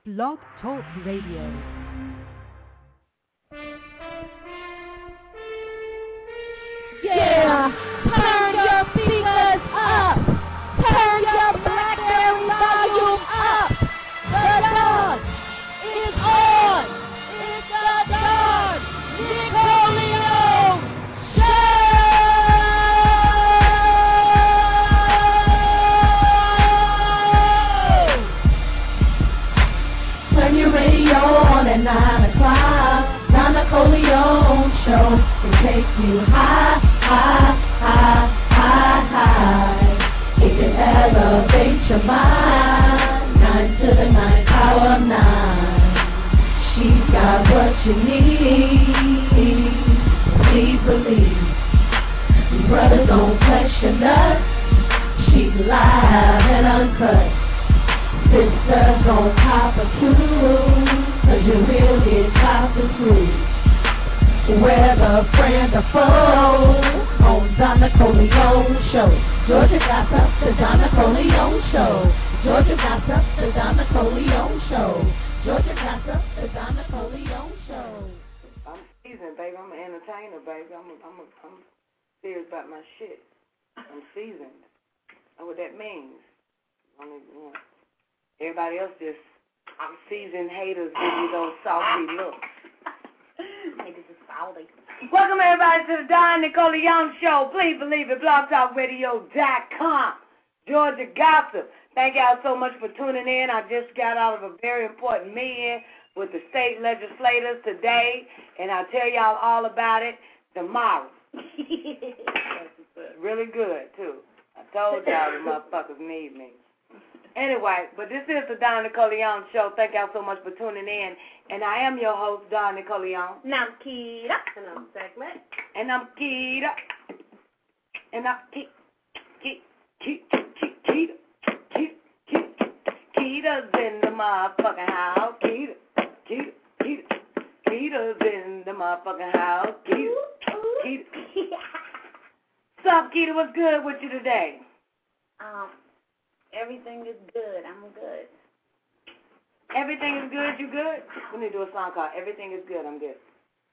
Blog Talk Radio. Yeah, turn your speakers up. Turn your BlackBerry volume up. The dawn is on. It's the Don Nicolio Show. Turn your radio on at 9 o'clock. Don Nicolio Show can take you high. It can elevate your mind. 9 to the 9 power 9. She's got what you need. Please believe. Brothers don't flex your nuts. She's live and uncut. Sisters don't pop a tune, 'cause you will get popped through. Whether friends or foes, on Don Nicolio Show. Georgia Gossip, the Don Nicolio Show. Georgia Gossip, the Don Nicolio Show. Georgia Gossip, the Don Nicolio Show. I'm seasoned, baby. I'm an entertainer, baby. I'm serious about my shit. I'm seasoned. Know what that means? Everybody else just seasoned haters give you those salty looks. Welcome everybody to the Don Nicolio Show. Please believe it, blogtalkradio.com. Georgia Gossip. Thank y'all so much for tuning in. I just got out of a very important meeting with the state legislators today, and I'll tell y'all all about it tomorrow. Really good, too. I told y'all the motherfuckers need me. Anyway, but this is the Don Nicolio Show. Thank y'all so much for tuning in. And I am your host, Don Nicolio. And I'm Keita. And I'm Segment. And I'm Keita. And I'm Keita. Keita's in the motherfucking house. Keita's in the motherfucking house. Keita. What's up, Keita? What's good with you today? Everything is good. I'm good. Everything is good? You good? We need to do a song called Everything is Good, I'm Good.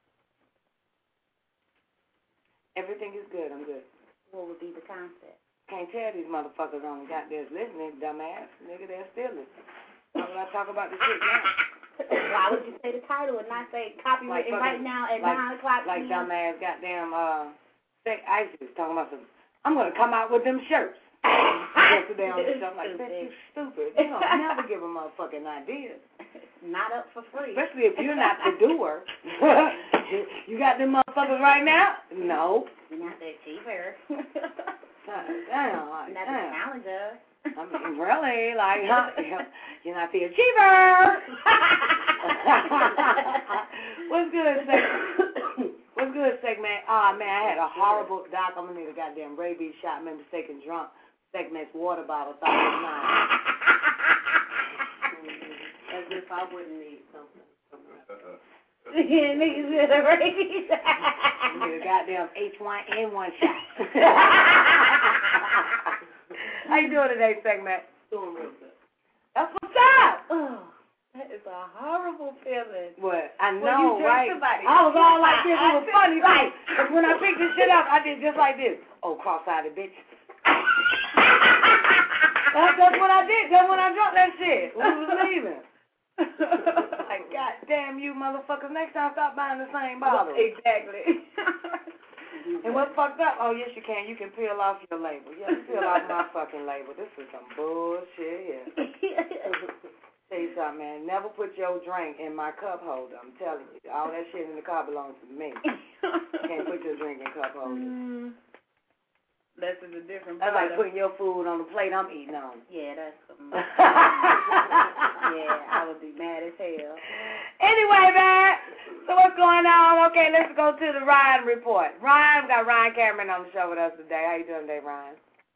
Everything is good, I'm good. What would be the concept? Can't tell these motherfuckers on the goddamn listening, dumbass. Nigga, they're still listening. Why would I talk about this shit now? Why would you say the title and not say copywritten right now at 9 o'clock Like dumbass goddamn ISIS talking about some, I'm going to come out with them shirts. Yesterday on the show, like, bitch, you stupid. You don't never give a motherfucking idea. Not up for free. Especially if you're not the doer. You got them motherfuckers right now? No. You're not the achiever. Damn. Not the challenger. I mean, really, like, you're not the achiever. What's good, segment? What's good, segment? Oh, man, I had a horrible doc. I'm going to need a goddamn rabies shot. Made mistaken drunk. Segment's water bottle. Thought it was mine. As if I wouldn't need something. Niggas with a rabies shot. I need a goddamn H1N1 shot. How you doing today, segment? Doing real good. That's what's up. Oh, that is a horrible feeling. What? I know, right? Somebody. I was all like this. It was funny, right? Because when I picked this shit up, I did just like this. Oh, cross-eyed bitch. That's what I did. That's when I dropped that shit. We was leaving. Like, goddamn you motherfuckers. Next time, stop buying the same bottle. Exactly. And what's fucked up? Oh, yes, you can. You can peel off your label. Yeah, peel off my fucking label. This is some bullshit. Tell you something, man. Never put your drink in my cup holder. I'm telling you. All that shit in the car belongs to me. Can't put your drink in cup holder. That's a different That's like putting your food on the plate I'm eating on. Yeah, that's something. Yeah, I would be mad as hell. Anyway, man. So what's going on? Okay, let's go to the Ryan report. Ryan, we got Ryan Cameron on the show with us today. How you doing today, Ryan?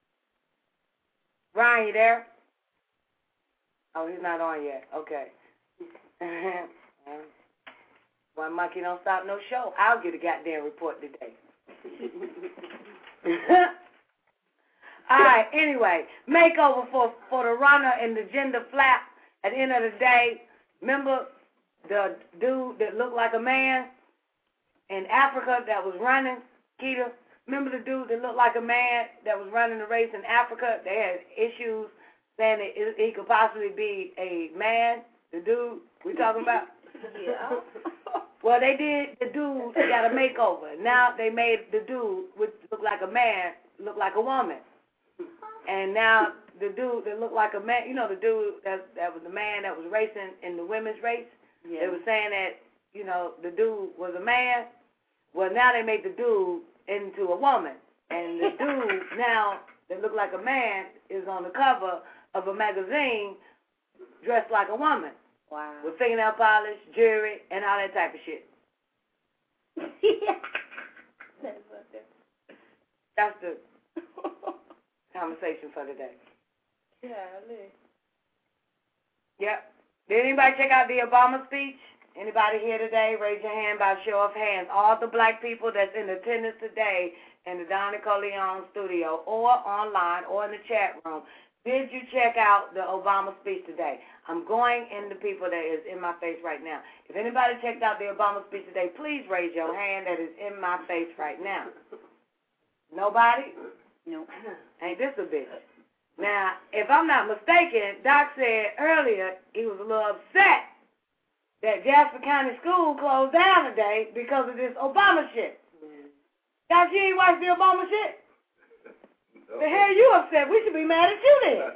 Ryan, you there? Oh, he's not on yet. Okay. One monkey don't stop no show. I'll get a goddamn report today. All right, anyway, makeover for the runner and the gender flap. At the end of the day, Remember the dude that looked like a man in Africa that was running, Keita? Remember the dude that looked like a man that was running the race in Africa? They had issues saying that he could possibly be a man, the dude we talking about? Yeah. Well, they did. The dude got a makeover. Now they made the dude, which looked like a man, look like a woman. And now the dude that looked like a man, you know, the dude that was the man that was racing in the women's race, they were saying that, you know, the dude was a man. Well, now they made the dude into a woman. And the dude now that looked like a man is on the cover of a magazine dressed like a woman. Wow. With fingernail polish, jewelry, and all that type of shit. That's the conversation for today. Yep. Did anybody check out the Obama speech? Anybody here today? Raise your hand by show of hands. All the black people that's in attendance today in the Don Nicoleon studio or online or in the chat room, did you check out the Obama speech today? I'm going into people that is in my face right now. If anybody checked out the Obama speech today, please raise your hand that is in my face right now. Nobody? Nope. Ain't this a bitch? Now, if I'm not mistaken, Doc said earlier he was a little upset that Jasper County School closed down today because of this Obama shit. Doc, you ain't watched the Obama shit? No. The hell you upset? We should be mad at you then.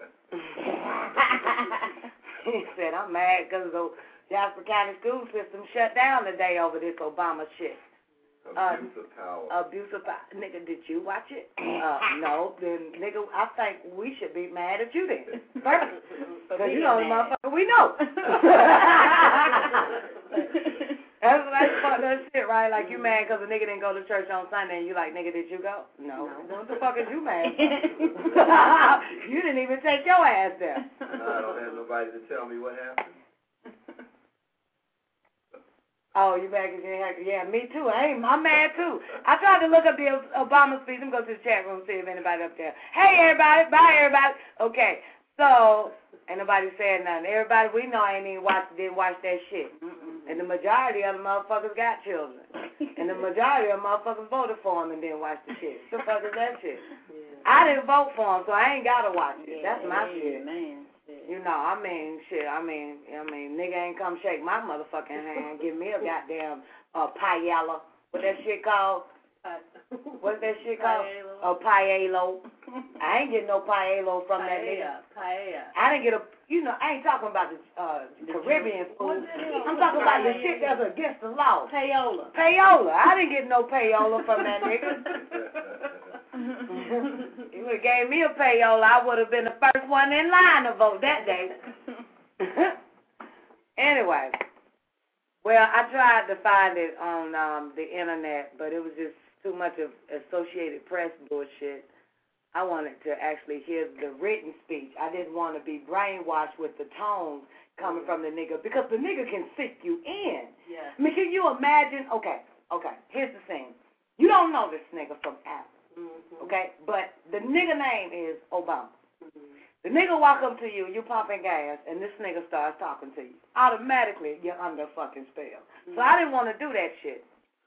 He said, I'm mad because the Jasper County school system shut down today over this Obama shit. Abuse of power. Abuse of power. Nigga, did you watch it? No. Then, nigga, I think we should be mad at you then. First. Because you know the motherfucker we know. That's fucked up shit, right? Like, you mad because a nigga didn't go to church on Sunday and you like, nigga, did you go? No. What the fuck is you mad for? You didn't even take your ass there. No, I don't have nobody to tell me what happened. Oh, you mad because you ain't had, yeah, me too. I'm mad too. I tried to look up the Obama speech. Let me go to the chat room and see if anybody up there. Hey, everybody. Bye, everybody. Okay, so ain't nobody saying nothing. Everybody we know didn't watch that shit. And the majority of the motherfuckers got children. And the majority of the motherfuckers voted for him and didn't watch the shit. The fuck is that shit? I didn't vote for him, so I ain't got to watch it. That's my shit. Man. You know, I mean, nigga ain't come shake my motherfucking hand, give me a goddamn paella. What that shit called? What's that shit called? A paella. I ain't getting no paella from that nigga. Paella. I didn't get a, you know, I ain't talking about the Caribbean food. I'm talking about the shit that's against the law. Payola. Payola. I didn't get no payola from that nigga. He would have gave me a payola, I would have been the first one in line to vote that day. Anyway, well, I tried to find it on the internet, but it was just too much of Associated Press bullshit. I wanted to actually hear the written speech. I didn't want to be brainwashed with the tones coming from the nigga, because the nigga can sick you in. Yeah. I mean, can you imagine? Okay, here's the thing. You don't know this nigga from Apple. Okay, but the nigga name is Obama. The nigga walk up to you, you popping gas, and this nigga starts talking to you. Automatically, you're under fucking spell. So I didn't want to do that shit.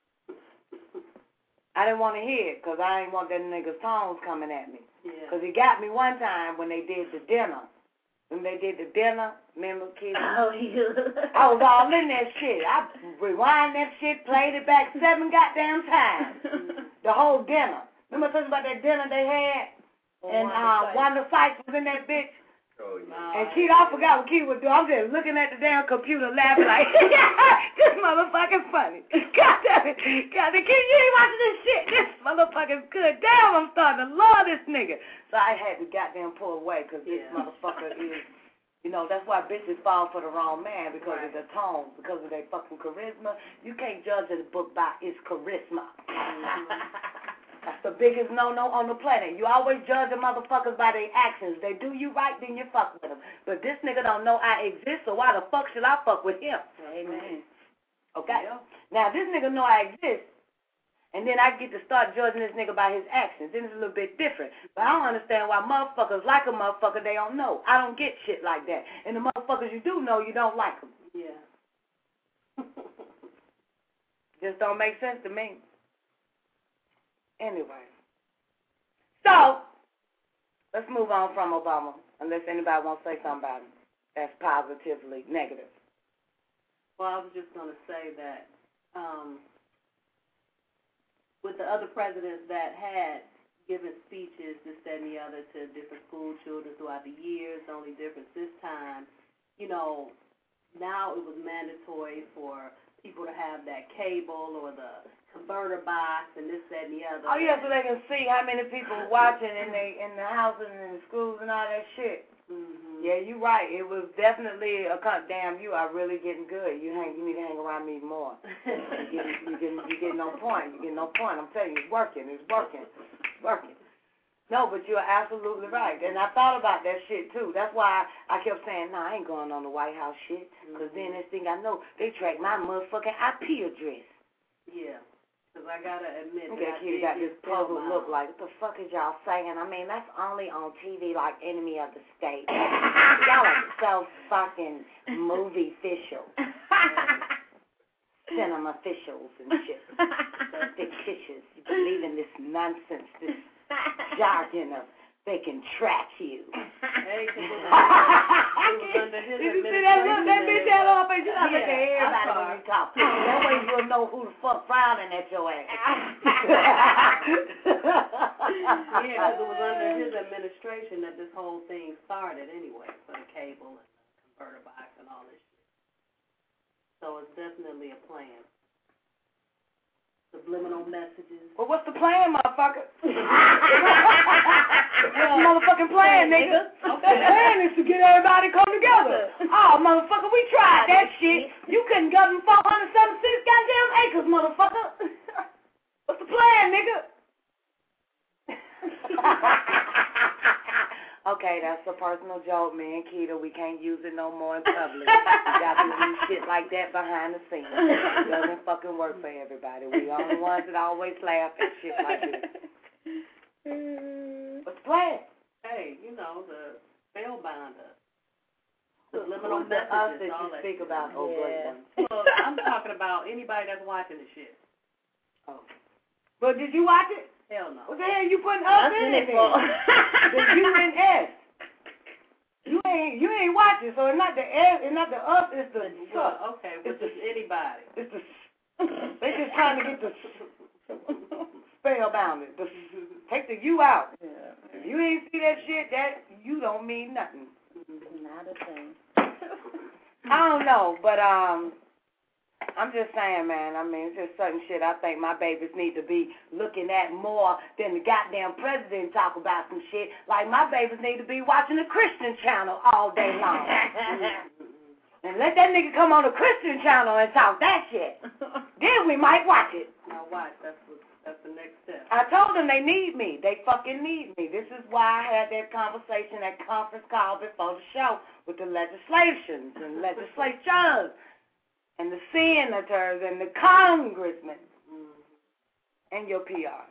I didn't want to hear it because I didn't want that nigga's tones coming at me. Because he got me one time when they did the dinner. When they did the dinner, remember, kids? Oh, yeah. I was all in that shit. I rewind that shit, played it back 7 goddamn times. The whole dinner. Remember I told you about that dinner they had? And Wanda Sykes was in that bitch. Oh, yeah. And Keith, I forgot what Keith would do. I'm just looking at the damn computer laughing like, this motherfucker's funny. God damn it. God, Keith, you ain't watching this shit. This motherfucker's good. Damn, I'm starting to love this nigga. So I had to goddamn pull away because this motherfucker is, you know, that's why bitches fall for the wrong man, because of the tone, because of their fucking charisma. You can't judge a book by its charisma. That's the biggest no-no on the planet. You always judge the motherfuckers by their actions. They do you right, then you fuck with them. But this nigga don't know I exist, so why the fuck should I fuck with him? Amen. Okay? Yeah. Now, this nigga know I exist, And then I get to start judging this nigga by his actions. Then it's a little bit different. But I don't understand why motherfuckers like a motherfucker they don't know. I don't get shit like that. And the motherfuckers you do know, you don't like them. Yeah. Just don't make sense to me. Anyway. So, let's move on from Obama, unless anybody wants to say something about him that's positively negative. Well, I was just going to say that with the other presidents that had given speeches, this, that, and the other, to different school children throughout the years, only difference this time, you know, now it was mandatory for people to have that cable or the converter box and this, that, and the other. Oh, yeah, so they can see how many people watching in the houses and the schools and all that shit. Mm-hmm. Yeah, you're right. It was definitely damn, you are really getting good. You need to hang around me more. You're getting on point. You're getting on point. I'm telling you, it's working. It's working. It's working. No, but you're absolutely right. And I thought about that shit, too. That's why I kept saying, I ain't going on the White House shit. Because then next thing I know, they track my motherfucking IP address. Yeah. Because I got to admit that kid got this puzzled look like, what the fuck is y'all saying? I mean, that's only on TV like Enemy of the State. Y'all are so fucking movie official. Cinema officials and shit. Fictitious. You believe in this nonsense, this jargon of they can track you. Hey, it was under his Did you see that look? That bitch had up and you look at everybody when you talk. That way you'll know who the fuck frowning at your ass. Yeah, because it was under his administration that this whole thing started anyway, for the cable and the converter box and all this shit. So it's definitely a plan. Subliminal messages. Well, what's the plan, motherfucker? What's the motherfucking plan, nigga? Okay. The plan is to get everybody to come together. Oh, motherfucker, we tried that shit. You couldn't govern 476 goddamn acres, motherfucker. What's the plan, nigga? Okay, that's a personal joke, man. Keita, we can't use it no more in public. You got to do shit like that behind the scenes. It doesn't fucking work for everybody. We the only ones that always laugh at shit like this. What's the plan? Hey, you know, the spellbinder. Subliminal Who's the us messages, that all you that speak shit. about, oh great one? Well, I'm talking about anybody that's watching the shit. Oh. Well, did you watch it? Hell no. What the hell you putting us in it for? The U and S. You ain't watching, so it's not the S, it's not the us, it's the well, okay, but it's anybody. It's the they just trying to get the spellbounded. Take the U out. Yeah. If you ain't see that shit, that you don't mean nothing. Not a thing. I don't know, but I'm just saying, man, I mean, it's just certain shit I think my babies need to be looking at more than the goddamn president talk about some shit. Like, my babies need to be watching the Christian channel all day long. And let that nigga come on the Christian channel and talk that shit. Then we might watch it. Now watch, that's the next step. I told them they need me. They fucking need me. This is why I had that conversation, that conference call before the show with the legislations and legislatures. And the senators and the congressmen and your PR.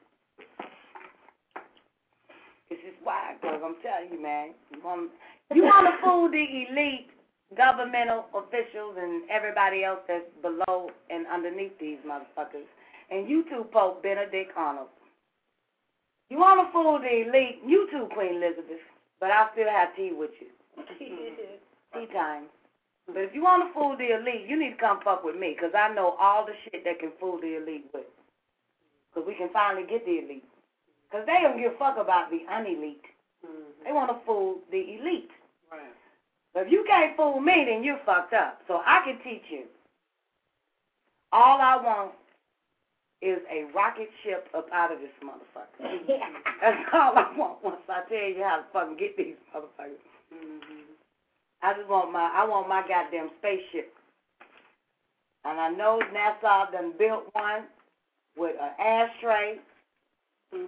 This is why, because I'm telling you, man, you want to fool the elite governmental officials and everybody else that's below and underneath these motherfuckers. And you too, Pope Benedict Arnold. You want to fool the elite, you too, Queen Elizabeth, but I'll still have tea with you. Tea time. But if you want to fool the elite, you need to come fuck with me, because I know all the shit that can fool the elite with. Because we can finally get the elite. Because they don't give a fuck about the unelite. They want to fool the elite. Right. But if you can't fool me, then you're fucked up. So I can teach you. All I want is a rocket ship up out of this motherfucker. That's all I want once I tell you how to fucking get these motherfuckers. I want my goddamn spaceship. And I know NASA done built one with an ashtray, an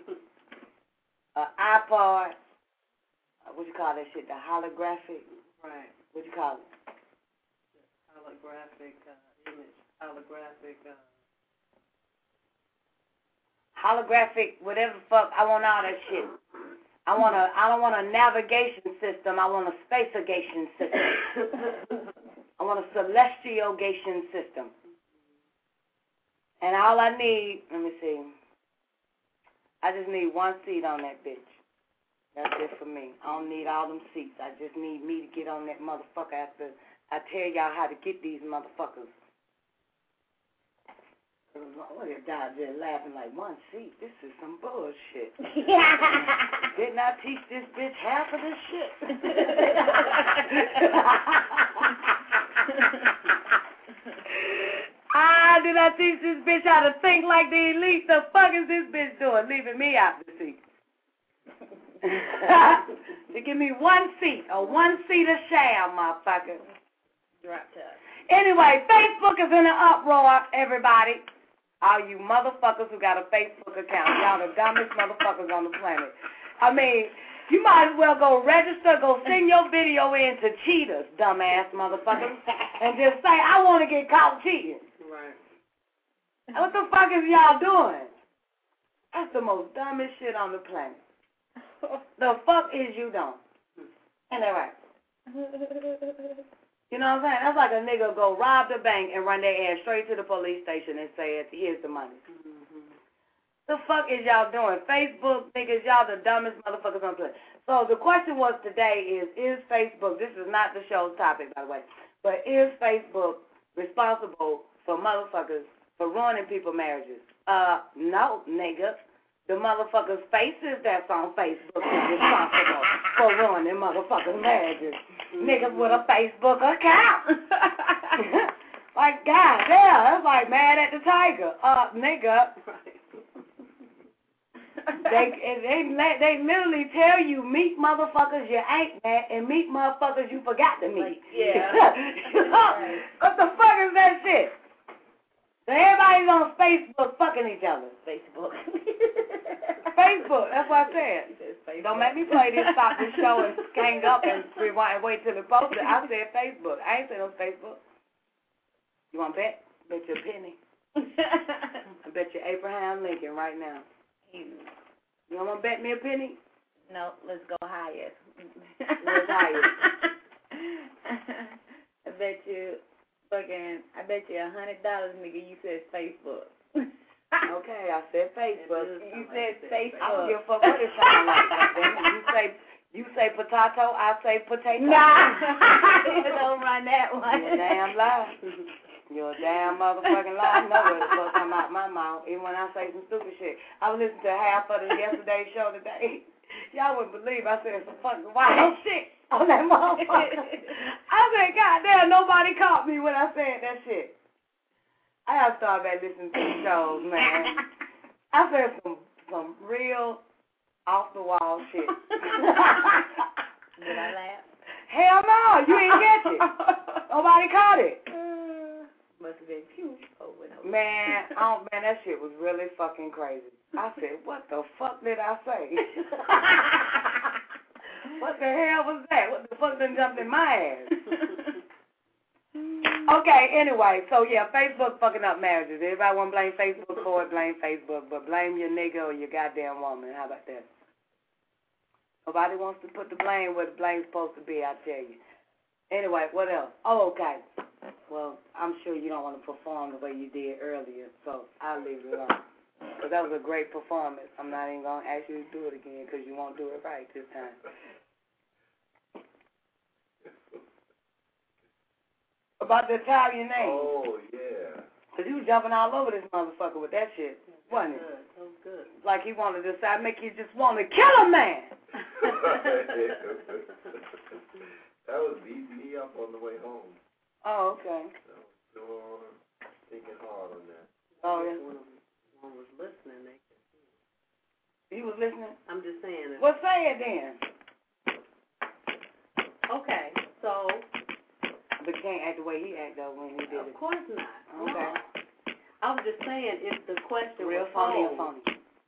iPod, what you call that shit, the holographic? Right. What you call it? Holographic image, holographic holographic, whatever the fuck. I want all that shit. I don't want a navigation system. I want a space-agation system. I want a celestial-gation system. And all I need, let me see, I just need one seat on that bitch. That's it for me. I don't need all them seats. I just need me to get on that motherfucker after I tell y'all how to get these motherfuckers. Look at God just laughing like, one seat? This is some bullshit. Didn't I teach this bitch half of this shit? Did I teach this bitch how to think like the elite? The fuck is this bitch doing, leaving me out the seat? To give me one seat, a one-seater sham, motherfucker. Drop top. Anyway, Facebook is in an uproar, everybody. All you motherfuckers who got a Facebook account, y'all the dumbest motherfuckers on the planet. I mean, you might as well go register, go send your video in to cheaters, dumbass motherfuckers, and just say, I want to get caught cheating. Right. What the fuck is y'all doing? That's the most dumbest shit on the planet. The fuck is you doing? Ain't that right? You know what I'm saying? That's like a nigga go rob the bank and run their ass straight to the police station and say, here's the money. Mm-hmm. The fuck is y'all doing? Facebook niggas, y'all the dumbest motherfuckers on the planet. So the question was today is Facebook, this is not the show's topic, by the way, but is Facebook responsible for motherfuckers for ruining people's marriages? No, nigga. The motherfuckers' faces that's on Facebook is responsible for ruining motherfuckers' marriages. Niggas with a Facebook account. Like, God damn, that's like Mad at the Tiger. Nigga. They literally tell you, meet motherfuckers you ain't met and meet motherfuckers you forgot to meet. Like, yeah. What the fuck is that shit? So everybody's on Facebook fucking each other. Facebook. Facebook, that's what I said. Don't make me play this, stop this show and hang up and rewind and wait till it posted. I said Facebook. I ain't said no Facebook. You want to bet? Bet you a penny. I bet you Abraham Lincoln right now. You want to bet me a penny? No, let's go higher. What's higher? I bet you $100, nigga, you said Facebook. Okay, I said Facebook. You said Facebook. I don't give a fuck what it sounds like. You say potato, I say potato. Nah, you don't run that one. You're a damn lie. You're a damn motherfucking lie. I know what the fuck come out my mouth, even when I say some stupid shit. I was listening to half of the yesterday's show today. Y'all wouldn't believe I said some fucking wild shit on that motherfucker. I said, God damn, nobody caught me when I said that shit. I gotta start back listening to the shows, man. I said some real off-the-wall shit. Did I laugh? Hell no, you ain't catch it. Nobody caught it. Must have been cute. Man, that shit was really fucking crazy. I said, what the fuck did I say? What the hell was that? What the fuck done jumped in my ass? Okay, anyway, so yeah, Facebook fucking up marriages. Everybody want to blame Facebook for it, blame Facebook, but blame your nigga or your goddamn woman. How about that? Nobody wants to put the blame where the blame's supposed to be, I tell you. Anyway, what else? Oh, okay. Well, I'm sure you don't want to perform the way you did earlier, so I'll leave it alone. Because that was a great performance. I'm not even going to ask you to do it again because you won't do it right this time. About the Italian name. Oh, yeah. Because you was jumping all over this motherfucker with that shit, wasn't it? That was good. Like he wanted to decide, make you just want to kill a man. That was beating me up on the way home. Oh, okay. So I was thinking hard on that. Oh, yeah. One was listening. You was listening? I'm just saying. Well, say it then. Okay, so. But can't act the way he acted though when he did it. Of course not. Okay. No. I was just saying, if the question Real was phony or posed, phony?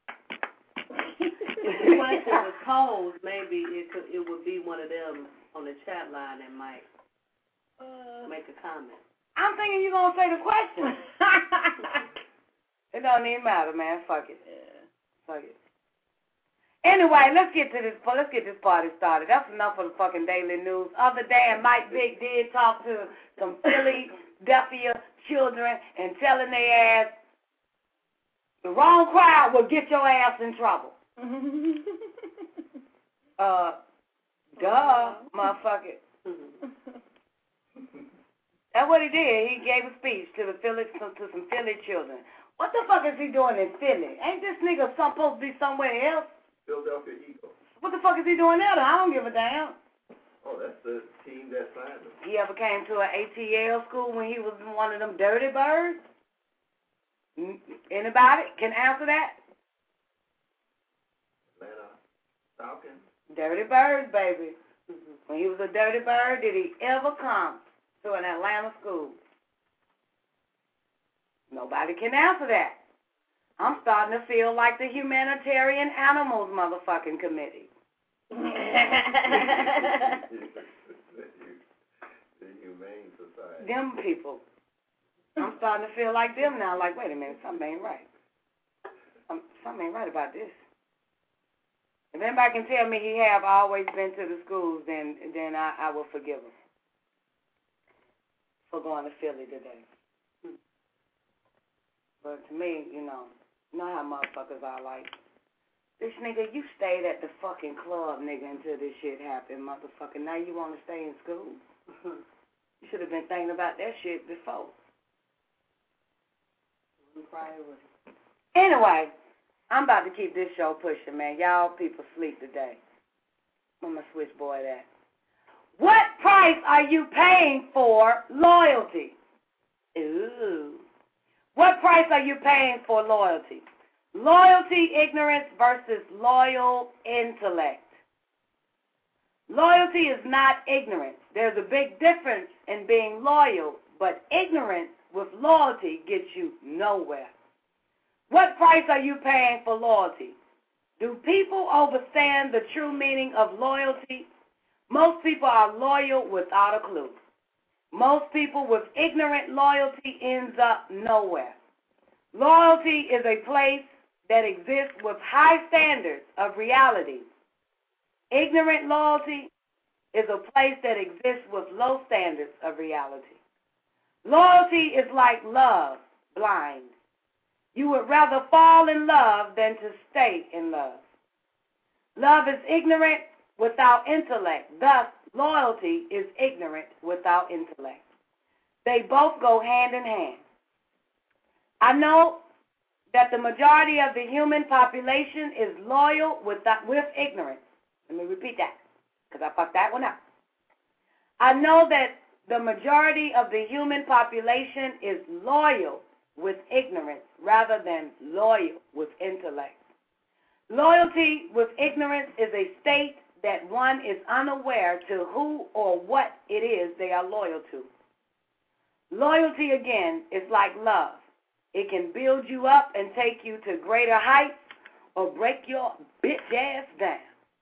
if the question was posed, maybe it would be one of them on the chat line that might make a comment. I'm thinking you're going to say the question. It don't even matter, man. Fuck it. Yeah. Fuck it. Anyway, let's get this party started. That's enough for the fucking daily news. Other day, Mike Vick did talk to some Philadelphia children and telling their ass, the wrong crowd will get your ass in trouble. Motherfucker. That's what he did. He gave a speech to some Philly children. What the fuck is he doing in Philly? Ain't this nigga supposed to be somewhere else? Philadelphia Eagles. What the fuck is he doing there? I don't give a damn. Oh, that's the team that signed him. He ever came to an ATL school when he was one of them dirty birds? Anybody can answer that? Atlanta Falcons. Dirty birds, baby. When he was a dirty bird, did he ever come to an Atlanta school? Nobody can answer that. I'm starting to feel like the Humanitarian Animals motherfucking committee. The Humane Society. Them people. I'm starting to feel like them now. Like, wait a minute, something ain't right. Something ain't right about this. If anybody can tell me he have always been to the schools, then I will forgive him for going to Philly today. But to me, you know how motherfuckers are like, this nigga, you stayed at the fucking club, nigga, until this shit happened, motherfucker. Now you want to stay in school. You should have been thinking about that shit before. Anyway, I'm about to keep this show pushing, man. Y'all people sleep today. Where my switchboard at? What price are you paying for loyalty? Ooh. What price are you paying for loyalty? Loyalty, ignorance versus loyal intellect. Loyalty is not ignorance. There's a big difference in being loyal, but ignorance with loyalty gets you nowhere. What price are you paying for loyalty? Do people understand the true meaning of loyalty? Most people are loyal without a clue. Most people with ignorant loyalty ends up nowhere. Loyalty is a place that exists with high standards of reality. Ignorant loyalty is a place that exists with low standards of reality. Loyalty is like love, blind. You would rather fall in love than to stay in love. Love is ignorant without intellect. Thus, loyalty is ignorant without intellect. They both go hand in hand. I know that the majority of the human population is loyal with ignorance. Let me repeat that, because I fucked that one up. I know that the majority of the human population is loyal with ignorance rather than loyal with intellect. Loyalty with ignorance is a state that one is unaware to who or what it is they are loyal to. Loyalty, again, is like love. It can build you up and take you to greater heights or break your bitch ass down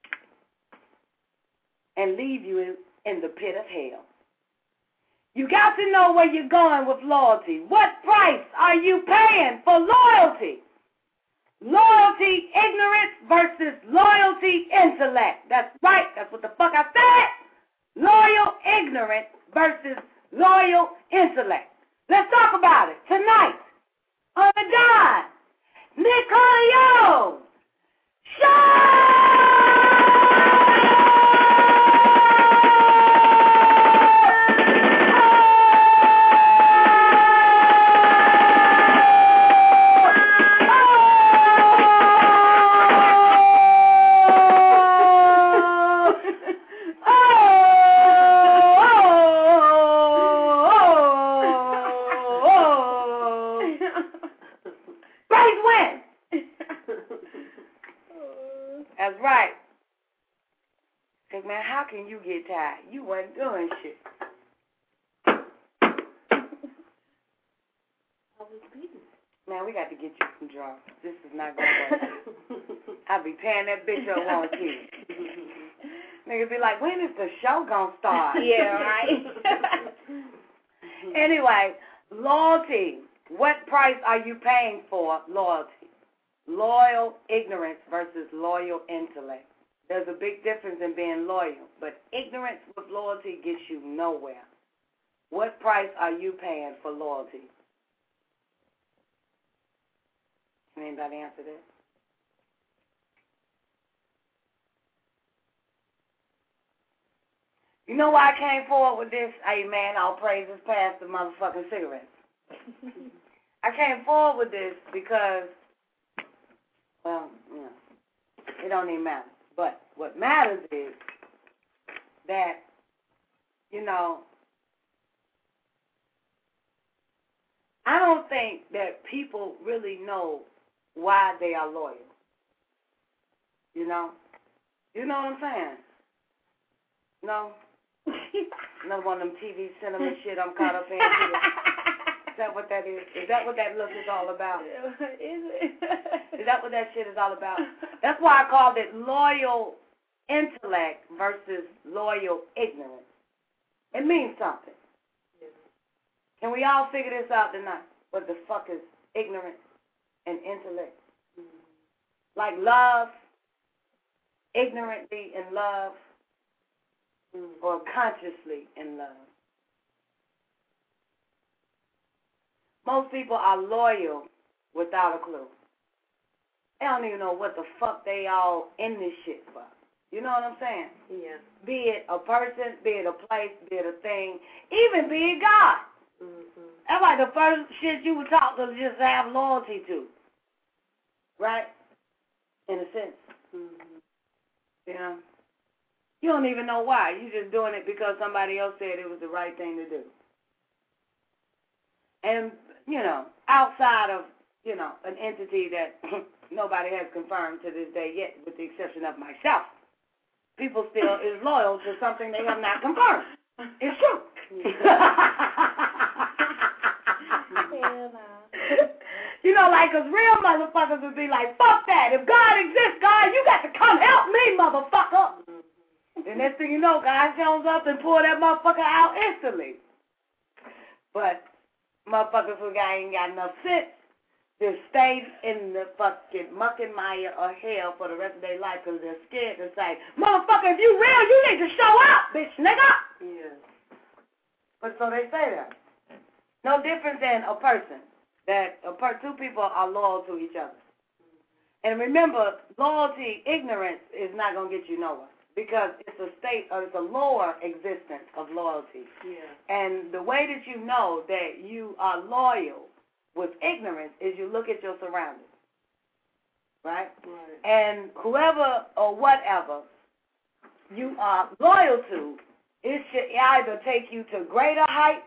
and leave you in the pit of hell. You got to know where you're going with loyalty. What price are you paying for loyalty? Loyalty, ignorance versus loyalty, intellect. That's right. That's what the fuck I said. Loyal, ignorance versus loyal, intellect. Let's talk about it tonight on the Don Nicolio Show! That's right. Say, man, how can you get tired? You wasn't doing shit. Man, we got to get you some drugs. This is not going to work. I'll be tearing that bitch up on TV. Niggas be like, when is the show going to start? Yeah, right. Anyway, loyalty. What price are you paying for loyalty? loyal ignorance versus loyal intellect. There's a big difference in being loyal, but ignorance with loyalty gets you nowhere. What price are you paying for loyalty? Can anybody answer that? You know why I came forward with this? Hey, man, all praises past the motherfucking cigarettes. I came forward with this because, well, you know, it don't even matter. But what matters is that, you know, I don't think that people really know why they are loyal. You know? You know what I'm saying? No? Another one of them TV cinema shit I'm caught up in. Is that what that is? Is that what that look is all about? Is it? Is that what that shit is all about? That's why I called it loyal intellect versus loyal ignorance. It means something. Can we all figure this out tonight? What the fuck is ignorance and intellect? Like love, ignorantly in love, or consciously in love. Most people are loyal without a clue. They don't even know what the fuck they all in this shit for. You know what I'm saying? Yeah. Be it a person, be it a place, be it a thing, even be it God. Mm-hmm. That's like the first shit you would talk to just have loyalty to. Right? In a sense. Mm-hmm. You know? You don't even know why. You're just doing it because somebody else said it was the right thing to do. And, you know, outside of, you know, an entity that nobody has confirmed to this day yet, with the exception of myself, people still is loyal to something they have not confirmed. It's true. You know, like, because real motherfuckers would be like, fuck that. If God exists, God, you got to come help me, motherfucker. The next thing you know, God shows up and pull that motherfucker out instantly. But motherfuckers who ain't got enough sense just stay in the fucking muck and mire of hell for the rest of their life because they're scared to say, motherfucker, if you real, you need to show up, bitch, nigga. Yeah. But so they say that. No different than a person. That two people are loyal to each other. And remember, loyalty, ignorance is not going to get you nowhere because it's a state, or it's a lower existence of loyalty. Yeah. And the way that you know that you are loyal with ignorance is you look at your surroundings, right? Right. And whoever or whatever you are loyal to, it should either take you to greater heights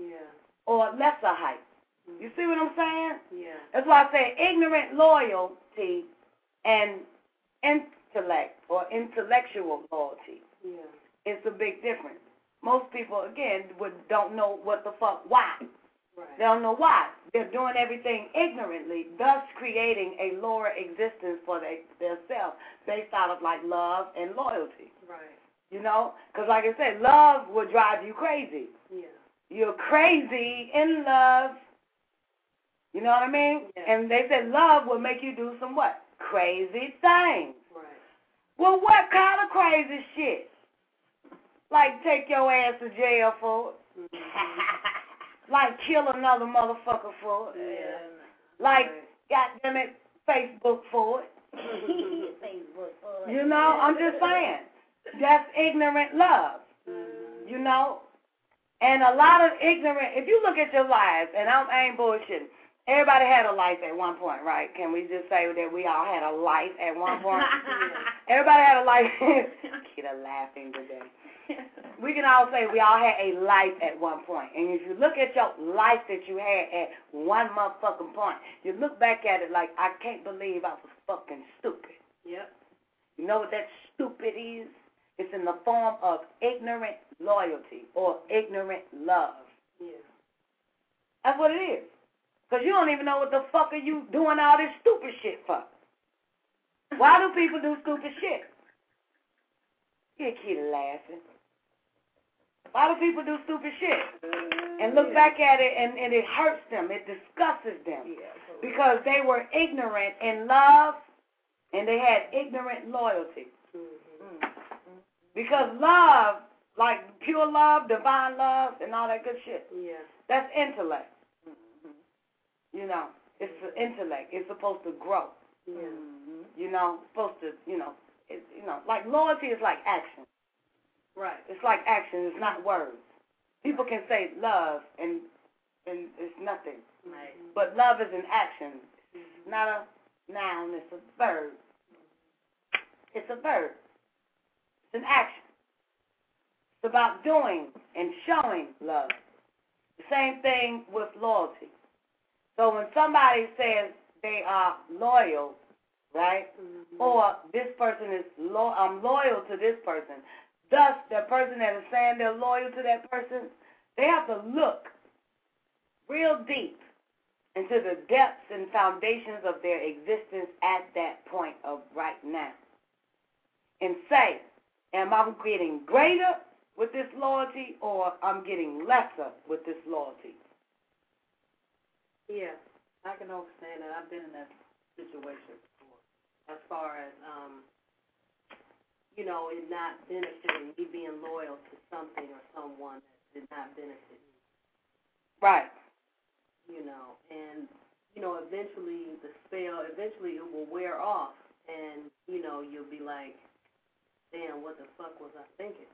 or lesser heights. You see what I'm saying? Yeah. That's why I say ignorant loyalty and intellect or intellectual loyalty. Yeah. It's a big difference. Most people, again, don't know what the fuck, why. Right. They don't know why. They're doing everything ignorantly, thus creating a lower existence for themselves based out of, like, love and loyalty. Right. You know? Because, like I said, love will drive you crazy. Yeah. You're crazy in love. You know what I mean? Yeah. And they said love will make you do some what? Crazy things. Right. Well, what kind of crazy shit? Like take your ass to jail for it. Mm-hmm. Like kill another motherfucker for it. Yeah. Like, right. goddammit, Facebook for it. Facebook for it. You know, I'm just saying. That's ignorant love. Mm-hmm. You know? And a lot of ignorant, if you look at your lives, and I ain't bullshitting, everybody had a life at one point, right? Can we just say that we all had a life at one point? Everybody had a life. Kid laughing today. We can all say we all had a life at one point. And if you look at your life that you had at one motherfucking point, you look back at it like, I can't believe I was fucking stupid. Yep. You know what that stupid is? It's in the form of ignorant loyalty or ignorant love. Yeah. That's what it is. Because you don't even know what the fuck are you doing all this stupid shit for. Why do people do stupid shit? You keep laughing. Why do people do stupid shit? And look back at it and it hurts them. It disgusts them. Yeah, because they were ignorant in love and they had ignorant loyalty. Because love, like pure love, divine love, and all that good shit, that's intellect. You know, it's the intellect. It's supposed to grow. You know, supposed to, like loyalty is like action. Right. It's like action. It's not words. People can say love and it's nothing. Right. But love is an action. It's not a noun. It's a verb. It's a verb. It's an action. It's about doing and showing love. The same thing with loyalty. So when somebody says they are loyal, right, or this person is I'm loyal to this person, thus the person that is saying they're loyal to that person, they have to look real deep into the depths and foundations of their existence at that point of right now and say, am I getting greater with this loyalty or I'm getting lesser with this loyalty? Yeah, I can understand that. I've been in that situation before. As far as, it not benefiting me, being loyal to something or someone that did not benefit me. Right. Eventually the spell, it will wear off, and, you'll be like, damn, what the fuck was I thinking?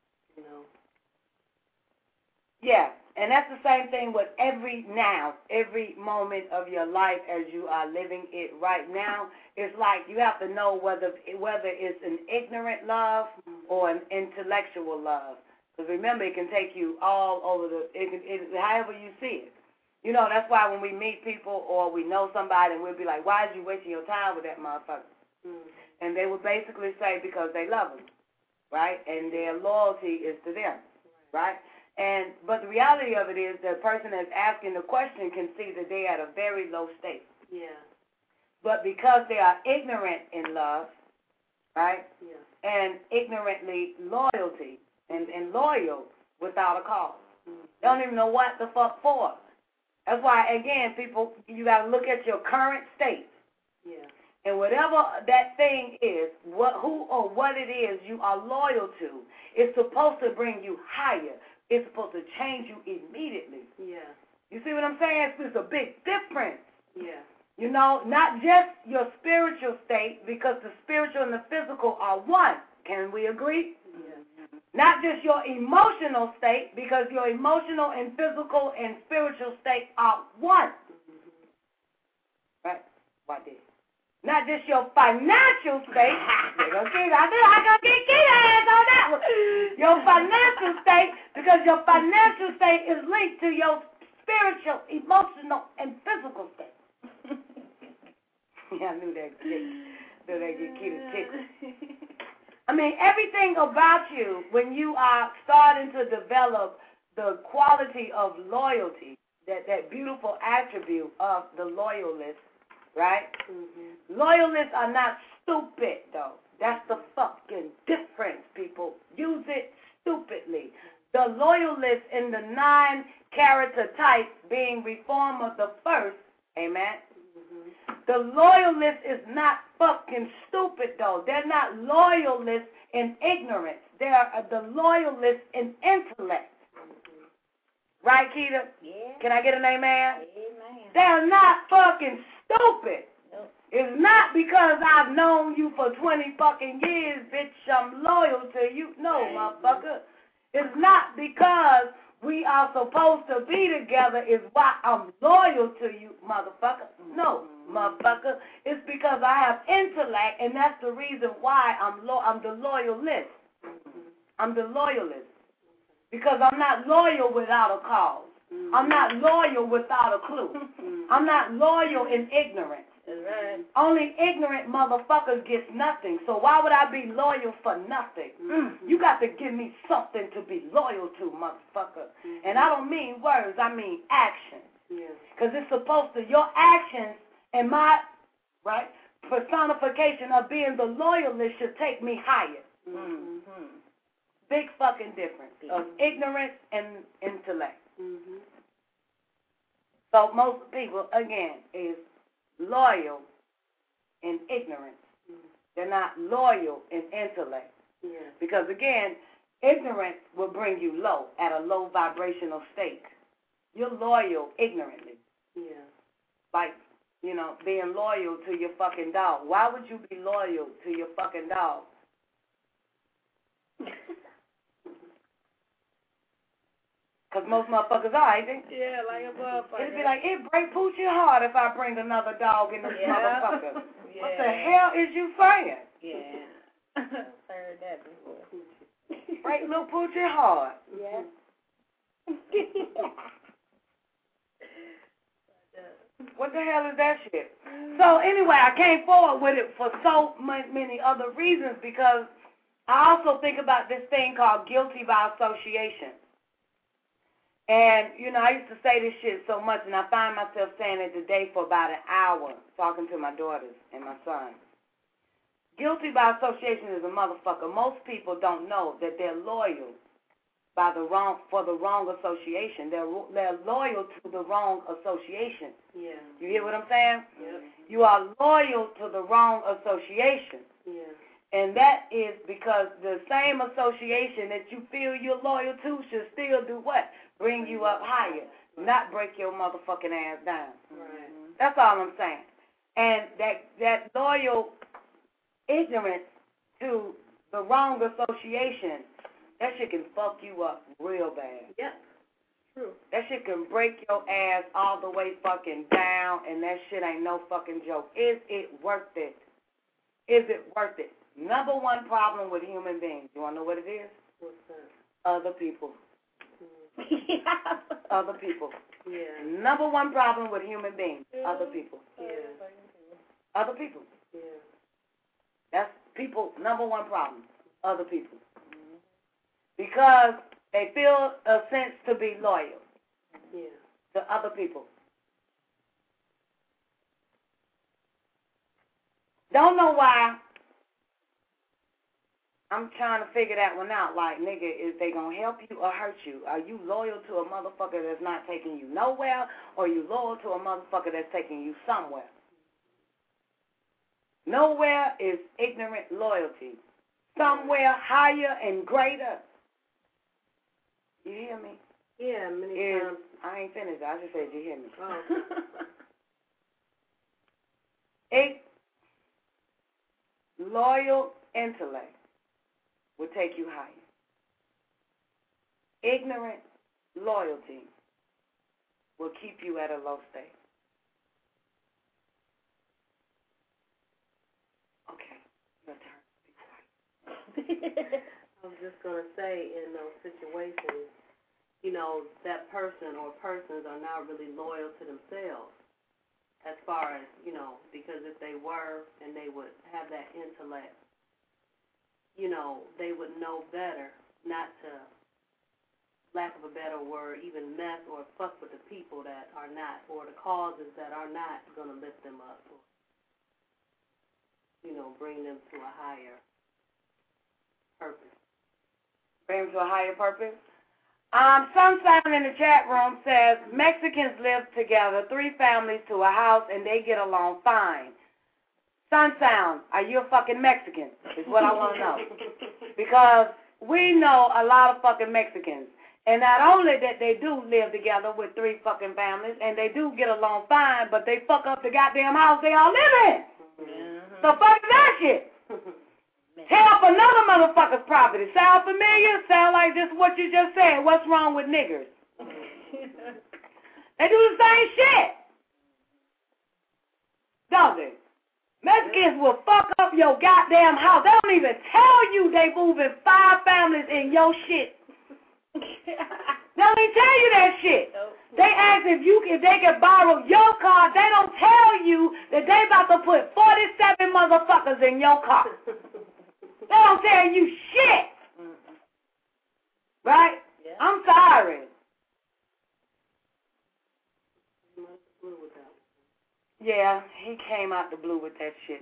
Yeah, and that's the same thing with every moment of your life as you are living it right now. It's like you have to know whether it's an ignorant love or an intellectual love. Because remember, it can take you all over however you see it. That's why when we meet people or we know somebody and we'll be like, why are you wasting your time with that motherfucker? And they will basically say because they love them, right? And their loyalty is to them, right? But the reality of it is the person that's asking the question can see that they're at a very low state. Yeah. But because they are ignorant in love, right? Yeah. And ignorantly loyalty and loyal without a cause. They don't even know what the fuck for. That's why, again, people, you got to look at your current state. Yeah. And whatever that thing is, who or what it is you are loyal to, is supposed to bring you higher. It's supposed to change you immediately. Yeah. You see what I'm saying? It's a big difference. Yeah. Not just your spiritual state, because the spiritual and the physical are one. Can we agree? Yeah. Not just your emotional state, because your emotional and physical and spiritual state are one. Right? What did? Not just your financial state. I gotta get ass on that one. Your financial state, because your financial state is linked to your spiritual, emotional, and physical state. Yeah, I knew that. Knew that get Keita tickled. I mean, everything about you, when you are starting to develop the quality of loyalty, that beautiful attribute of the loyalist, right? Loyalists are not stupid, though. That's the fucking difference, people. Use it stupidly. The loyalist in the 9 character type being Reformer the first, amen? The loyalist is not fucking stupid, though. They're not loyalists in ignorance. They are the loyalists in intellect. Right, Keita? Yeah. Can I get an amen? Amen. They're not fucking stupid. Nope. It's not because I've known you for 20 fucking years, bitch, I'm loyal to you. No, motherfucker. It's not because we are supposed to be together is why I'm loyal to you, motherfucker. No, motherfucker. It's because I have intellect, and that's the reason why I'm the loyalist. I'm the loyalist. Because I'm not loyal without a cause. I'm not loyal without a clue. I'm not loyal in ignorance. Right. Only ignorant motherfuckers get nothing. So why would I be loyal for nothing? You got to give me something to be loyal to, motherfucker. And I don't mean words, I mean actions. Because it's supposed to, your actions and my, right, personification of being the loyalist should take me higher. Big fucking difference of ignorance and intellect. So most people, again, is loyal in ignorance. They're not loyal in intellect. Yeah. Because, again, ignorance will bring you low, at a low vibrational state. You're loyal ignorantly. Yeah. Like, you know, being loyal to your fucking dog. Why would you be loyal to your fucking dog? Because most motherfuckers are, ain't they? Yeah, like a motherfucker. It'd be like, it break Poochie heart if I bring another dog in this motherfucker. Yeah. What the hell is you saying? Yeah. Heard that before. Break little Poochie heart. Yeah. What the hell is that shit? So anyway, I came forward with it for so many other reasons because I also think about this thing called guilty by association. And, you know, I used to say this shit so much, and I find myself saying it today for about an hour, talking to my daughters and my son. Guilty by association is a motherfucker. Most people don't know that they're loyal for the wrong association. They're loyal to the wrong association. Yeah. You hear what I'm saying? Yep. You are loyal to the wrong association. Yeah. And that is because the same association that you feel you're loyal to should still do what? Bring you up higher, not break your motherfucking ass down. Right. That's all I'm saying. And that loyal ignorance to the wrong association, that shit can fuck you up real bad. Yep. True. That shit can break your ass all the way fucking down, and that shit ain't no fucking joke. Is it worth it? Is it worth it? Number one problem with human beings, you want to know what it is? What's that? Other people. Other people. Yeah. Number one problem with human beings, other people. Yeah. Other people. Yeah. That's people, number one problem, other people. Because they feel a sense to be loyal to other people. Don't know why. I'm trying to figure that one out. Like, nigga, is they going to help you or hurt you? Are you loyal to a motherfucker that's not taking you nowhere, or are you loyal to a motherfucker that's taking you somewhere? Nowhere is ignorant loyalty. Somewhere higher and greater. You hear me? Yeah, many times. I ain't finished. I just said you hear me. Oh. Loyal intellect will take you higher. Ignorant loyalty will keep you at a low state. Okay, your turn. I was just going to say, in those situations, you know, that person or persons are not really loyal to themselves as far as, you know, because if they were and they would have that intellect, you know, they would know better not to, lack of a better word, even mess or fuck with the people that are not, or the causes that are not going to lift them up or, you know, bring them to a higher purpose. Bring them to a higher purpose? Sunshine in the chat room says, Mexicans live together, 3 families to a house, and they get along fine. Sunshine, are you a fucking Mexican? Is what I want to know. Because we know a lot of fucking Mexicans. And not only that they do live together with 3 fucking families, and they do get along fine, but they fuck up the goddamn house they all live in. Mm-hmm. So fuck that shit. Tear up another motherfucker's property. Sound familiar? Sound like just what you just said. What's wrong with niggers? They do the same shit. Don't they? Mexicans will fuck up your goddamn house. They don't even tell you they moving 5 families in your shit. They don't even tell you that shit. They ask if they can borrow your car. They don't tell you that they about to put 47 motherfuckers in your car. They don't tell you shit. Right? Yeah. I'm sorry. Yeah, he came out the blue with that shit.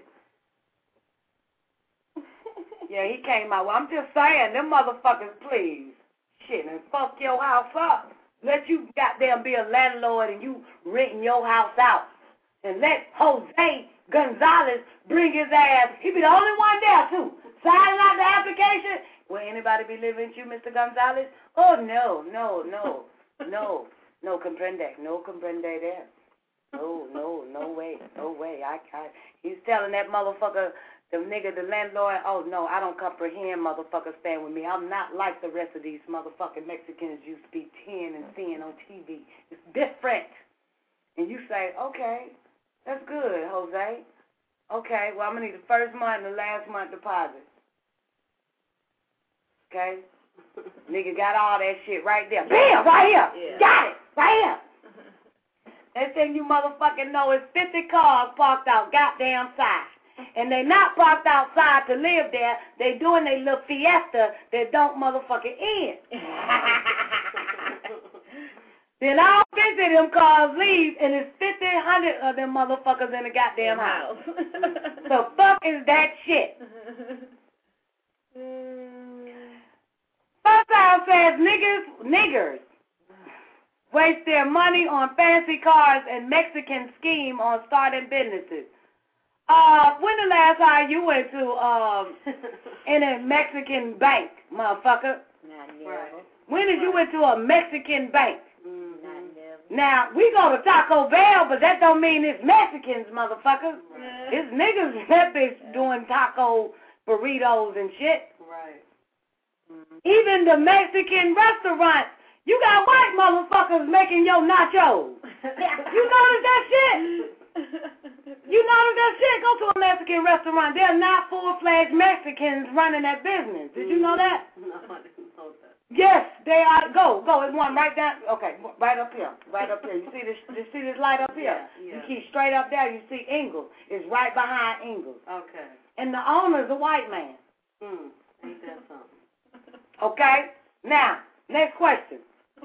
Yeah, he came out. Well, I'm just saying, them motherfuckers, please. Shit, and fuck your house up. Let you goddamn be a landlord and you renting your house out. and let Jose Gonzalez bring his ass. He be the only one there, too. Signing out the application. Will anybody be living with you, Mr. Gonzalez? Oh, no, comprende. No comprende there. No way. He's telling that motherfucker, the nigga, the landlord, oh, no, I don't comprehend motherfuckers staying with me. I'm not like the rest of these motherfucking Mexicans you speak 10 and seeing on TV. It's different. And you say, okay, that's good, Jose. Okay, well, I'm going to need the first month and the last month deposit. Okay? Nigga got all that shit right there. Bam, right here. Yeah. Got it, right here. That thing you motherfucking know is 50 cars parked out goddamn side. And they not parked outside to live there. They doing their little fiesta that don't motherfucking end. Then all 50 of them cars leave, and it's 1,500 of them motherfuckers in the goddamn house. The fuck is that shit? First time says niggers waste their money on fancy cars and Mexican scheme on starting businesses. When the last time you went to in a Mexican bank, motherfucker? Not never. When did you went to a Mexican bank? Not never. Now, we go to Taco Bell, but that don't mean it's Mexicans, motherfucker. Right. It's niggas that bitch doing taco burritos and shit. Right. Even the Mexican restaurants, you got white motherfuckers making your nachos. You notice that shit? You notice that shit? Go to a Mexican restaurant. They're not full-fledged Mexicans running that business. Did you know that? No, I didn't know that. Yes, they are. Go. It's one right down. Okay, right up here. You see this? You see this light up here? Yeah. You keep straight up there. You see Ingles. It's right behind Ingles. Okay. And the owner's a white man. Ain't that something? Okay. Now, next question.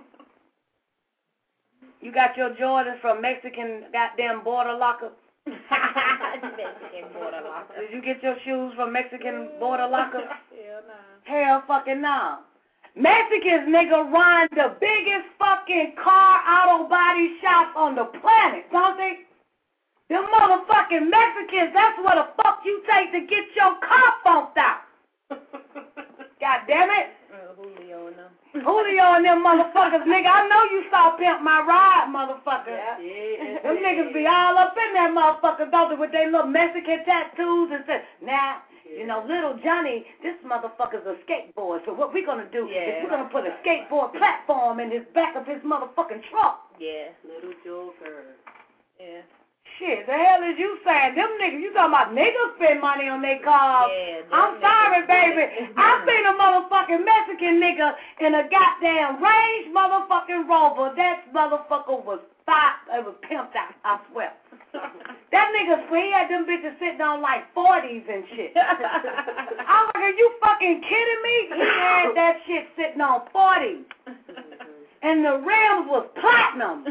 You got your Jordans from Mexican goddamn border locker? Mexican border locker. Did you get your shoes from Mexican border locker? Hell no. Hell fucking no. Mexicans, nigga, run the biggest fucking car auto body shop on the planet, don't they? Them motherfucking Mexicans, that's what the fuck you take to get your car funked out. God damn it. Julio and them motherfuckers, nigga. I know you saw Pimp My Ride, motherfucker. Yeah. Them niggas be all up in that motherfucker, don't they, with their little Mexican tattoos and say, now, you know, little Johnny, this motherfucker's a skateboard. So what we're going to do is we're going to put a skateboard platform in his back of his motherfucking truck. Yeah, little Joker. Yeah. Shit, the hell is you saying? Them niggas, you talking about niggas spend money on their cars. Yeah, I'm sorry, baby. I seen a motherfucking Mexican nigga in a goddamn Range motherfucking Rover. That motherfucker was it was pimped out, I swear. That nigga, he had them bitches sitting on like 40s and shit. I'm like, are you fucking kidding me? He had that shit sitting on 40s. And the rims was platinum.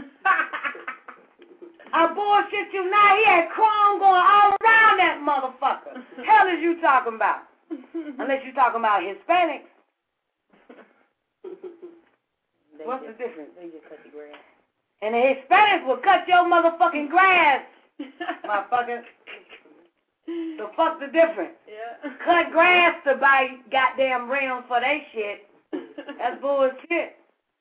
I bullshit you now. He had chrome going all around that motherfucker. Hell is you talking about? Unless you talking about Hispanics. What's the difference? They just cut the grass. And the Hispanics will cut your motherfucking grass, motherfucker. So fuck the difference. Yeah. Cut grass to buy goddamn rims for they shit. That's bullshit.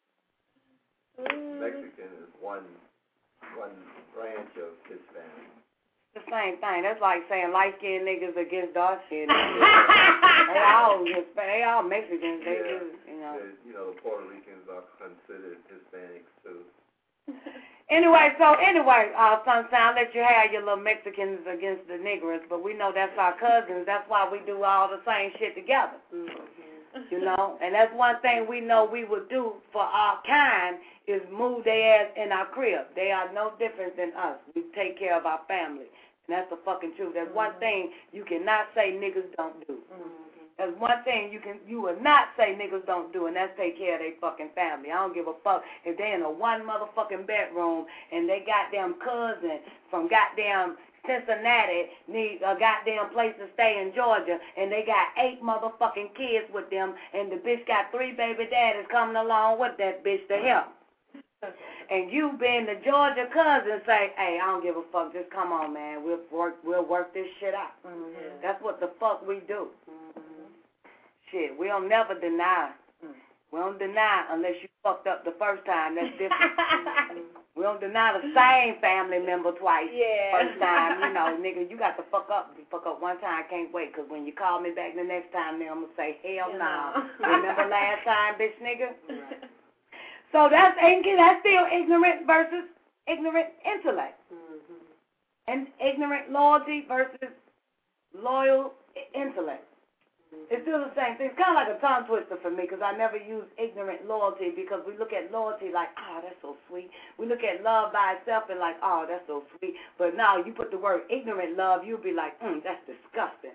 Mexican is one branch of Hispanic. The same thing. That's like saying light-skinned niggas against dark-skinned niggas. they all Mexicans. They do, you know. The Puerto Ricans are considered Hispanics too. Anyway, Sunshine, I'll let you have your little Mexicans against the niggers, but we know that's our cousins. That's why we do all the same shit together. You know? And that's one thing we know we would do for our kind is move their ass in our crib. They are no different than us. We take care of our family. And that's the fucking truth. That's one thing you cannot say niggas don't do. That's one thing you will not say niggas don't do, and that's take care of their fucking family. I don't give a fuck if they in a one motherfucking bedroom and they goddamn cousin from goddamn Cincinnati need a goddamn place to stay in Georgia, and they got 8 motherfucking kids with them, and the bitch got 3 baby daddies coming along with that bitch to help. And you being the Georgia cousin say, hey, I don't give a fuck, just come on, man, we'll work this shit out. Mm-hmm. That's what the fuck we do. Mm-hmm. Shit, we don't never deny. We don't deny unless you fucked up the first time, that's different. We don't deny the same family member twice. Yeah. First time, you know, nigga, you got to fuck up. You fuck up one time, I can't wait, because when you call me back the next time, then I'm going to say, hell no. Remember last time, bitch nigga? Right. So that's still ignorant versus ignorant intellect. Mm-hmm. And ignorant loyalty versus loyal intellect. It's still the same thing. It's kind of like a tongue twister for me because I never use ignorant loyalty because we look at loyalty like, oh, that's so sweet. We look at love by itself and like, oh, that's so sweet. But now you put the word ignorant love, you'll be like, that's disgusting.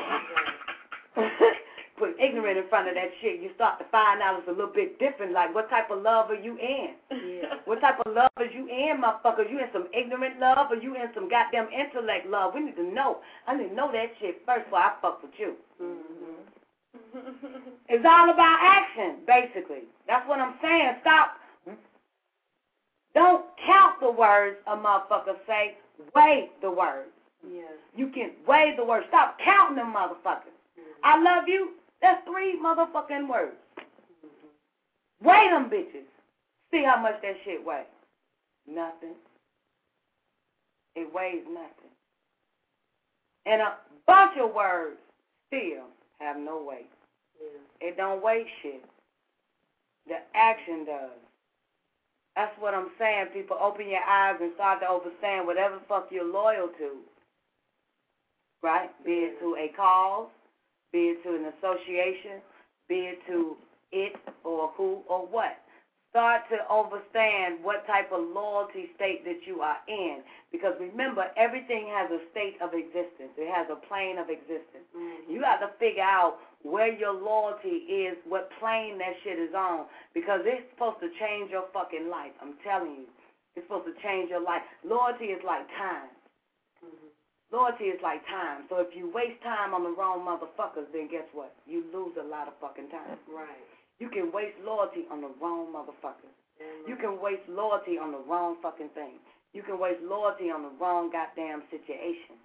Put ignorant in front of that shit, you start to find out it's a little bit different. Like, what type of love are you in? Yeah. What type of love are you in, motherfucker? You in some ignorant love or you in some goddamn intellect love? We need to know. I need to know that shit first before I fuck with you. Mm-hmm. It's all about action, basically. That's what I'm saying. Stop. Don't count the words a motherfucker say. Weigh the words. Yeah. You can weigh the words. Stop counting them motherfuckers. Mm-hmm. I love you. That's 3 motherfucking words. Mm-hmm. Weigh them bitches. See how much that shit weighs. Nothing. It weighs nothing. And a bunch of words still have no weight. Yeah. It don't weigh shit. The action does. That's what I'm saying. People, open your eyes and start to understand whatever the fuck you're loyal to. Right? Be it to a cause, be it to an association, be it to it or who or what. Start to understand what type of loyalty state that you are in. Because remember, everything has a state of existence. It has a plane of existence. Mm-hmm. You got to figure out where your loyalty is, what plane that shit is on. Because it's supposed to change your fucking life. I'm telling you. It's supposed to change your life. Loyalty is like time. Mm-hmm. Loyalty is like time. So if you waste time on the wrong motherfuckers, then guess what? You lose a lot of fucking time. Right. You can waste loyalty on the wrong motherfuckers. Mm-hmm. You can waste loyalty on the wrong fucking thing. You can waste loyalty on the wrong goddamn situation.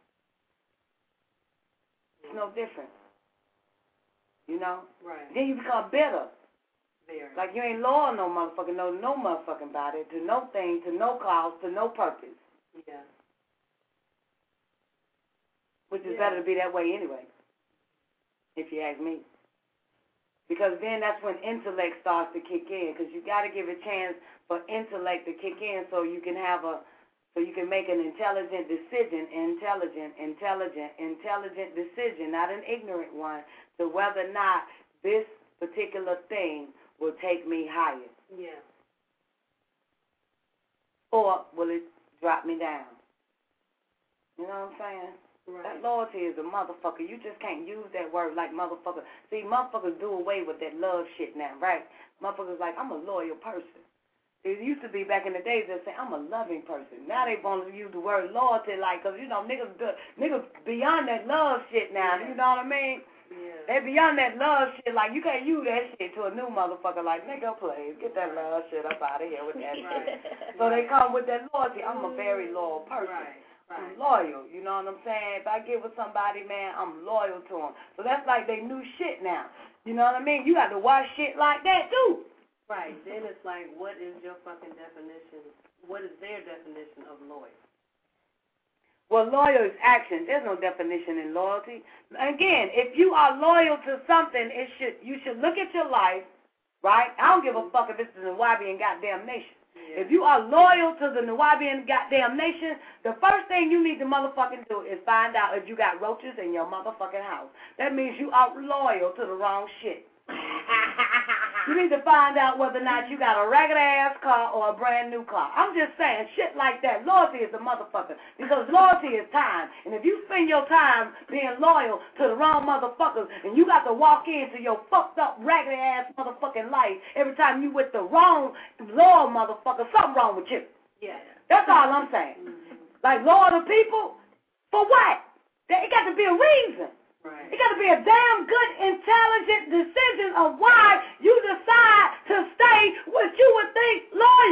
It's no different. You know? Right. Then you become bitter. Very. Like you ain't loyal no motherfucking no motherfucking body, to no thing, to no cause, to no purpose. Yeah. Which is better to be that way anyway, if you ask me. Because then that's when intellect starts to kick in. Because you got to give a chance for intellect to kick in, so you can make an intelligent decision, intelligent decision, not an ignorant one, to whether or not this particular thing will take me higher. Yeah. Or will it drop me down? You know what I'm saying? Right. That loyalty is a motherfucker. You just can't use that word like motherfucker. See, motherfuckers do away with that love shit now, right? Motherfuckers like, I'm a loyal person. It used to be back in the days they'd say, I'm a loving person. Now they want to use the word loyalty like, because, you know, niggas beyond that love shit now. You know what I mean? Yeah. They beyond that love shit. Like, you can't use that shit to a new motherfucker like, nigga, please, get that love shit up out of here with that shit. So they come with that loyalty. I'm a very loyal person. Right. I'm loyal, you know what I'm saying? If I get with somebody, man, I'm loyal to them. So that's like they new shit now. You know what I mean? You got to watch shit like that, too. Right. Then it's like, what is your fucking definition? What is their definition of loyal? Well, loyal is action. There's no definition in loyalty. Again, if you are loyal to something, you should look at your life, right? I don't give a fuck if it's the Nubian goddamn nation. Yeah. If you are loyal to the Nubian goddamn nation, the first thing you need to motherfucking do is find out if you got roaches in your motherfucking house. That means you are loyal to the wrong shit. You need to find out whether or not you got a ragged-ass car or a brand-new car. I'm just saying, shit like that. Loyalty is a motherfucker because loyalty is time. And if you spend your time being loyal to the wrong motherfuckers and you got to walk into your fucked-up, ragged-ass motherfucking life every time you with the wrong loyal motherfucker, something wrong with you. Yeah. That's all I'm saying. Like, loyal to people? For what? It got to be a reason. Right. It got to be a damn good, intelligent decision of why you decide to stay what you would think loyal.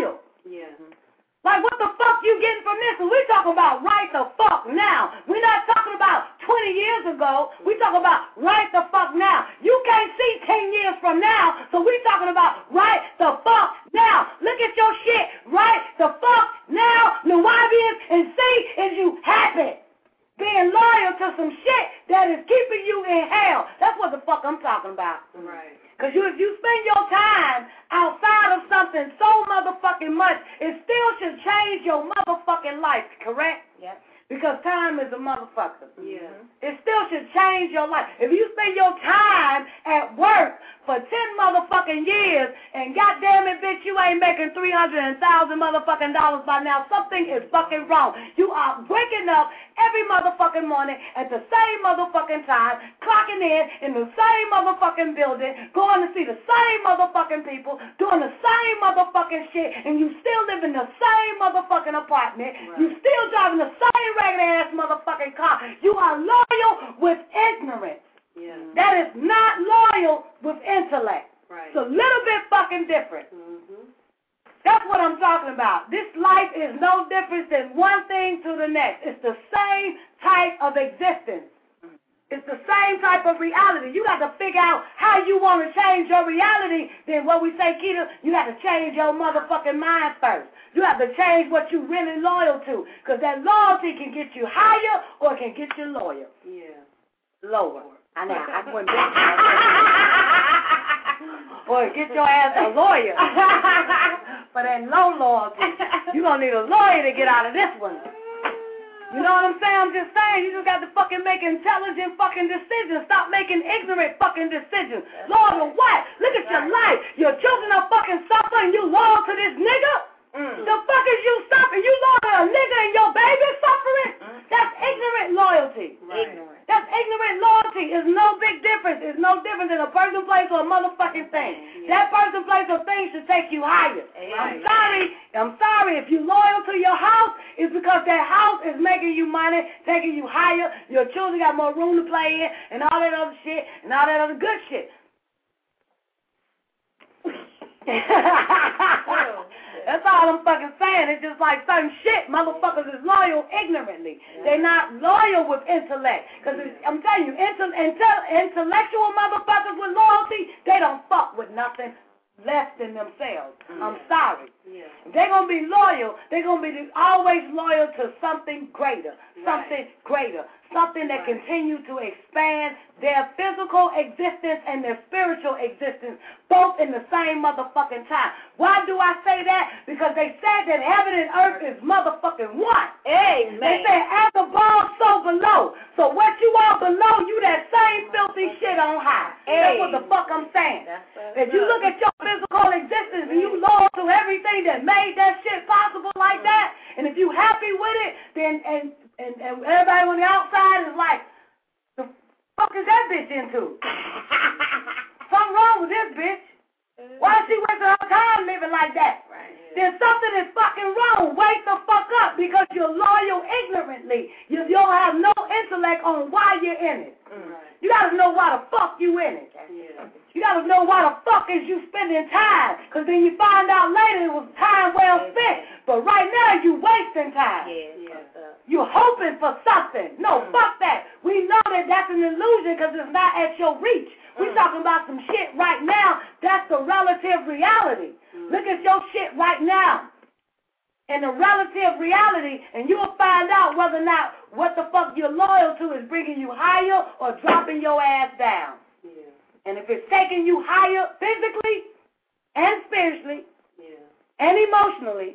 Yeah. Like, what the fuck you getting from this? We talking about right the fuck now. We're not talking about 20 years ago. We talking about right the fuck now. You can't see 10 years from now, so we talking about right the fuck now. Look at your shit right the fuck now, Nuwaubians, and see if you happy. Being loyal to some shit that is keeping you in hell. That's what the fuck I'm talking about. Right. Because if you spend your time outside of something so motherfucking much, it still should change your motherfucking life, correct? Yep. Because time is a motherfucker. Yeah. It still should change your life. If you spend your time at work for 10 motherfucking years and goddamn it, bitch, you ain't making $300,000 motherfucking dollars by now, something is fucking wrong. You are waking up every motherfucking morning at the same motherfucking time, clocking in the same motherfucking building, going to see the same motherfucking people, doing the same motherfucking shit, and you still live in the same motherfucking apartment. Right. You still driving the same regular-ass motherfucking car. You are loyal with ignorance. Yeah. That is not loyal with intellect. Right. It's a little bit fucking different. Mm-hmm. That's what I'm talking about. This life is no different than one thing to the next. It's the same type of existence. It's the same type of reality. You got to figure out how you want to change your reality. Then what we say, Keita, you got to change your motherfucking mind first. You have to change what you really loyal to. Because that loyalty can get you higher or it can get you lower. Yeah. Lower. I know. I went back. Or get your ass a lawyer. For that low loyalty. You're going to need a lawyer to get out of this one. You know what I'm saying? I'm just saying, you just got to fucking make intelligent fucking decisions. Stop making ignorant fucking decisions. Loyal to what? Look at your life. Your children are fucking suffering. You loyal to this nigga? The fuck is you suffering? You loyal to a nigga and your baby suffering? That's ignorant loyalty. Right. Ignorant. That's ignorant loyalty. It's no big difference. It's no different than a person, place, or a motherfucking thing. That person, place, or thing should take you higher. I'm sorry. If you loyal to your house, it's because that house is making you money, taking you higher. Your children got more room to play in, and all that other shit, and all that other good shit. That's all I'm fucking saying. It's just like certain shit. Motherfuckers is loyal ignorantly. They're not loyal with intellect. Because I'm telling you, intellectual motherfuckers with loyalty, they don't fuck with nothing less than themselves. I'm sorry. If they're going to be loyal, they're going to be always loyal to something greater. Something greater. Something that continues to expand their physical existence and their spiritual existence, both in the same motherfucking time. Why do I say that? Because they said that heaven and earth is motherfucking one. Amen. They said as above, so below. So what you are below, you that same filthy shit on high. That's what the fuck I'm saying. If you look at your physical existence and you loyal to everything that made that shit possible like that, and if you happy with it, then and everybody on the outside is like, the fuck is that bitch into? Something wrong with this bitch. Why is she wasting her time living like that? Then something is fucking wrong. Wake the fuck up because you're loyal ignorantly. You don't have no intellect on why you're in it. You got to know why the fuck you in it. You got to know why the fuck is you spending time. Because then you find out later it was time well spent. But right now you wasting time. You're hoping for something. No, fuck that. We know that that's an illusion because it's not at your reach. We're talking about some shit right now. That's the relative reality. Look at your shit right now. In the relative reality, and you'll find out whether or not what the fuck you're loyal to is bringing you higher or dropping your ass down. And if it's taking you higher physically and spiritually and emotionally,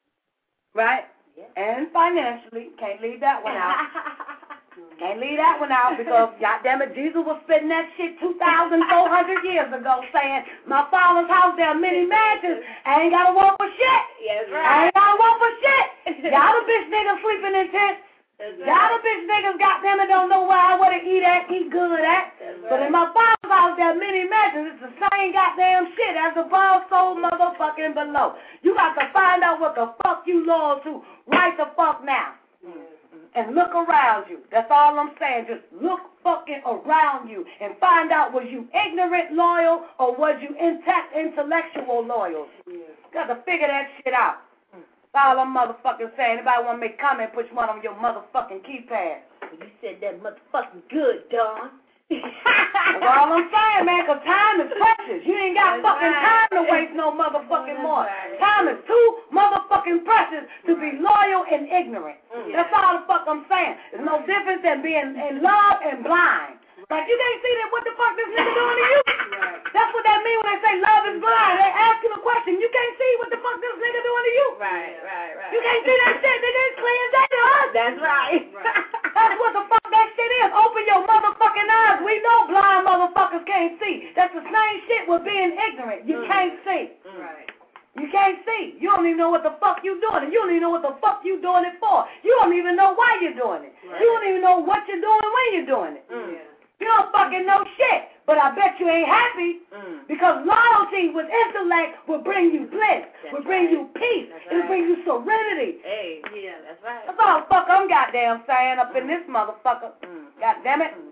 right, and financially, can't leave that one out. Can't leave that one out because, goddammit, Jesus was spitting that shit 2,400 years ago saying, my father's house, there are many mansions. I ain't got to work for shit. I ain't got to work for shit. Y'all the bitch niggas sleeping in tents. Y'all the bitch niggas, goddammit, don't know where to eat at, eat good at. But in my father's house, there are many mansions. It's the same goddamn shit as above, so motherfucking below. You got to find out what the fuck you loyal to right the fuck now. And look around you. That's all I'm saying. Just look fucking around you and find out, was you ignorant loyal or was you intellectual loyal? You got to figure that shit out. That's all I'm motherfucking saying. Anybody want to make a comment, push one on your motherfucking keypad. You said that motherfucking good, Don. That's all I'm saying, man, because time is precious. You ain't got fucking time to waste no motherfucking more. Time is too motherfucking precious to be loyal and ignorant. That's all the fuck I'm saying. There's no difference than being in love and blind. Like, you can't see that what the fuck this nigga doing to you. That's what that mean when they say love is blind. They ask you a question. You can't see what the fuck this nigga doing to you. Right. You can't see that shit. Nigga, it's clear as day to us. That's right. That's what the fuck that shit is. Open your motherfucking eyes. We know blind motherfuckers can't see. That's the same shit with being ignorant. You can't see. Right. You can't see. You don't even know what the fuck you doing. And you don't even know what the fuck you doing it for. You don't even know why you're doing it. You don't even know what you're doing when you're doing it. You don't fucking know shit. But I bet you ain't happy because loyalty with intellect will bring you bliss, will bring you peace, it'll bring you serenity. Hey, yeah, that's right. That's all the fuck I'm goddamn saying up in this motherfucker. God damn it.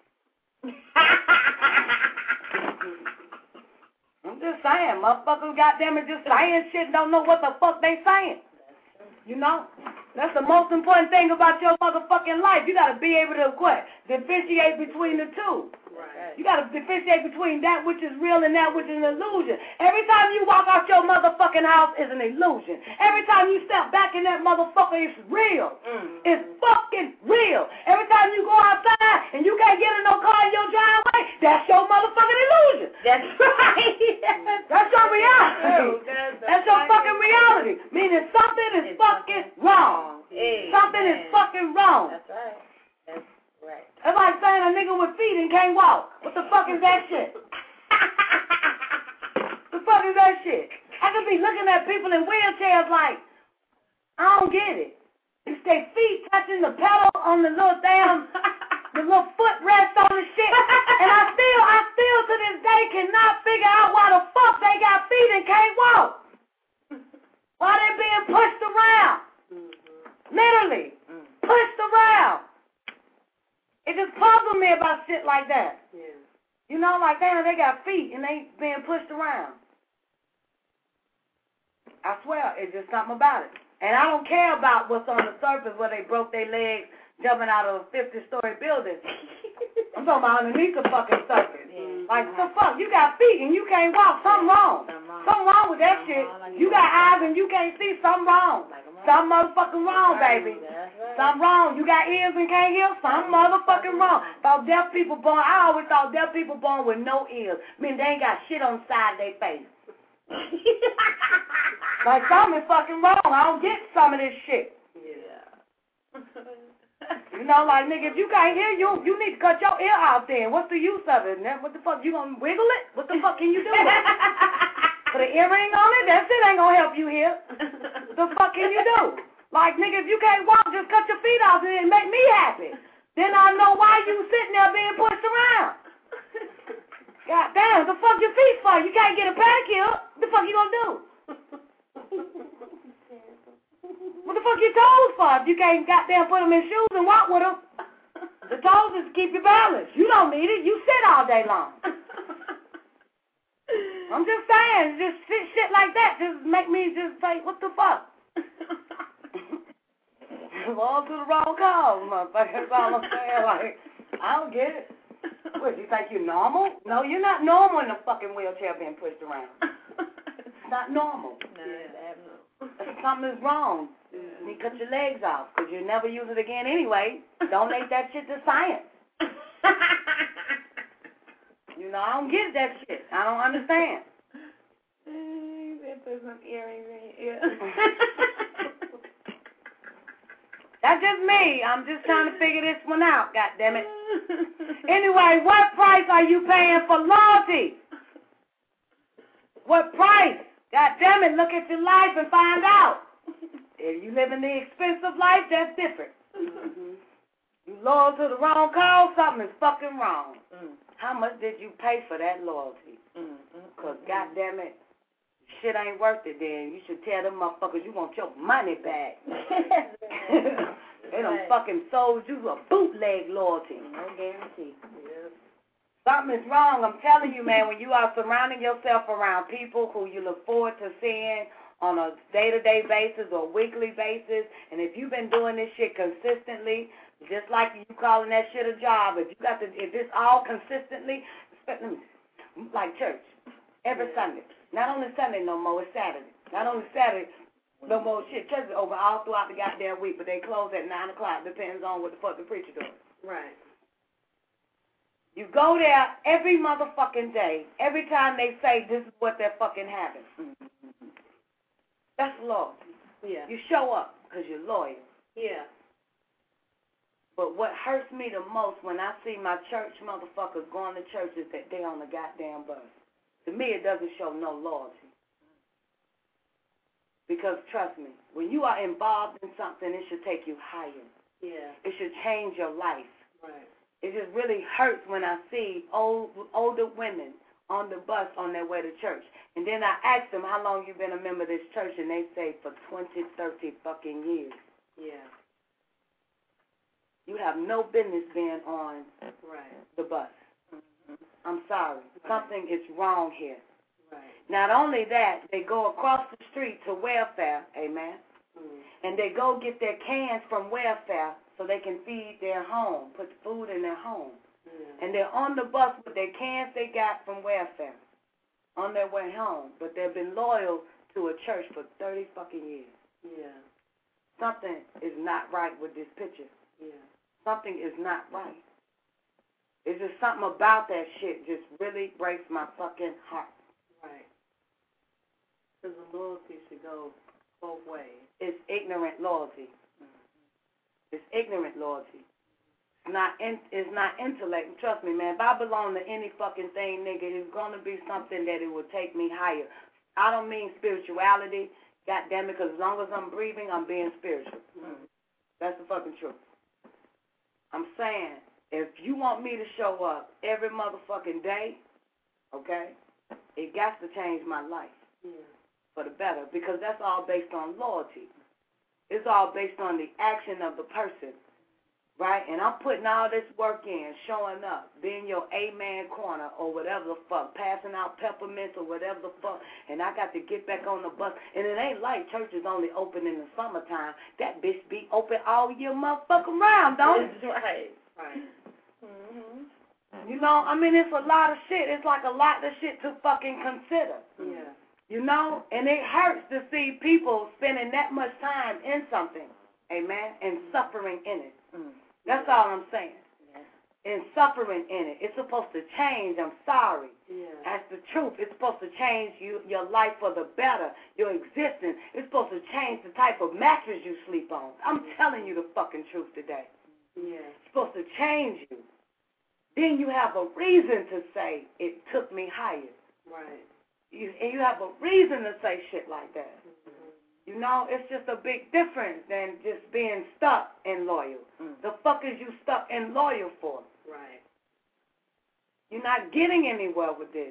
I'm just saying, motherfuckers goddamn it just saying shit and don't know what the fuck they saying. You know? That's the most important thing about your motherfucking life. You gotta be able to what? Differentiate between the two. Right. You gotta differentiate between that which is real and that which is an illusion. Every time you walk out your motherfucking house is an illusion. Every time you step back in that motherfucker, it's real. It's fucking real. Every time you go outside and you can't get in no car in your driveway, that's your motherfucking illusion. That's right. That's your reality. That's your fucking reality. Meaning something is fucking wrong. Something is fucking wrong. That's right. That's right. It's like saying a nigga with feet and can't walk. What the fuck is that shit? The fuck is that shit? I could be looking at people in wheelchairs like, I don't get it. It's their feet touching the pedal on the little damn, the little footrest on the shit. And I still to this day cannot figure out why the fuck they got feet and can't walk. Why they being pushed around. Literally. Pushed around. It just puzzles me about shit like that. Yeah. You know, like, damn, they got feet and they being pushed around. I swear, it's just something about it. And I don't care about what's on the surface where they broke their legs jumping out of a 50-story building. I'm talking about underneath the fucking surface. Like, the fuck, you got feet and you can't walk. Something wrong. Something wrong with that shit. You got eyes and you can't see. Something wrong. Something motherfucking wrong, baby. Something wrong. You got ears and can't hear? Something motherfucking wrong. Thought deaf people born, I always thought deaf people born with no ears. I mean, they ain't got shit on the side of their face. Like, something is fucking wrong. I don't get some of this shit. Yeah. You know, like, nigga, if you can't hear, you need to cut your ear out then. What's the use of it? What the fuck, you gonna wiggle it? What the fuck can you do with it? Put an earring on it? That shit ain't gonna help you hear. What the fuck can you do? Like, nigga, if you can't walk, just cut your feet off and it make me happy. Then I know why you sitting there being pushed around. God damn, the fuck your feet for? You can't get a pedicure. What the fuck you gonna do? What the fuck your toes for if you can't goddamn put them in shoes and walk with them? The toes is to keep you balanced. You don't need it. You sit all day long. I'm just saying, just shit like that just make me just say, what the fuck? All to the wrong cause, motherfucker. That's all I'm saying. Like, I don't get it. What, you think you're normal? No, you're not normal in the fucking wheelchair being pushed around. It's not normal. Something is wrong. You need to cut your legs off because you'll never use it again anyway. Donate that shit to science. You know, I don't get that shit. I don't understand. Put some earrings in your ear. That's just me. I'm just trying to figure this one out, goddammit. Anyway, what price are you paying for loyalty? What price? Goddammit, look at your life and find out. If you living the expensive life, that's different. You loyal to the wrong cause, something is fucking wrong. How much did you pay for that loyalty? Because, goddammit, shit ain't worth it then. You should tell them motherfuckers you want your money back. They done fucking sold you a bootleg loyalty. No guarantee. Something is wrong. I'm telling you, man, when you are surrounding yourself around people who you look forward to seeing, on a day-to-day basis or weekly basis, and if you've been doing this shit consistently, just like you calling that shit a job, if it's all consistently, like church, every Sunday. Not only Sunday no more, it's Saturday. Not only Saturday no more, shit, church is open all throughout the goddamn week, but they close at 9 o'clock, depends on what the fuck the preacher doing. Right. You go there every motherfucking day, every time they say this is what they're fucking having. That's loyalty. Yeah. You show up because you're loyal. Yeah. But what hurts me the most when I see my church motherfuckers going to church is that they on the goddamn bus. To me, it doesn't show no loyalty. Because trust me, when you are involved in something, it should take you higher. Yeah. It should change your life. Right. It just really hurts when I see older women on the bus on their way to church. And then I ask them, how long you been a member of this church? And they say, for 20, 30 fucking years. Yeah. You have no business being on the bus. I'm sorry. Something is wrong here. Right. Not only that, they go across the street to welfare, amen, and they go get their cans from welfare so they can feed their home, put food in their home. And they're on the bus with their cans they got from welfare on their way home, but they've been loyal to a church for 30 fucking years. Yeah. Something is not right with this picture. Yeah. Something is not right. It's just something about that shit just really breaks my fucking heart. Right. Because the loyalty should go both ways. It's ignorant loyalty. It's ignorant loyalty. It's not intellect. Trust me, man. If I belong to any fucking thing, nigga, it's going to be something that it will take me higher. I don't mean spirituality, goddamn it, because as long as I'm breathing, I'm being spiritual. That's the fucking truth. I'm saying, if you want me to show up every motherfucking day, okay, it got to change my life for the better, because that's all based on loyalty. It's all based on the action of the person, right? And I'm putting all this work in, showing up, being your A-man corner or whatever the fuck, passing out peppermints or whatever the fuck, and I got to get back on the bus. And it ain't like church is only open in the summertime. That bitch be open all year motherfucking round, don't it? Right. You know, I mean, it's a lot of shit. It's like a lot of shit to fucking consider. Yeah. You know, and it hurts to see people spending that much time in something, amen, and suffering in it. That's all I'm saying. And suffering in it. It's supposed to change. I'm sorry. Yeah. That's the truth. It's supposed to change your life for the better, your existence. It's supposed to change the type of mattress you sleep on. I'm telling you the fucking truth today. Yeah. It's supposed to change you. Then you have a reason to say it took me higher. Right. And you have a reason to say shit like that. You know, it's just a big difference than just being stuck and loyal. The fuck is you stuck and loyal for? Right. You're not getting anywhere with this.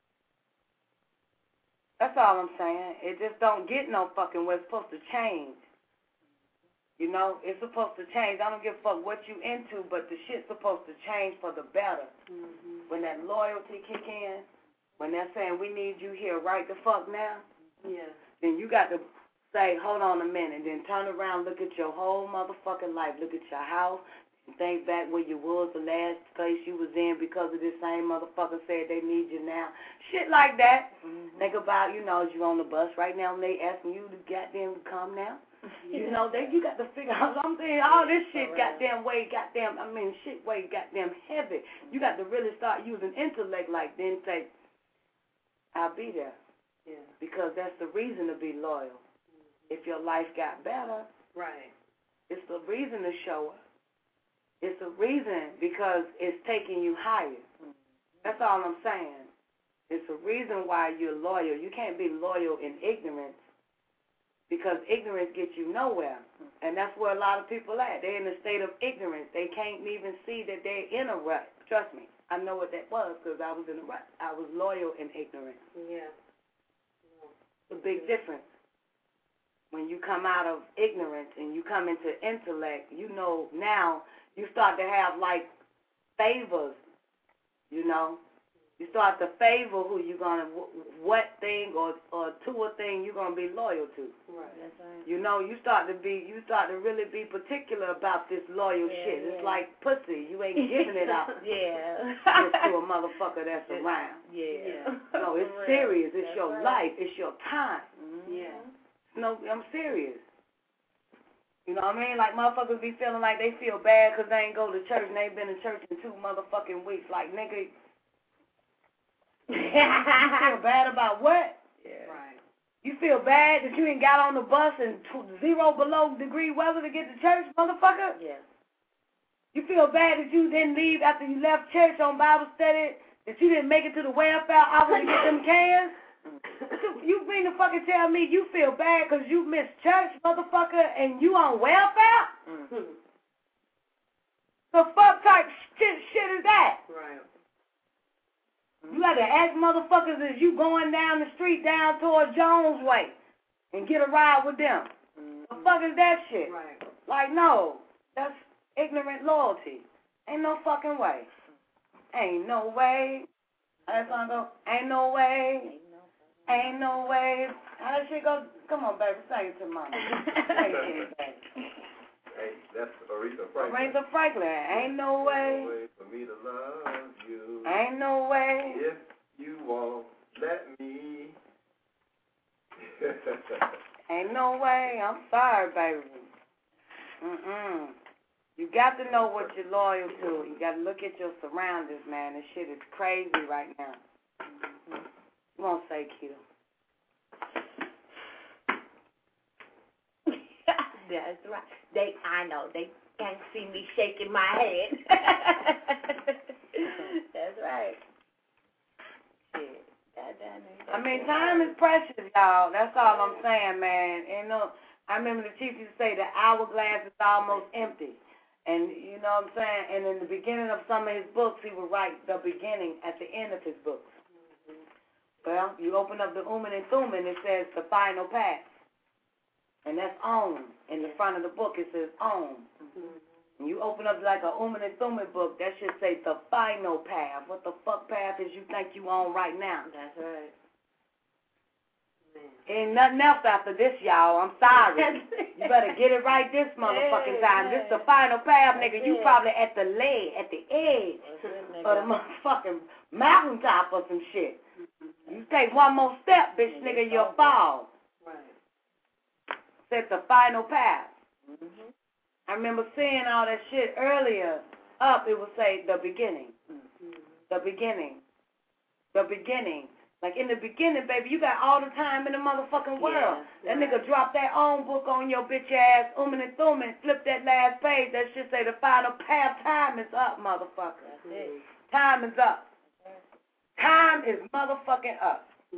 That's all I'm saying. It just don't get no fucking where. It's supposed to change. You know, it's supposed to change. I don't give a fuck what you into, but the shit's supposed to change for the better. When that loyalty kick in, when they're saying we need you here right the fuck now, then you got to say, hold on a minute, then turn around, look at your whole motherfucking life, look at your house, and think back where you was the last place you was in because of this same motherfucker said they need you now. Shit like that. Think about, you know, you're on the bus right now and they asking you to goddamn come now. You know, you got to figure out something. All this shit shit way goddamn heavy. You got to really start using intellect like then say, I'll be there. Yeah. Because that's the reason to be loyal. If your life got better, right, it's the reason to show up. It's a reason because it's taking you higher. That's all I'm saying. It's a reason why you're loyal. You can't be loyal in ignorance because ignorance gets you nowhere. And that's where a lot of people at. They're in a state of ignorance. They can't even see that they're in a rut. Trust me. I know what that was because I was in a rut. I was loyal in ignorance. Yeah. It's a big difference. When you come out of ignorance and you come into intellect, you know now you start to have like favors, you know. You start to favor who you're going to, what thing or to a thing you're going to be loyal to. Right. That's right. You know, you start to really be particular about this loyal shit. It's like pussy. You ain't giving it out. Just to a motherfucker that's around. No, it's serious. It's your life. It's your time. Yeah. No, I'm serious. You know what I mean? Like, motherfuckers be feeling like they feel bad because they ain't go to church and they ain't been to church in 2 motherfucking weeks. Like, nigga, you feel bad about what? Yeah. Right. You feel bad that you ain't got on the bus in 0 below degree weather to get to church, motherfucker? Yeah. You feel bad that you didn't leave after you left church on Bible study, that you didn't make it to the welfare office to get them cans? You mean to fucking tell me you feel bad because you missed church, motherfucker, and you on welfare? The fuck type shit is that? Right. You got to ask motherfuckers as you going down the street down towards Jones Way and get a ride with them. The fuck is that shit? Right. Like, no, that's ignorant loyalty. Ain't no fucking way. Ain't no way. How that song go? Ain't no way. Ain't no way. How that shit go? Come on, baby, sing it to mama. Sing it, baby. Hey, that's Aretha Franklin. Aretha Franklin. Ain't no way. No way for me to love you. Ain't no way. If you won't let me. Ain't no way. I'm sorry, baby. You got to know what you're loyal to. You got to look at your surroundings, man. This shit is crazy right now. Come on, say, Keto. That's right. I know, they can't see me shaking my head. That's right. Shit. I mean, time is precious, y'all. That's all I'm saying, man. And I remember the chief used to say the hourglass is almost empty. And you know what I'm saying? And in the beginning of some of his books, he would write the beginning at the end of his books. Well, you open up the Uman and Thuman, it says the final path. And that's Om. In the front of the book, it says Om. And you open up like a Uman and Thuman book, that should say the final path. What the fuck path is you think you on right now? That's right. Ain't nothing else after this, y'all. I'm sorry. You better get it right this motherfucking time. This the final path, nigga. You probably at the edge of the motherfucking mountaintop or some shit. You take one more step, bitch, nigga, you'll fall. Right. Said the final path. I remember seeing all that shit earlier. Up, it would say the beginning. The beginning. The beginning. Like in the beginning, baby, you got all the time in the motherfucking world. That nigga dropped that own book on your bitch ass, Uman and Thuman, flip that last page, that should say the final path. Time is up, motherfucker. That's it. Time is up. Time is motherfucking up. Yeah.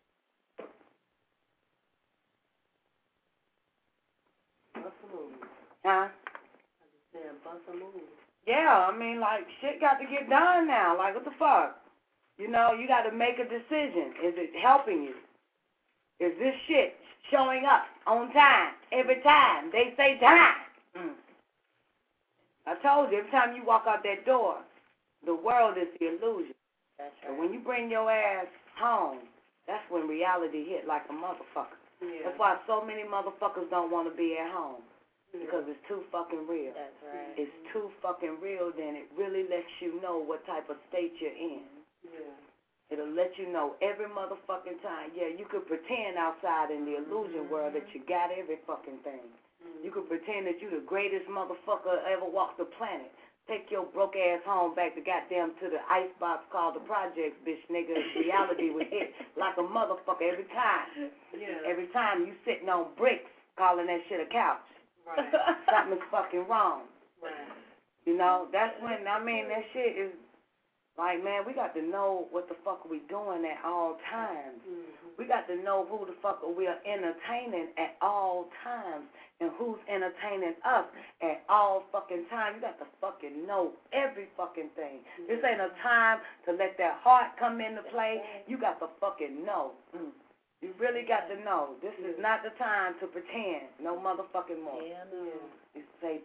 Bust a move. Huh? Yeah, bust a move. Yeah, I mean, like, shit got to get done now. Like, what the fuck? You know, you got to make a decision. Is it helping you? Is this shit showing up on time? Every time. They say time. I told you, every time you walk out that door, the world is the illusion. That's right. And when you bring your ass home, that's when reality hit like a motherfucker. Yeah. That's why so many motherfuckers don't want to be at home. Because it's too fucking real. That's right. It's too fucking real, then it really lets you know what type of state you're in. Yeah. It'll let you know every motherfucking time. Yeah, you could pretend outside in the illusion world that you got every fucking thing. You could pretend that you the greatest motherfucker ever walked the planet. Take your broke ass home back to goddamn to the icebox called the projects, bitch nigga. Reality would hit like a motherfucker every time. Yeah. Every time you sitting on bricks calling that shit a couch. Right. Something's fucking wrong. Right. You know, that's when, I mean, that shit is like, man, we got to know what the fuck we doing at all times. We got to know who the fuck we are entertaining at all times and who's entertaining us at all fucking times. You got to fucking know every fucking thing. This ain't a time to let that heart come into play. You got to fucking know. You really got to know. This is not the time to pretend. No motherfucking more. Yeah, no. You say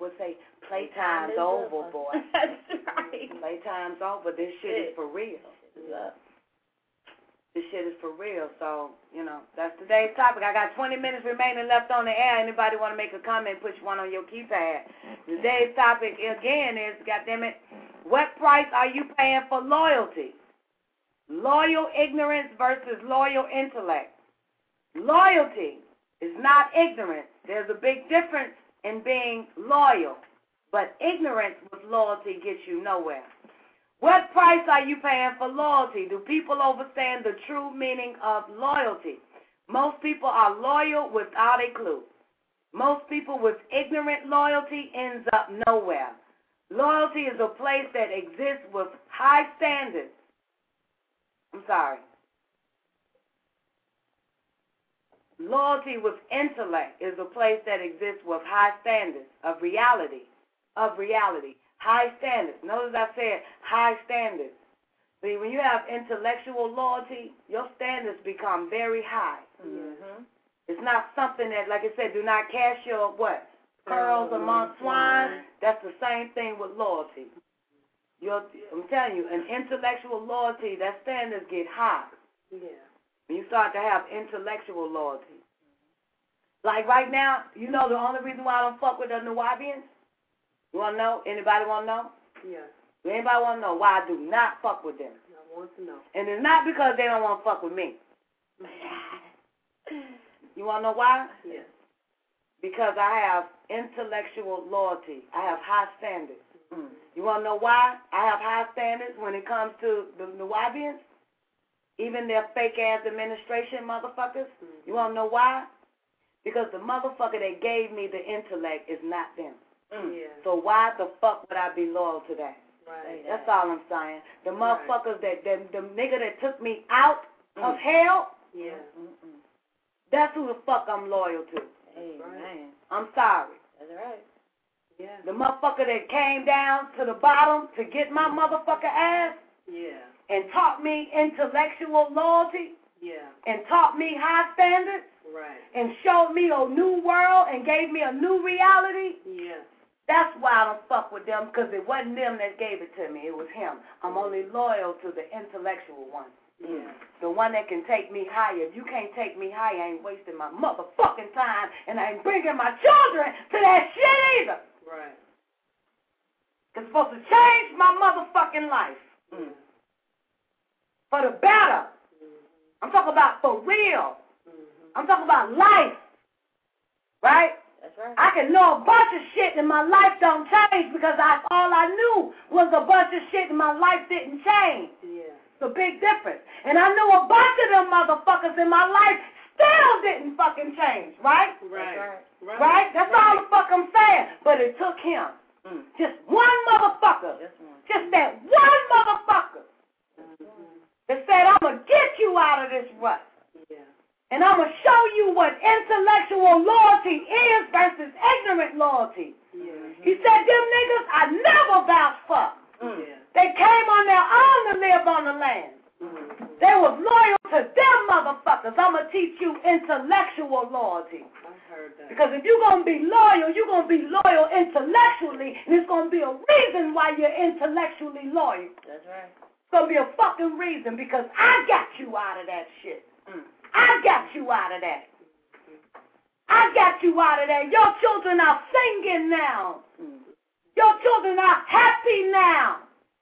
playtime's over, boy. That's right. Playtime's over. This shit is for real. This shit is for real. So, you know, that's today's topic. I got 20 minutes remaining left on the air. Anybody want to make a comment, push one on your keypad. Today's topic, again, is, goddammit, what price are you paying for loyalty? Loyal ignorance versus loyal intellect. Loyalty is not ignorance. There's a big difference in being loyal. But ignorance with loyalty gets you nowhere. What price are you paying for loyalty? Do people understand the true meaning of loyalty? Most people are loyal without a clue. Most people with ignorant loyalty ends up nowhere. Loyalty is a place that exists with high standards. Loyalty with intellect is a place that exists with high standards of reality. High standards. Notice I said high standards. See, when you have intellectual loyalty, your standards become very high. Mm-hmm. It's not something that, like I said, do not cast your what? Pearls among swine. That's the same thing with loyalty. I'm telling you, an intellectual loyalty, that standards get high. Yeah. When you start to have intellectual loyalty. Like right now, you know the only reason why I don't fuck with the Nuwaubians? You want to know? Anybody want to know? Yeah. Anybody want to know why I do not fuck with them? I want to know. And it's not because they don't want to fuck with me. You want to know why? Yes. Because I have intellectual loyalty. I have high standards. You want to know why I have high standards when it comes to the Nuwaubians? Even their fake-ass administration motherfuckers? You want to know why? Because the motherfucker that gave me the intellect is not them. Yeah. So why the fuck would I be loyal to that? Right. That's all I'm saying. The motherfuckers the nigga that took me out of hell, yeah. That's who the fuck I'm loyal to. Amen. I'm sorry. That's right. Yeah. The motherfucker that came down to the bottom to get my motherfucker ass. Yeah. And taught me intellectual loyalty. Yeah. And taught me high standards. Right. And showed me a new world and gave me a new reality. Yeah. That's why I don't fuck with them, because it wasn't them that gave it to me. It was him. I'm only loyal to the intellectual one. Yeah. The one that can take me higher. If you can't take me higher, I ain't wasting my motherfucking time, and I ain't bringing my children to that shit either. Right. It's supposed to change my motherfucking life. For the better. I'm talking about for real. I'm talking about life. Right? That's right. I can know a bunch of shit and my life don't change because all I knew was a bunch of shit and my life didn't change. Yeah. It's a big difference. And I knew a bunch of them motherfuckers in my life still didn't fucking change. Right? Right. Right? That's all the fuck I'm saying. But it took him. Just one motherfucker. Just that one motherfucker. That said, I'm going to get you out of this rut. Yeah. And I'm going to show you what intellectual loyalty is versus ignorant loyalty. Yeah. He said, them niggas I never vouched for. Yeah. They came on their own to live on the land. They was loyal to them motherfuckers. I'm going to teach you intellectual loyalty. I heard that. Because if you're going to be loyal, you're going to be loyal intellectually, and it's going to be a reason why you're intellectually loyal. That's right. It's going to be a fucking reason because I got you out of that shit. I got you out of that. I got you out of that. Your children are singing now. Your children are happy now.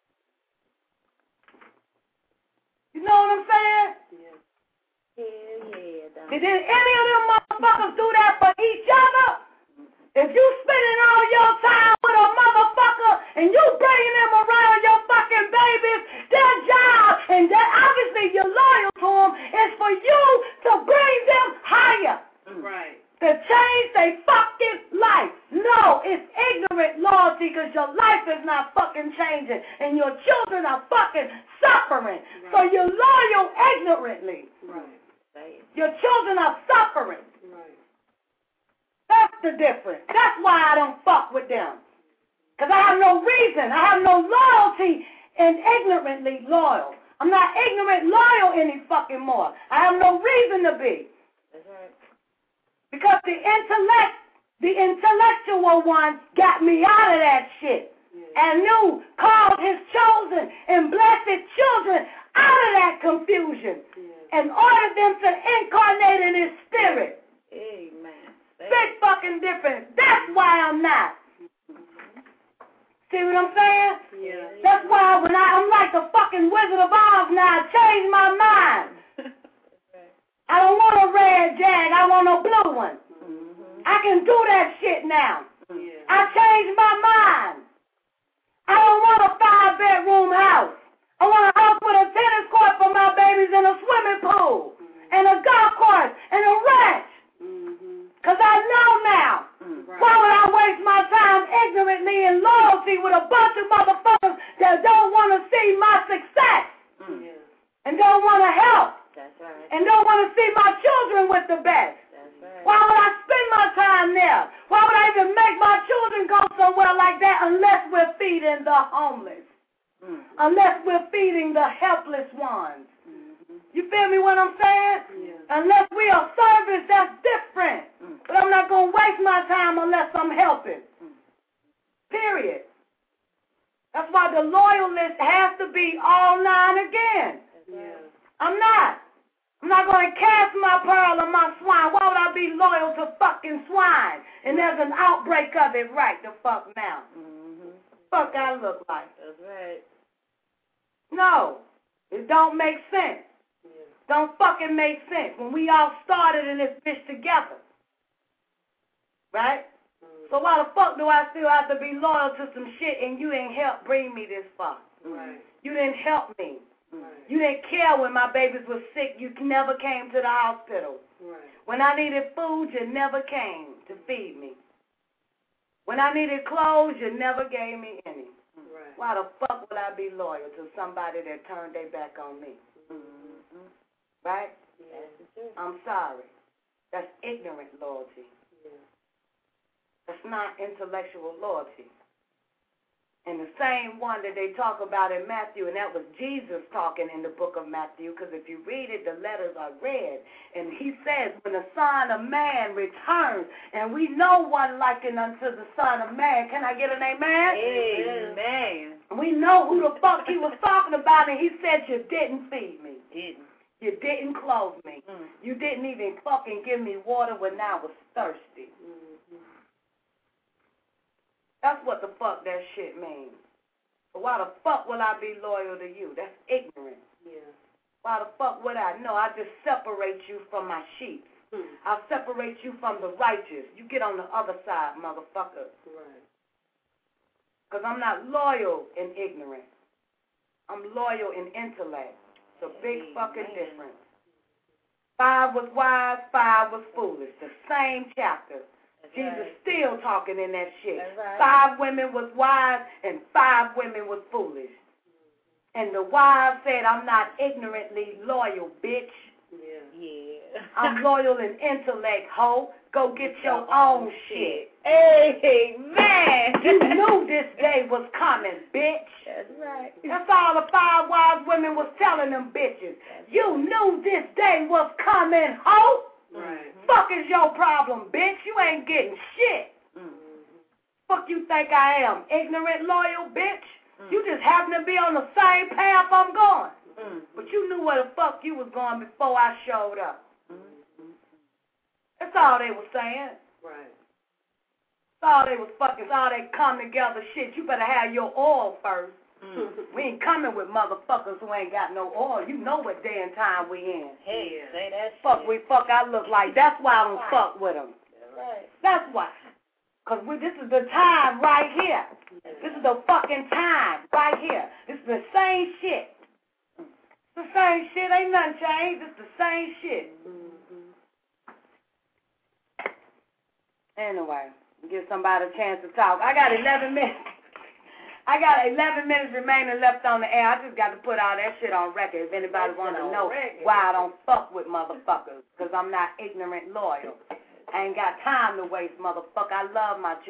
You know what I'm saying? Yeah. Yeah. Did any of them motherfuckers do that for each other? If you spending all your time with a motherfucker and you bringing them around your fucking babies, their job, and that obviously you're loyal to them, is for you to bring them higher. Right. To change their fucking life. No, it's ignorant loyalty because your life is not fucking changing and your children are fucking suffering. Right. So you're loyal ignorantly. Right. Your children are suffering. Right. That's the difference. That's why I don't fuck with them. Because I have no reason. I have no loyalty and ignorantly loyal. I'm not ignorant loyal any fucking more. I have no reason to be. That's right. Because the intellectual one got me out of that shit. Yeah. and knew, called his chosen and blessed children out of that confusion and ordered them to incarnate in his spirit. Amen. Big fucking difference. That's why I'm not. See what I'm saying? Yeah. That's why when I'm like the fucking Wizard of Oz now, I changed my mind. I don't want a red Jag, I want a blue one. I can do that shit now. I changed my mind. I don't want a 5-bedroom house. I want a house with a tennis court for my babies and a swimming pool and a golf course and a ranch. Because I know now. Why would I waste my time ignorantly in loyalty with a bunch of motherfuckers that don't want to see my success and don't want to help and don't want to see my children with the best? Why would I spend my time there? Why would I even make my children go somewhere like that unless we're feeding the homeless? Unless we're feeding the helpless ones. You feel me what I'm saying? Unless we are service, that's different. But I'm not going to waste my time unless I'm helping. Period. That's why the loyalist has to be all 9 again. I'm not. I'm not going to cast my pearl on my swine. Why would I be loyal to fucking swine? And there's an outbreak of it right the fuck now. Fuck I look like. That's right. No, it don't make sense. Don't fucking make sense when we all started in this bitch together. Right? So why the fuck do I still have to be loyal to some shit and you didn't help bring me this far? You didn't help me. You didn't care when my babies were sick. You never came to the hospital. When I needed food, you never came to feed me. When I needed clothes, you never gave me any. Why the fuck would I be loyal to somebody that turned their back on me? Right? I'm sorry. That's ignorant loyalty. That's not intellectual loyalty. And the same one that they talk about in Matthew, and that was Jesus talking in the book of Matthew, because if you read it, the letters are red. And he says, when the Son of Man returns, and we know one likened unto the Son of Man. Can I get an amen? Amen. We know who the fuck he was talking about, and he said, you didn't feed me. You didn't clothe me. You didn't even fucking give me water when I was thirsty. That's what the fuck that shit means. But why the fuck will I be loyal to you? That's ignorant. Why the fuck would I? No, I just separate you from my sheep. I'll separate you from the righteous. You get on the other side, motherfucker. Because I'm not loyal in ignorance. I'm loyal in intellect. It's a big fucking difference. 5 was wise, 5 was foolish. The same chapter. Jesus still talking in that shit. 5 women was wise and 5 women was foolish. And the wise said, I'm not ignorantly loyal, bitch. I'm loyal in intellect, hoe. Go get your own shit. Amen. You knew this day was coming, bitch. That's right. That's all the 5 wise women was telling them bitches. You knew this day was coming, hoe. Fuck is your problem, bitch? You ain't getting shit. Fuck you think I am? Ignorant, loyal, bitch? You just happen to be on the same path I'm going. But you knew where the fuck you was going before I showed up. That's all they were saying. That's all they was fucking, that's all they come together shit. You better have your oil first. We ain't coming with motherfuckers who ain't got no oil. You know what day and time we in. Hey, say that Fuck, shit. we fuck I look like. That's why I don't fuck with them. That's why. Because this is the time right here. This is the fucking time right here. This is the same shit. It's the same shit. Ain't nothing changed. It's the same shit. Anyway, give somebody a chance to talk. I got 11 minutes. I got 11 minutes remaining left on the air. I just got to put all that shit on record if anybody want to know why I don't fuck with motherfuckers. Because I'm not ignorant loyal. I ain't got time to waste, motherfucker. I love my children.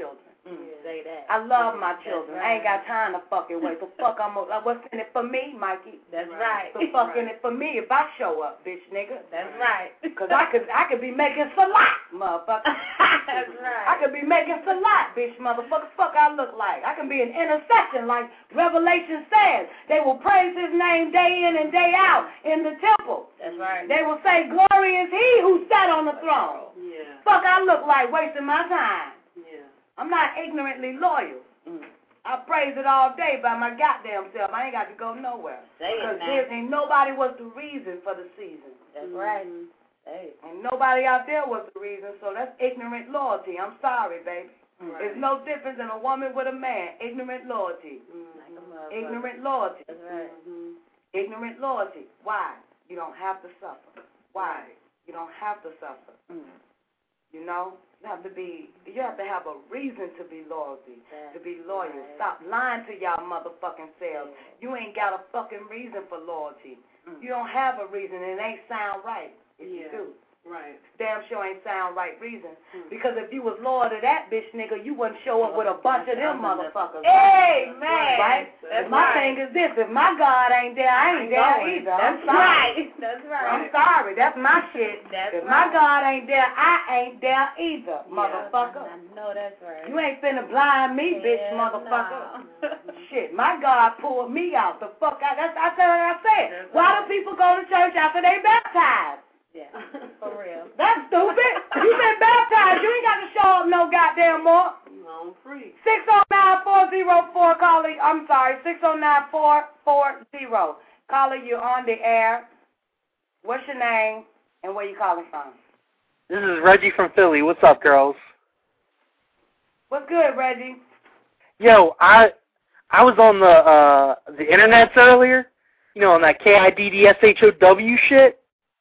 Say that. I love my children. I ain't got time to fucking wait. So fuck, what's in it for me, Mikey? That's right. So fuck in it for me if I show up, bitch, nigga. That's right. Because I could be making salat, motherfucker. That's right. I could be making salat, bitch, motherfucker. Fuck I look like. I can be an intercession like Revelation says. They will praise his name day in and day out in the temple. That's right. They will say, glory is he who sat on the throne. Yeah. Fuck I look like wasting my time. Yeah. I'm not ignorantly loyal. I praise it all day by my goddamn self. I ain't got to go nowhere. Because there ain't nobody was the reason for the season. That's right. Hey. And nobody out there was the reason, so that's ignorant loyalty. I'm sorry, baby. Right. There's no difference in a woman with a man. Ignorant loyalty. Ignorant loyalty. That's right. Ignorant loyalty. Why? You don't have to suffer. Why? You don't have to suffer. You know? You have to have a reason to be loyal. Right. Stop lying to y'all motherfucking selves. You ain't got a fucking reason for loyalty. You don't have a reason, and it ain't sound right if you do. Right. Damn sure ain't sound right reason. Because if you was loyal to that bitch nigga, you wouldn't show up with a bunch of them motherfuckers. Amen. Right? That's my thing is this, if my God ain't there, I ain't there either. That's I'm sorry. right. That's right. I'm sorry. That's my shit. If my God ain't there, I ain't there either, motherfucker. I know that's right. You ain't finna blind me, bitch, motherfucker. Shit, my God pulled me out the fuck out. I said. Why do people go to church after they baptized? Yeah, for real. That's stupid. You been baptized. You ain't got to show up no goddamn more. You on free. 609-404, caller. I'm sorry, 609-440. Caller, you're on the air. What's your name and where you calling from? This is Reggie from Philly. What's up, girls? What's good, Reggie? Yo, I was on the internet earlier. You know, on that KIDDSHOW shit.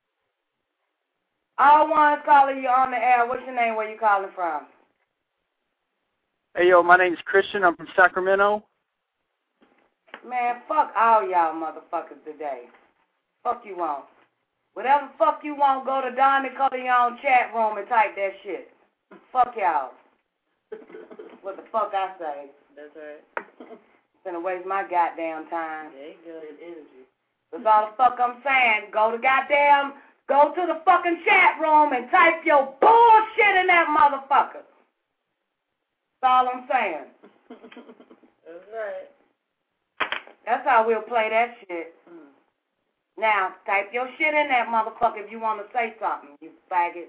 All ones, caller, you're on the air. What's your name? Where you calling from? Hey, yo, my name's Christian. I'm from Sacramento. Man, fuck all y'all motherfuckers today. Fuck you want. Whatever fuck you want, go to Don Nicoleon chat room and type that shit. Fuck y'all. What the fuck I say? That's right. Finna waste my goddamn time. There you go. Good energy. That's all the fuck I'm saying. Go to the fucking chat room and type your bullshit in that motherfucker. That's all I'm saying. That's right. That's how we'll play that shit. Now, type your shit in that motherfucker if you want to say something, you faggot.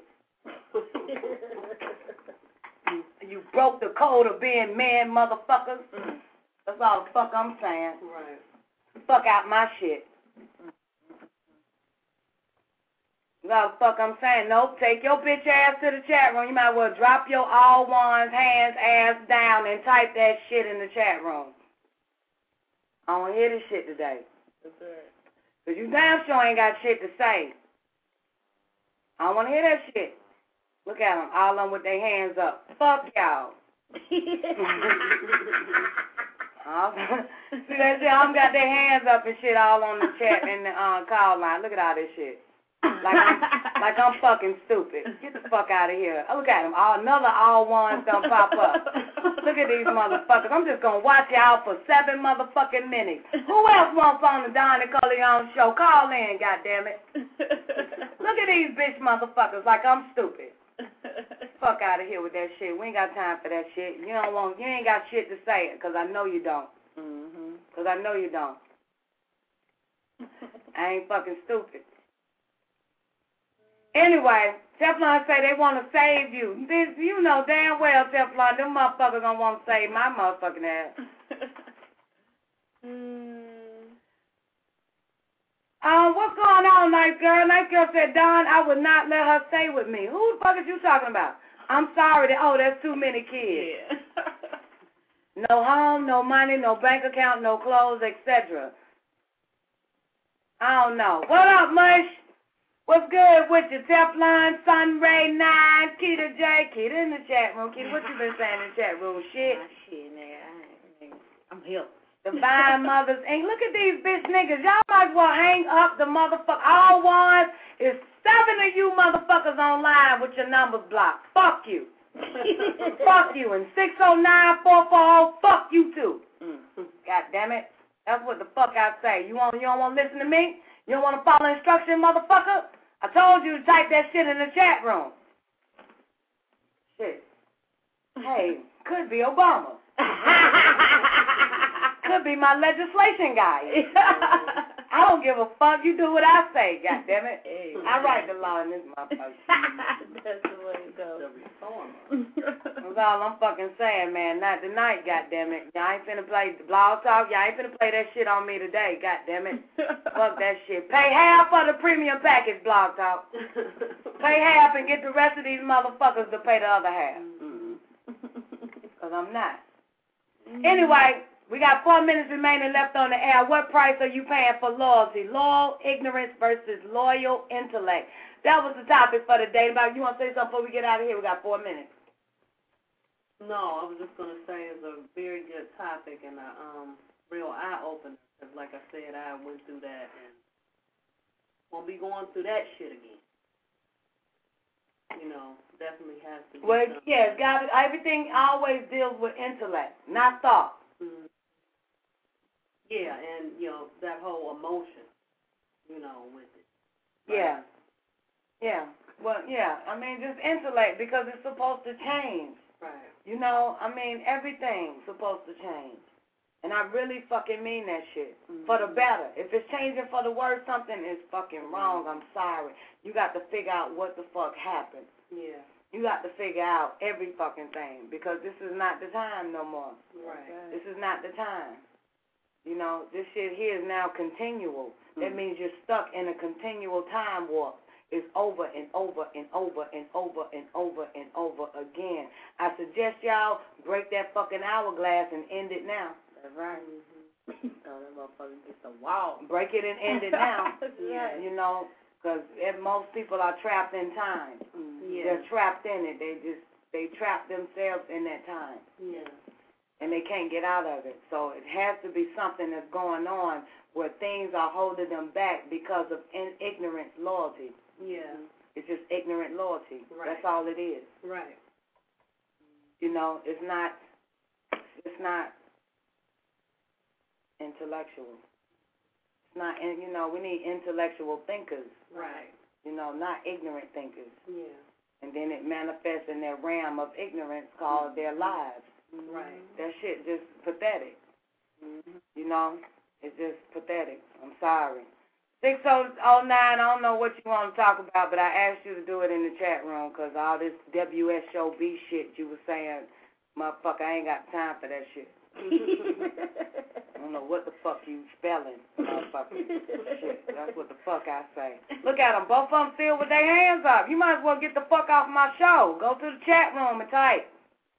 You broke the code of being men, motherfuckers. That's all the fuck I'm saying. Right. Fuck out my shit. That's all the fuck I'm saying. Nope, take your bitch ass to the chat room. You might as well drop your all ones, hands, ass down, and type that shit in the chat room. I don't want to hear this shit today. That's right. Because you damn sure ain't got shit to say. I don't want to hear that shit. Look at them, all of them with their hands up. Fuck y'all. See that shit? I'm got their hands up and shit all on the chat and the call line. Look at all this shit. Like I'm fucking stupid. Get the fuck out of here. Look at them. Another all ones don't pop up. Look at these motherfuckers. I'm just going to watch y'all for 7 motherfucking minutes. Who else wants on the Don Nicoleon show? Call in, goddammit. Look at these bitch motherfuckers like I'm stupid. Fuck out of here with that shit. We ain't got time for that shit. You ain't got shit to say it, because I know you don't. Because I know you don't. I ain't fucking stupid. Anyway, Teflon say they want to save you. You know damn well, Teflon, them motherfuckers don't want to save my motherfucking ass. What's going on, nice girl? Nice girl said, Don, I would not let her stay with me. Who the fuck is you talking about? I'm sorry. There's too many kids. Yeah. No home, no money, no bank account, no clothes, etc. I don't know. What up, Mush? What's good with you? Teflon, Sunray 9, Keita J. Keita in the chat room. Keita, what you been saying in the chat room? Shit. Shit, nigga. I'm here. Divine Mothers Inc. Look at these bitch niggas. Y'all might as well hang up the motherfucker. All ones is 7 of you motherfuckers online with your numbers blocked. Fuck you. Fuck you. And 609-440, fuck you too. God damn it. That's what the fuck I say. You don't want to listen to me? You don't want to follow instruction, motherfucker? I told you to type that shit in the chat room. Shit. Hey, could be Obama. Could be my legislation guy. I don't give a fuck. You do what I say, goddammit. Hey, I write the law in this motherfucker. That's the way it goes. That's all I'm fucking saying, man. Not tonight, goddammit. Y'all ain't finna play the blog talk. Y'all ain't finna play that shit on me today, goddammit. Fuck that shit. Pay half for the premium package, blog talk. Pay half and get the rest of these motherfuckers to pay the other half. Because I'm not. Anyway, we got 4 minutes remaining left on the air. What price are you paying for loyalty? Loyal ignorance versus loyal intellect. That was the topic for the day. You want to say something before we get out of here? We got 4 minutes. No, I was just going to say it's a very good topic and a real eye-opener. Because like I said, I went through that and won't be going through that shit again. You know, definitely has to be. Well, yes, God, everything always deals with intellect, not thought. Mm-hmm. Yeah, and, you know, that whole emotion, you know, with it. Right? Yeah. Yeah. Well, yeah, I mean, just intellect because it's supposed to change. Right. You know, I mean, everything's supposed to change. And I really fucking mean that shit. For the better. If it's changing for the worse, something is fucking wrong. I'm sorry. You got to figure out what the fuck happened. Yeah. You got to figure out every fucking thing because this is not the time no more. Right. This is not the time. You know, this shit here is now continual. That means you're stuck in a continual time warp. It's over and over and over and over and over and over again. I suggest y'all break that fucking hourglass and end it now. That's right. Oh, that motherfucker gets a wall. Break it and end it now. Yeah. You know, because most people are trapped in time. Yeah. They're trapped in it. They trap themselves in that time. Yeah. And they can't get out of it. So it has to be something that's going on where things are holding them back because of ignorant loyalty. Yeah. It's just ignorant loyalty. Right. That's all it is. Right. You know, it's not intellectual. It's not, you know, we need intellectual thinkers. Right. You know, not ignorant thinkers. Yeah. And then it manifests in their realm of ignorance called their lives. Right. That shit just pathetic. You know, it's just pathetic. I'm sorry. 609, I don't know what you want to talk about, but I asked you to do it in the chat room because all this WS Show B shit you were saying, motherfucker, I ain't got time for that shit. I don't know what the fuck you spelling, motherfucker. Shit, that's what the fuck I say. Look at them, both of them still with their hands up. You might as well get the fuck off my show. Go to the chat room and type.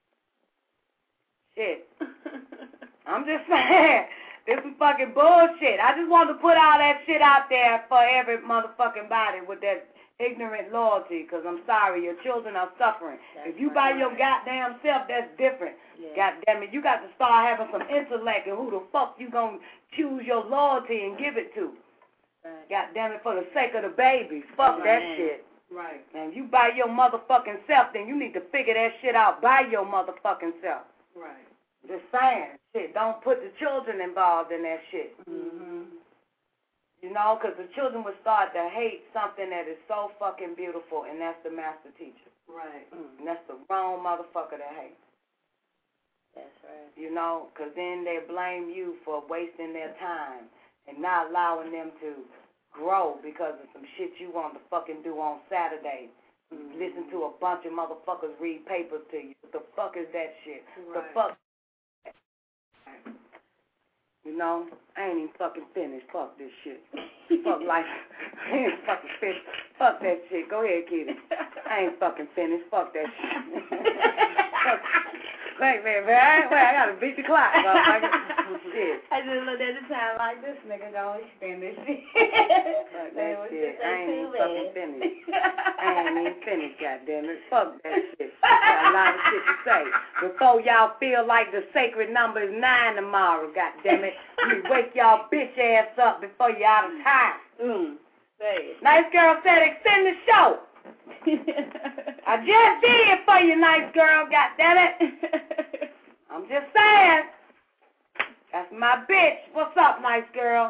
Shit. I'm just saying. This is fucking bullshit. I just wanted to put all that shit out there for every motherfucking body with that ignorant loyalty, because I'm sorry, your children are suffering. That's if you by your goddamn self, that's different. Yeah. Goddamn it, you got to start having some intellect and who the fuck you gonna choose your loyalty and give it to. Right. Goddamn it, for the sake of the baby. Fuck that shit. Right. And you by your motherfucking self, then you need to figure that shit out by your motherfucking self. Right. Just saying, shit, don't put the children involved in that shit. You know, because the children would start to hate something that is so fucking beautiful, and that's the master teacher. Right. And that's the wrong motherfucker to hate. That's right. You know, because then they blame you for wasting their time and not allowing them to grow because of some shit you want to fucking do on Saturday. Listen to a bunch of motherfuckers read papers to you. What the fuck is that shit? Right. The fuck? You know, I ain't even fucking finished. Fuck this shit. Fuck life. I ain't fucking finished. Fuck that shit. Go ahead, Kitty. I ain't fucking finished. Fuck that shit. Wait, man. I gotta beat the clock. Shit. I just looked at the time like this nigga don't extend this shit. Fuck that shit. I ain't even fucking finished. I ain't even finished, goddammit. Fuck that shit. Got a lot of shit to say. Before y'all feel like the sacred number is 9 tomorrow, goddammit. We wake y'all bitch ass up before you're out of time. Say it. Nice girl said extend the show. I just did it for you, nice girl, goddammit. I'm just saying. That's my bitch. What's up, nice girl?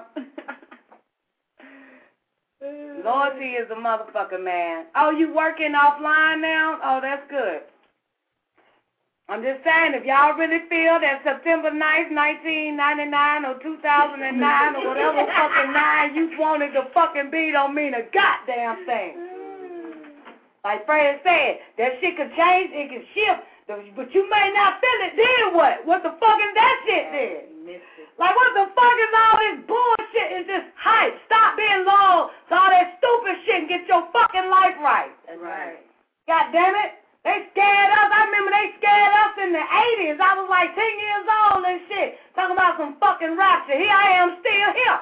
Loyalty is a motherfucker, man. Oh, you working offline now? Oh, that's good. I'm just saying, if y'all really feel that September 9th, 1999 or 2009 or whatever fucking 9 you wanted to fucking be don't mean a goddamn thing. Like Fred said, that shit could change, it can shift, but you may not feel it, then what? What the fuck is that shit then? Like, what the fuck is all this bullshit and this hype? Stop being loyal to all that stupid shit and get your fucking life right. That's right. God damn it. They scared us. I remember they scared us in the 80s. I was like 10 years old and shit. Talking about some fucking rapture. Here I am still here.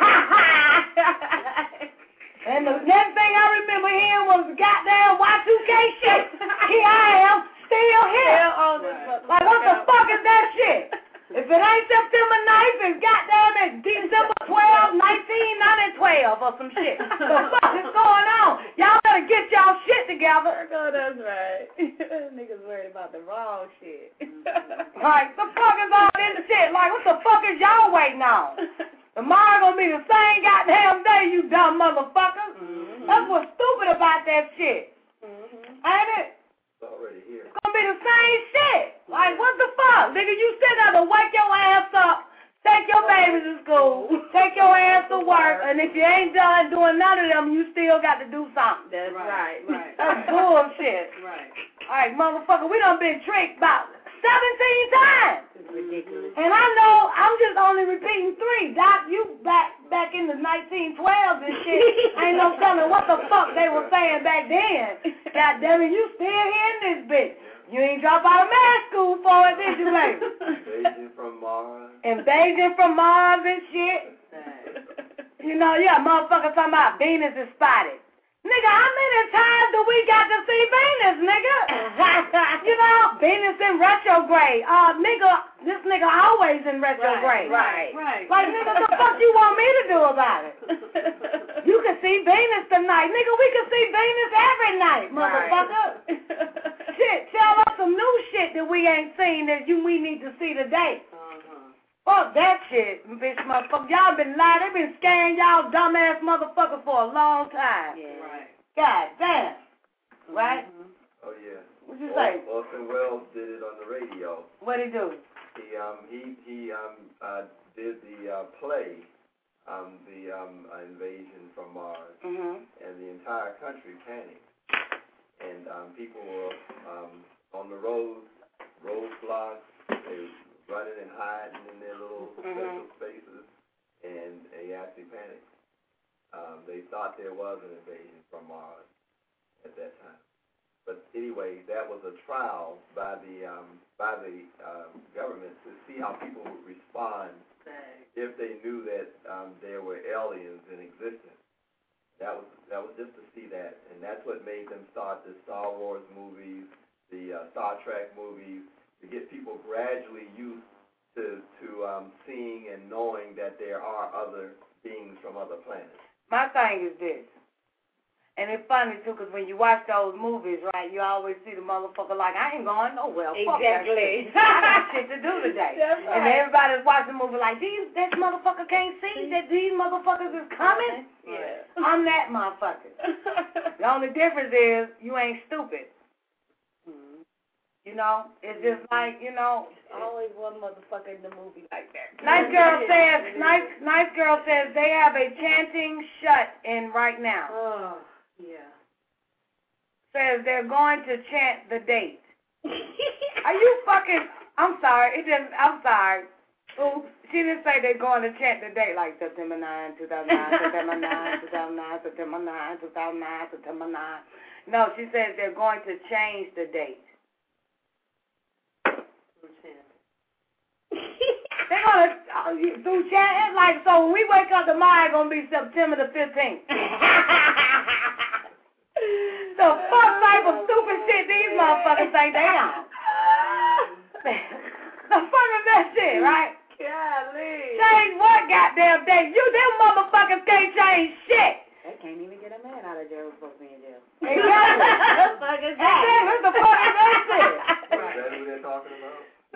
And the next thing I remember hearing was the goddamn Y2K shit. Here I am still here. Like, what the fuck is that shit? If it ain't September 9th, it's goddamn it December 12, 1912 or some shit. The fuck is going on? Y'all better get y'all shit together. Oh, that's right. Niggas worried about the wrong shit. Like, the fuck is all this shit? Like, what the fuck is y'all waiting on? Tomorrow gonna be the same goddamn day, you dumb motherfuckers. That's what's stupid about that shit. Ain't it? It's already here. It's gonna be the same shit. Like, what the fuck? Nigga, you sit there to wake your ass up, take your babies to school, take your ass to work, and if you ain't done doing none of them, you still got to do something. That's right. That's bullshit. Right. All right, motherfucker, we done been tricked about 17 times. It's ridiculous. And I know I'm just only repeating 3. Doc, you back in the 1912s and shit. Ain't no telling what the fuck they were saying back then. God damn it, you still here in this bitch. You ain't drop out of med school for it, did you, baby? Invasion from Mars. Invasion from Mars and shit. You know, yeah, motherfucker talking about Venus is spotted. Nigga, how many times do we got to see Venus, nigga? You know, Venus in retrograde. This nigga always in retrograde. Right. Like, nigga, the fuck you want me to do about it? You can see Venus tonight. Nigga, we can see Venus every night, motherfucker. Shit, tell us some new shit that we ain't seen that we need to see today. Fuck that shit, bitch motherfucker. Y'all been lying. They been scaring y'all dumbass motherfuckers for a long time. Yeah. Right. God damn. Right? Oh, yeah. What you say? Orson Welles did it on the radio. What'd he do? He did the play, the Invasion from Mars, and the entire country panicked. And people were on the roadblocks, they were running and hiding in their little special spaces, and they actually panicked. They thought there was an invasion from Mars at that time. But anyway, that was a trial by the government to see how people would respond if they knew that there were aliens in existence. That was just to see that, and that's what made them start the Star Wars movies, the Star Trek movies, to get people gradually used to seeing and knowing that there are other beings from other planets. My thing is this. And it's funny, too, because when you watch those movies, right, you always see the motherfucker like, I ain't going nowhere. Fuck that shit. I got shit to do today. That's right. And everybody's watching the movie like, that motherfucker can't see that these motherfuckers is coming? Yeah. I'm that motherfucker. The only difference is you ain't stupid. You know, it's just like, you know. Always one motherfucker in the movie like that. Nice girl says they have a chanting shut-in right now. Oh. Yeah. Says they're going to chant the date. Are you fucking... I'm sorry. Oops. She didn't say they're going to chant the date like September 9, 2009, September 9, 2009, September 9, 2009, September 9. No, she says they're going to change the date. They're going to do chanting. Like, so when we wake up tomorrow, it's going to be September the 15th. The fuck type of stupid shit these motherfuckers think they on? The fuck is that shit, right? Golly. Change what goddamn date? Them motherfuckers can't change shit. They can't even get a man out of jail who's supposed to be in jail. Exactly. What the fuck is that?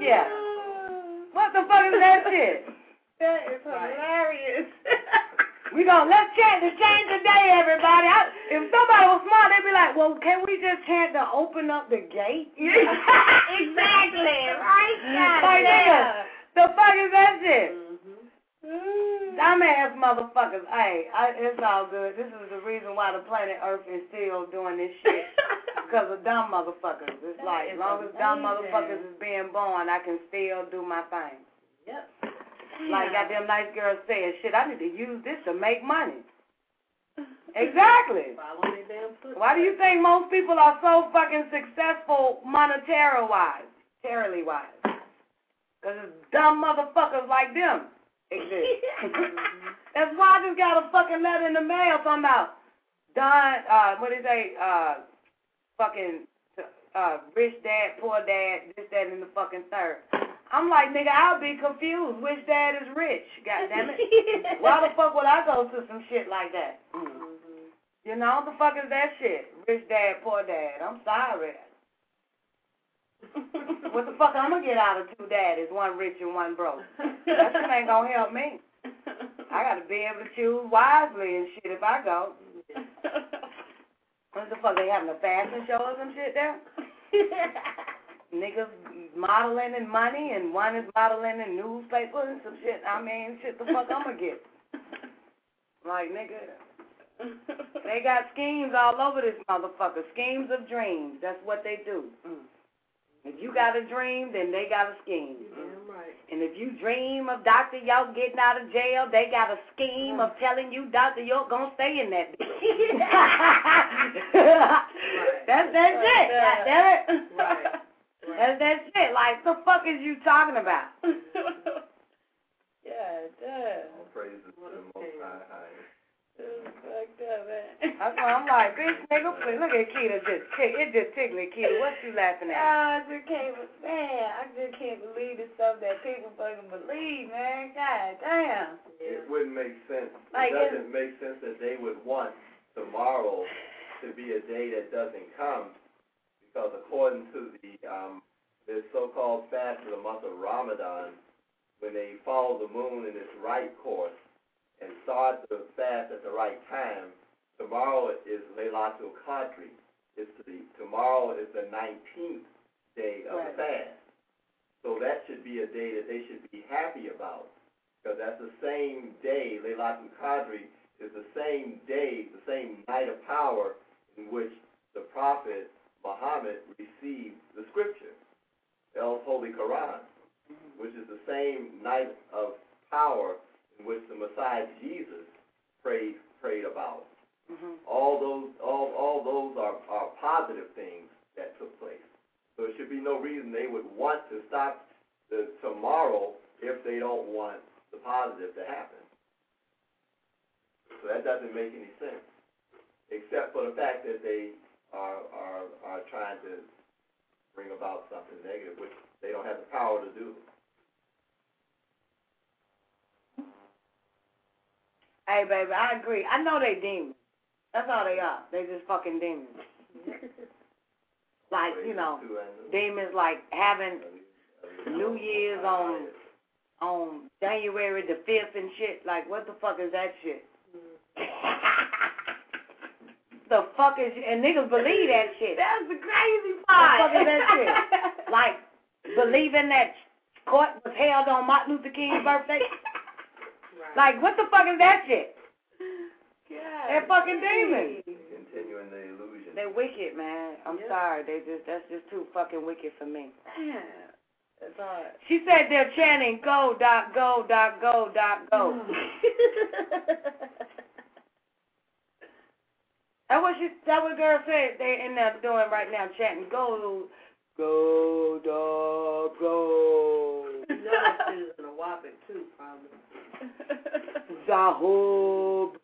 Yeah. What the fuck is that shit? That is hilarious. Let's chant the change the day, everybody. If somebody was smart, they'd be like, well, can we just chant to open up the gate? Exactly. Right. Like, nigga, the fuck is that shit? Dumbass motherfuckers. Hey, it's all good. This is the reason why the planet Earth is still doing this shit. Because of dumb motherfuckers. It's like, as long as dumb motherfuckers is being born, I can still do my thing. Yep. Like goddamn nice girl said, shit, I need to use this to make money. Exactly. Why do you think most people are so fucking successful monetarily-wise? Because it's dumb motherfuckers like them. That's why I just got a fucking letter in the mail talking about fucking rich dad, poor dad, this, that, and the fucking third. I'm like, nigga, I'll be confused. Which dad is rich? God damn it. Why the fuck would I go to some shit like that? You know, what the fuck is that shit? Rich dad, poor dad. I'm sorry. What the fuck I'm gonna get out of two daddies, one rich and one broke? That shit ain't gonna help me. I gotta be able to choose wisely and shit if I go. What the fuck, they having a fashion show or some shit there? Niggas modeling in money and one is modeling in newspapers and some shit. I mean, shit the fuck I'm gonna get. Like, nigga, they got schemes all over this motherfucker. Schemes of dreams. That's what they do. If you got a dream, then they got a scheme. Right. And if you dream of Dr. York getting out of jail, they got a scheme of telling you Dr. York gonna stay in that bitch. That's that shit. God damn it. Right. That's that shit. Like, the fuck is you talking about? Yeah, damn. All praises to the Most High. Fucked up, man. That's why I'm like, bitch, nigga, please. Look at Keita it just tickling Keita. What you laughing at? I just can't believe the stuff that people fucking believe, man. God damn. It wouldn't make sense. Like, it doesn't make sense that they would want tomorrow to be a day that doesn't come, because according to the so-called fast of the month of Ramadan, when they follow the moon in its right course and start the fast at the right time, tomorrow is Laylatul Qadr. Tomorrow is the 19th day of the fast. So that should be a day that they should be happy about, because that's the same day. Laylatul Qadr is the same day, the same night of power in which the Prophet Muhammad received the scripture, the Holy Quran, which is the same night of power in which the Messiah Jesus prayed about. All those are positive things that took place. So there should be no reason they would want to stop the tomorrow if they don't want the positive to happen. So that doesn't make any sense, except for the fact that they are trying to bring about something negative, which they don't have the power to do. Hey, baby, I agree. I know they demons. That's all they are. They just fucking demons. Like, you know, demons like having New Year's on January the 5th and shit. Like, what the fuck is that shit? The fuck is, and niggas believe that shit. That's the crazy part. What the fuck is that shit? Like, believing that court was held on Martin Luther King's birthday? Like, what the fuck is that shit? God. They're fucking demons. Continuing the illusion. They're wicked, man. I'm sorry. That's just too fucking wicked for me. Yeah. That's hard. She said they're chanting go, Doc, go, Doc, go, Doc, go. That's what girl said they in there doing right now, chanting go, Doc, go. You know that shit is gonna whop it too, probably. Zahub.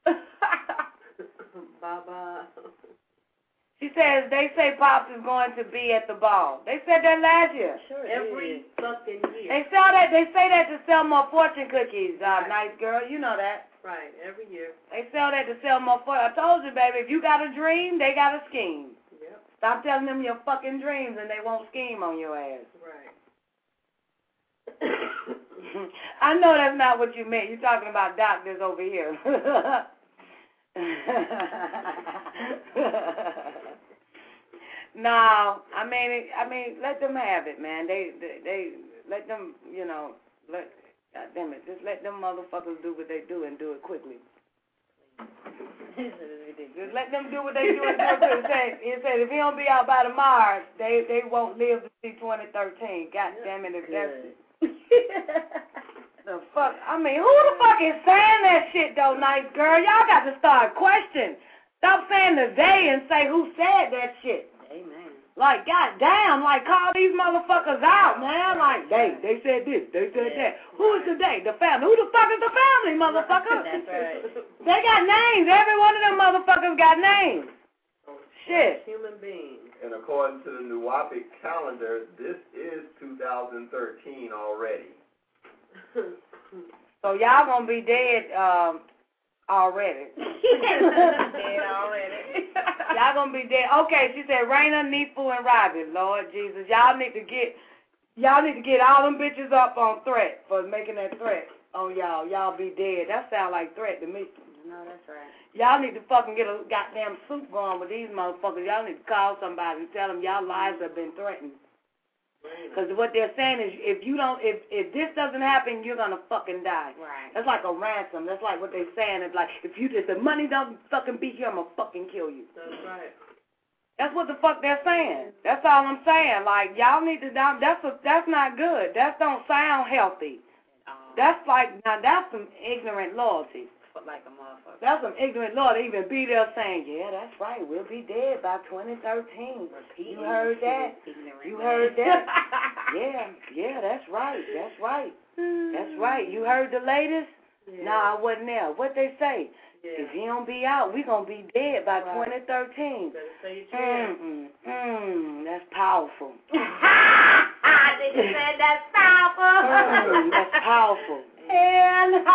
Baba. She says they say Pops is going to be at the ball. They said that last year. Sure. Every fucking year. They say that to sell more fortune cookies, nice girl. You know that. Right, every year. They sell that to sell more fortune. I told you, baby, if you got a dream, they got a scheme. Yep. Stop telling them your fucking dreams and they won't scheme on your ass. Right. I know that's not what you meant. You're talking about doctors over here. No, I mean, let them have it, man. They let them, God damn it, just let them motherfuckers do what they do and do it quickly. Just let them do what they do and do it quickly. He said if he don't be out by tomorrow, they won't live to see 2013. God damn it, if that's the fuck. I mean, who the fuck is saying that shit though, nice girl? Y'all got to start questioning. Stop saying the they and say who said that shit. Amen. Like, goddamn, like, call these motherfuckers out, man. Like, they said this, they said that. Who is the they? The family. Who the fuck is the family, motherfucker? That's right. They got names. Every one of them motherfuckers got names. Shit. Human beings. And according to the Nuwapic calendar, this is 2013 already. So y'all gonna be dead already. Dead already. Y'all gonna be dead. Okay, she said Raina, Neefu, and Robbie. Lord Jesus, y'all need to get all them bitches up on threat for making that threat on y'all. Y'all be dead. That sound like threat to me. No, that's right. Y'all need to fucking get a goddamn suit going with these motherfuckers. Y'all need to call somebody and tell them y'all lives have been threatened. Because what they're saying is if this doesn't happen, you're going to fucking die. Right. That's like a ransom. That's like what they're saying. It's like, if the money don't fucking be here, I'm going to fucking kill you. That's right. That's what the fuck they're saying. That's all I'm saying. Like, y'all need to, that's not good. That don't sound healthy. That's like, now that's some ignorant loyalty. Like a motherfucker. That's some ignorant law to even be there saying, yeah, that's right, we'll be dead by 2013. You heard that? You heard that? Yeah, that's right. That's right. That's right. You heard the latest? Yeah. Nah, I wasn't there. What they say? Yeah. If he don't be out, we going to be dead by 2013. Better say it. That's powerful. Nigga said that's powerful. That's powerful. And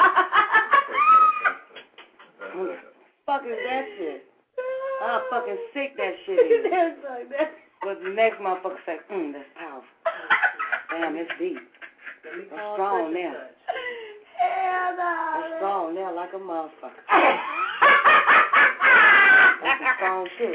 fuck is that shit? How fucking sick that shit is. But the next motherfucker say, that's powerful. Damn, it's deep. That's strong now. That's strong now like a motherfucker. That's a strong shit.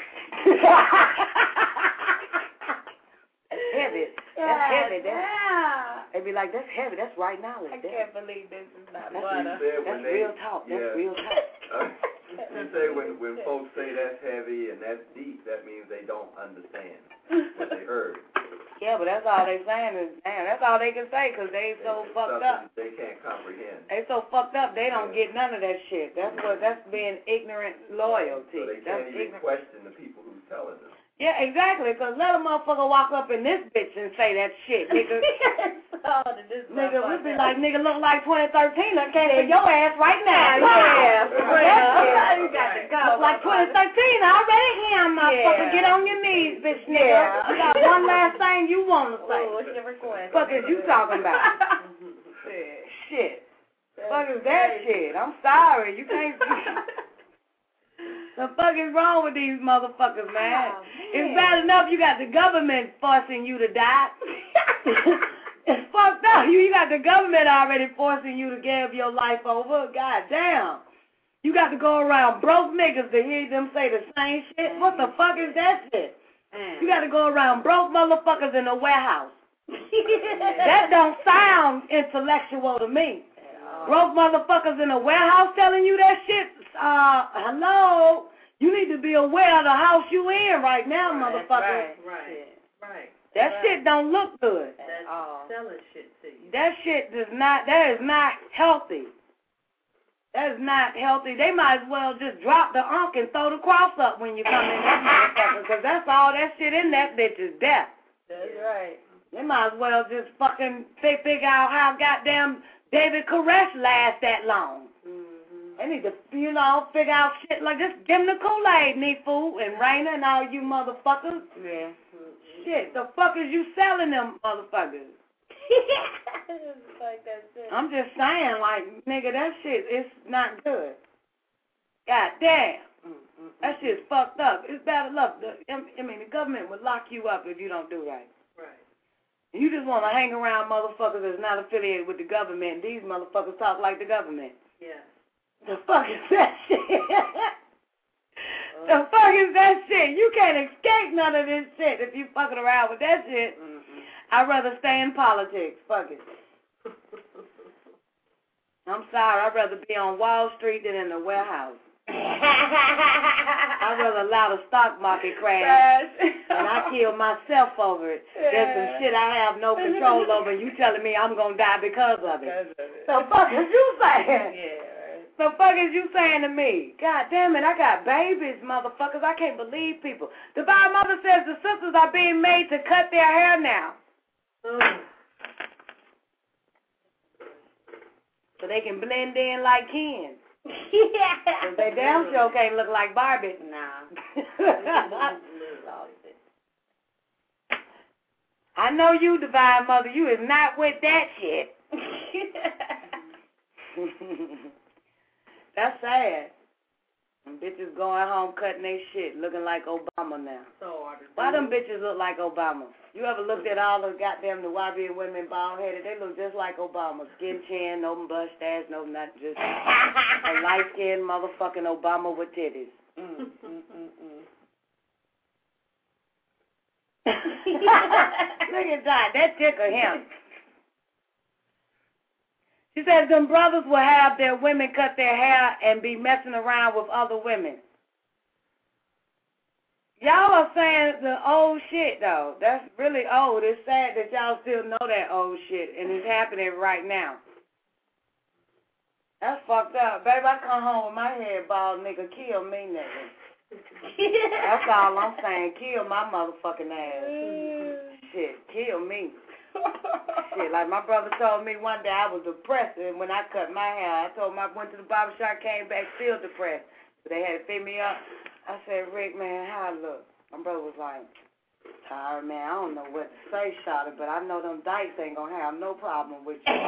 That's heavy. That's heavy. They be like, that's heavy. That's right knowledge. I can't believe this is not that's butter. That's real talk. That's real talk. You say when folks say that's heavy and that's deep, that means they don't understand what they heard. Yeah, but that's all they saying is, damn, that's all they can say because they so fucked up. They can't comprehend. They so fucked up, they don't get none of that shit. That's being ignorant loyalty. So they can't even question the people who's telling them. Yeah, exactly, because let a motherfucker walk up in this bitch and say that shit, nigga. Nigga, we be like, nigga, look like 2013. I can't for your ass right now. Yeah, you got to go. Look like 2013. I already hear motherfucker. Get on your knees, bitch, nigga. You got one last thing you want to say. What's your request? Fuck is you talking about? Shit. Fuck is that shit? I'm sorry. You can't... The fuck is wrong with these motherfuckers, man? It's bad enough you got the government forcing you to die. It's fucked up. You got the government already forcing you to give your life over. God damn. You got to go around broke niggas to hear them say the same shit. What the fuck is that shit? You got to go around broke motherfuckers in a warehouse. That don't sound intellectual to me. Broke motherfuckers in a warehouse telling you that shit. Hello. You need to be aware of the house you in right now, motherfucker. Right. That shit don't look good. That's selling shit to you. That shit that is not healthy. That is not healthy. They might as well just drop the unk and throw the cross up when you come in that motherfucker, because that's all that shit in that bitch is death. That's right. They might as well just fucking figure out how goddamn David Koresh lasts that long. They need to, figure out shit like this. Give them the Kool-Aid, Neefu and Raina and all you motherfuckers. Yeah. Shit, the fuck is you selling them motherfuckers? Like that shit. I'm just saying, like, nigga, that shit is not good. God damn. That shit's fucked up. It's bad enough. The government would lock you up if you don't do right. Right. You just want to hang around motherfuckers that's not affiliated with the government. These motherfuckers talk like the government. Yeah. The fuck is that shit? The fuck is that shit? You can't escape none of this shit if you fucking around with that shit. I'd rather stay in politics. Fuck it. I'm sorry. I'd rather be on Wall Street than in the warehouse. I'd rather allow the stock market crash and I kill myself over it. There's some shit I have no control over, and you telling me I'm going to die because of it. The fuck is you saying? Yeah. The fuck is you saying to me? God damn it, I got babies, motherfuckers. I can't believe people. The Bible Mother says the sisters are being made to cut their hair now. So they can blend in like Ken. Yeah. They damn sure can't look like Barbie. Nah. I know you, Divine Mother. You is not with that shit. That's sad. Them bitches going home cutting their shit, looking like Obama now. So hard to Why them bitches look like Obama? You ever looked at all the goddamn the YB women bald-headed? They look just like Obama. Skin chin, no mustache, no nothing. Just a light-skinned motherfucking Obama with titties. Look at that. That tickle him. She says them brothers will have their women cut their hair and be messing around with other women. Y'all are saying the old shit, though. That's really old. It's sad that y'all still know that old shit, and it's happening right now. That's fucked up. Baby, I come home with my head bald, nigga. Kill me, nigga. That's all I'm saying. Kill my motherfucking ass. Shit, kill me. Shit, like my brother told me one day I was depressed, and when I cut my hair, I told him I went to the barbershop, came back still depressed. So they had to fit me up. I said, Rick, man, how I look? My brother was like, tired, man, I don't know what to say, shawty, but I know them dykes ain't gonna have no problem with you.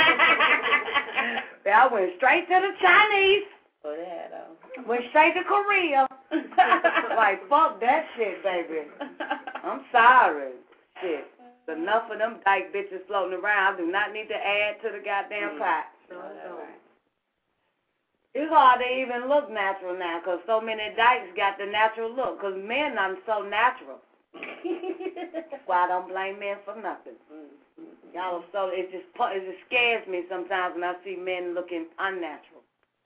I went straight to the Chinese. Oh, yeah, though. Went straight to Korea. Like, fuck that shit, baby. I'm sorry. Shit. Enough of them dyke bitches floating around. I do not need to add to the goddamn pot. No, right. It's hard to even look natural now because so many dykes got the natural look because men are so natural. That's why I don't blame men for nothing. Y'all are so, it just scares me sometimes when I see men looking unnatural.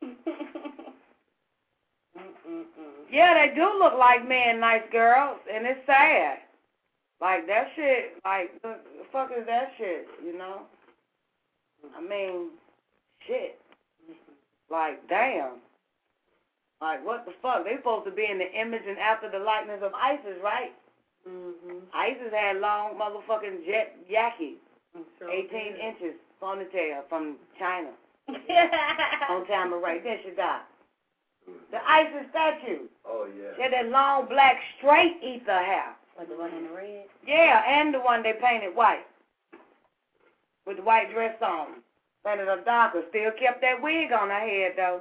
Yeah, they do look like men, nice girls, and it's sad. Like, that shit, like, the fuck is that shit, you know? I mean, shit. Like, damn. Like, what the fuck? They supposed to be in the image and after the likeness of ISIS, right? ISIS had long motherfucking jet yakkies, 18 inches ponytail from China. On time of right, then she died. The ISIS statue. Oh, yeah. She had that long black straight ether hair. Like the one in the red? Yeah, and the one they painted white. With the white dress on. Painted her darker. Still kept that wig on her head, though.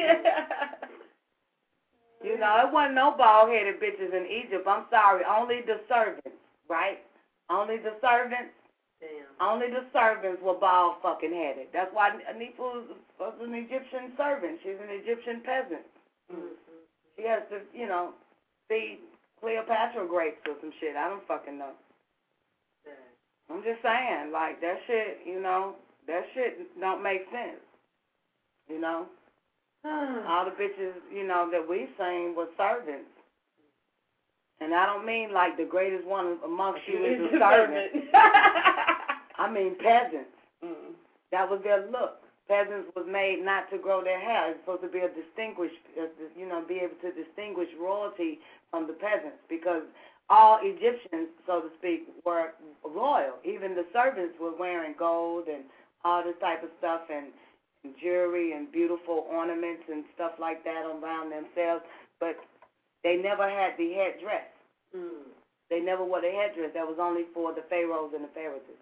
You know, it wasn't no bald-headed bitches in Egypt. I'm sorry. Only the servants, right? Only the servants. Damn. Only the servants were bald fucking headed. That's why Anifa was an Egyptian servant. She's an Egyptian peasant. She has to, you know, feed Cleopatra grapes or some shit. I don't fucking know. I'm just saying, like, that shit, you know, that shit don't make sense. You know? All the bitches, you know, that we seen were servants. And I don't mean like the greatest one amongst you is a servant. I mean peasants. That was their look. Peasants was made not to grow their hair. It's supposed to be a distinguished, you know, be able to distinguish royalty from the peasants because all Egyptians, so to speak, were royal. Even the servants were wearing gold and all this type of stuff and jewelry and beautiful ornaments and stuff like that around themselves. But they never had the headdress. They never wore the headdress. That was only for the pharaohs and the pharaohs.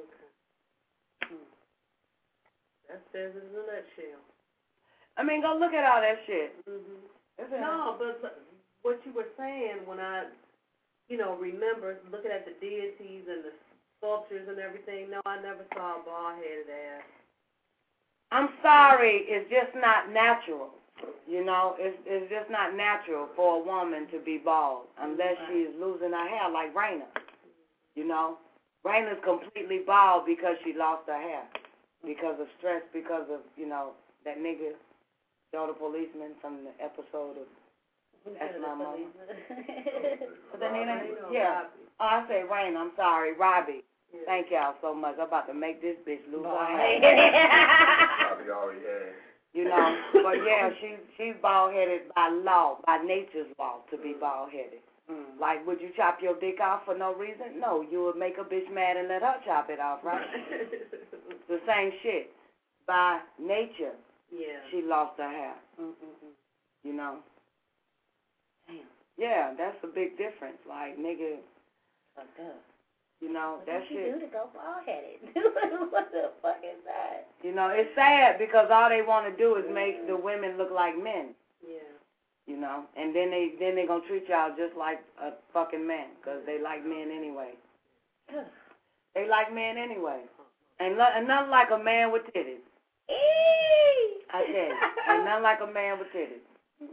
That says it in a nutshell. I mean, go look at all that shit. No, but what you were saying when I, you know, remember looking at the deities and the sculptures pictures and everything. No, I never saw a bald-headed ass. I'm sorry, it's just not natural. You know, it's just not natural for a woman to be bald unless she's losing her hair like Raina. You know, Raina's completely bald because she lost her hair, because of stress, because of, you know, that nigga, Joe the policeman from the episode of That's My Mama. What's that name? Yeah. Oh, I say Raina. I'm sorry, Robbie. Yeah. Thank y'all so much. I'm about to make this bitch lose her hair. Robbie already had. You know, but yeah, she's bald-headed by law, by nature's law, to be bald-headed. Like, would you chop your dick off for no reason? No, you would make a bitch mad and let her chop it off, right? The same shit. By nature, she lost her hair. You know? Damn. Yeah, that's a big difference. Like, nigga, you know, that shit. What do to go bald-headed? What the fuck is that? You know, it's sad because all they want to do is make the women look like men. Yeah. You know, and then they gonna treat y'all just like a fucking man because they like men anyway. They like men anyway. And nothing like a man with titties. I tell you, ain't nothing like a man with titties.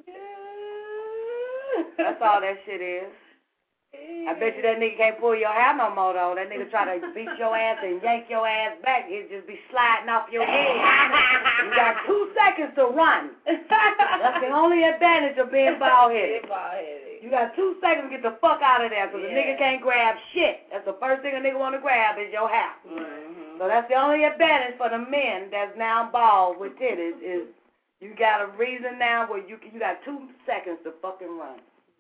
That's all that shit is. I bet you that nigga can't pull your hair no more, though. That nigga try to beat your ass and yank your ass back. He'd just be sliding off your head. You got 2 seconds to run. That's the only advantage of being bald-headed. You got 2 seconds to get the fuck out of there because the nigga can't grab shit. That's the first thing a nigga want to grab is your hair. So that's the only advantage for the men that's now bald with titties is you got a reason now where you got 2 seconds to fucking run.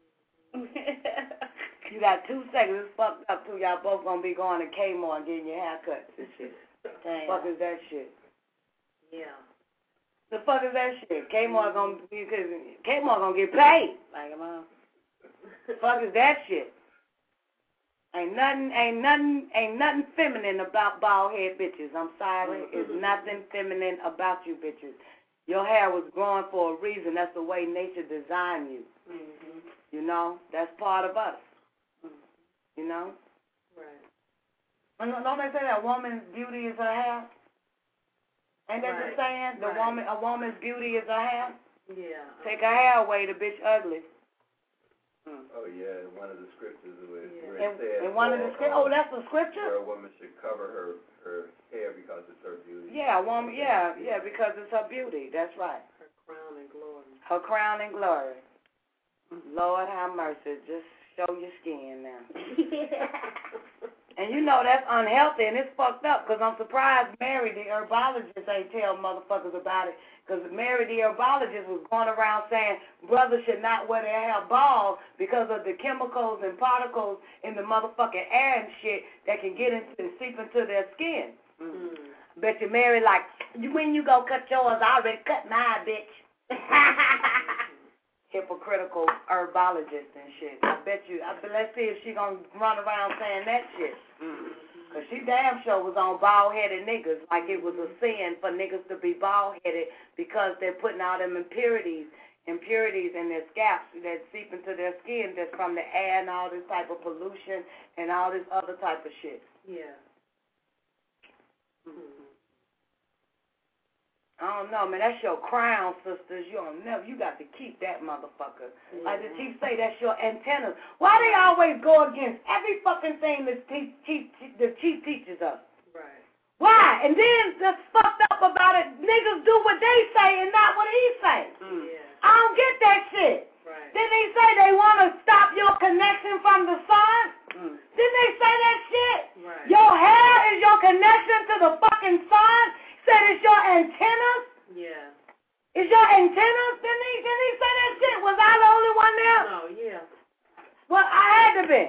You got 2 seconds. It's fucked up too. Y'all both gonna be going to Kmart and getting your haircuts and shit. Damn. Fuck is that shit? Yeah. The fuck is that shit? Kmart gonna get paid. Like, fuck is that shit? Ain't nothing feminine about bald head bitches. I'm sorry. It's nothing feminine about you bitches. Your hair was growing for a reason. That's the way nature designed you. You know, that's part of us. You know? Right. Don't they say that a woman's beauty is her hair? Ain't that the saying? A woman's beauty is her hair? Yeah. Take her hair away, the bitch ugly. Oh, yeah, one of the scriptures where it says, and one of the scriptures, that's the scripture? Where a woman should cover her hair because it's her beauty. Yeah, a woman, yeah, because it's her beauty. That's right. Her crown and glory. Her crown and glory. Lord have mercy. Just show your skin now. And you know that's unhealthy and it's fucked up because I'm surprised Mary, the herbologist, ain't tell motherfuckers about it. Because Mary, the herbologist, was going around saying brothers should not wear their hair bald because of the chemicals and particles in the motherfucking air and shit that can get into and seep into their skin. Bet you Mary like, when you go cut yours, I already cut mine, bitch. Hypocritical herbologist and shit. Let's see if she gonna run around saying that shit. Because she damn sure was on bald-headed niggas like it was a sin for niggas to be bald-headed because they're putting all them impurities in their scalps that seep into their skin that's from the air and all this type of pollution and all this other type of shit. Yeah. I don't know, man. That's your crown, sisters. You got to keep that motherfucker. Like the chief say, that's your antennas. Why they always go against every fucking thing the chief teaches us? Right. Why? And then the fucked up about it, niggas do what they say and not what he say. Yeah. I don't get that shit. Right. Didn't they say they want to stop your connection from the sun? Didn't they say that shit? Right. Your hair is your connection to the fucking sun? Said it's your antennas? Yeah. It's your antennas? Didn't he say that shit? Was I the only one there? No, yeah. Well, I had to be.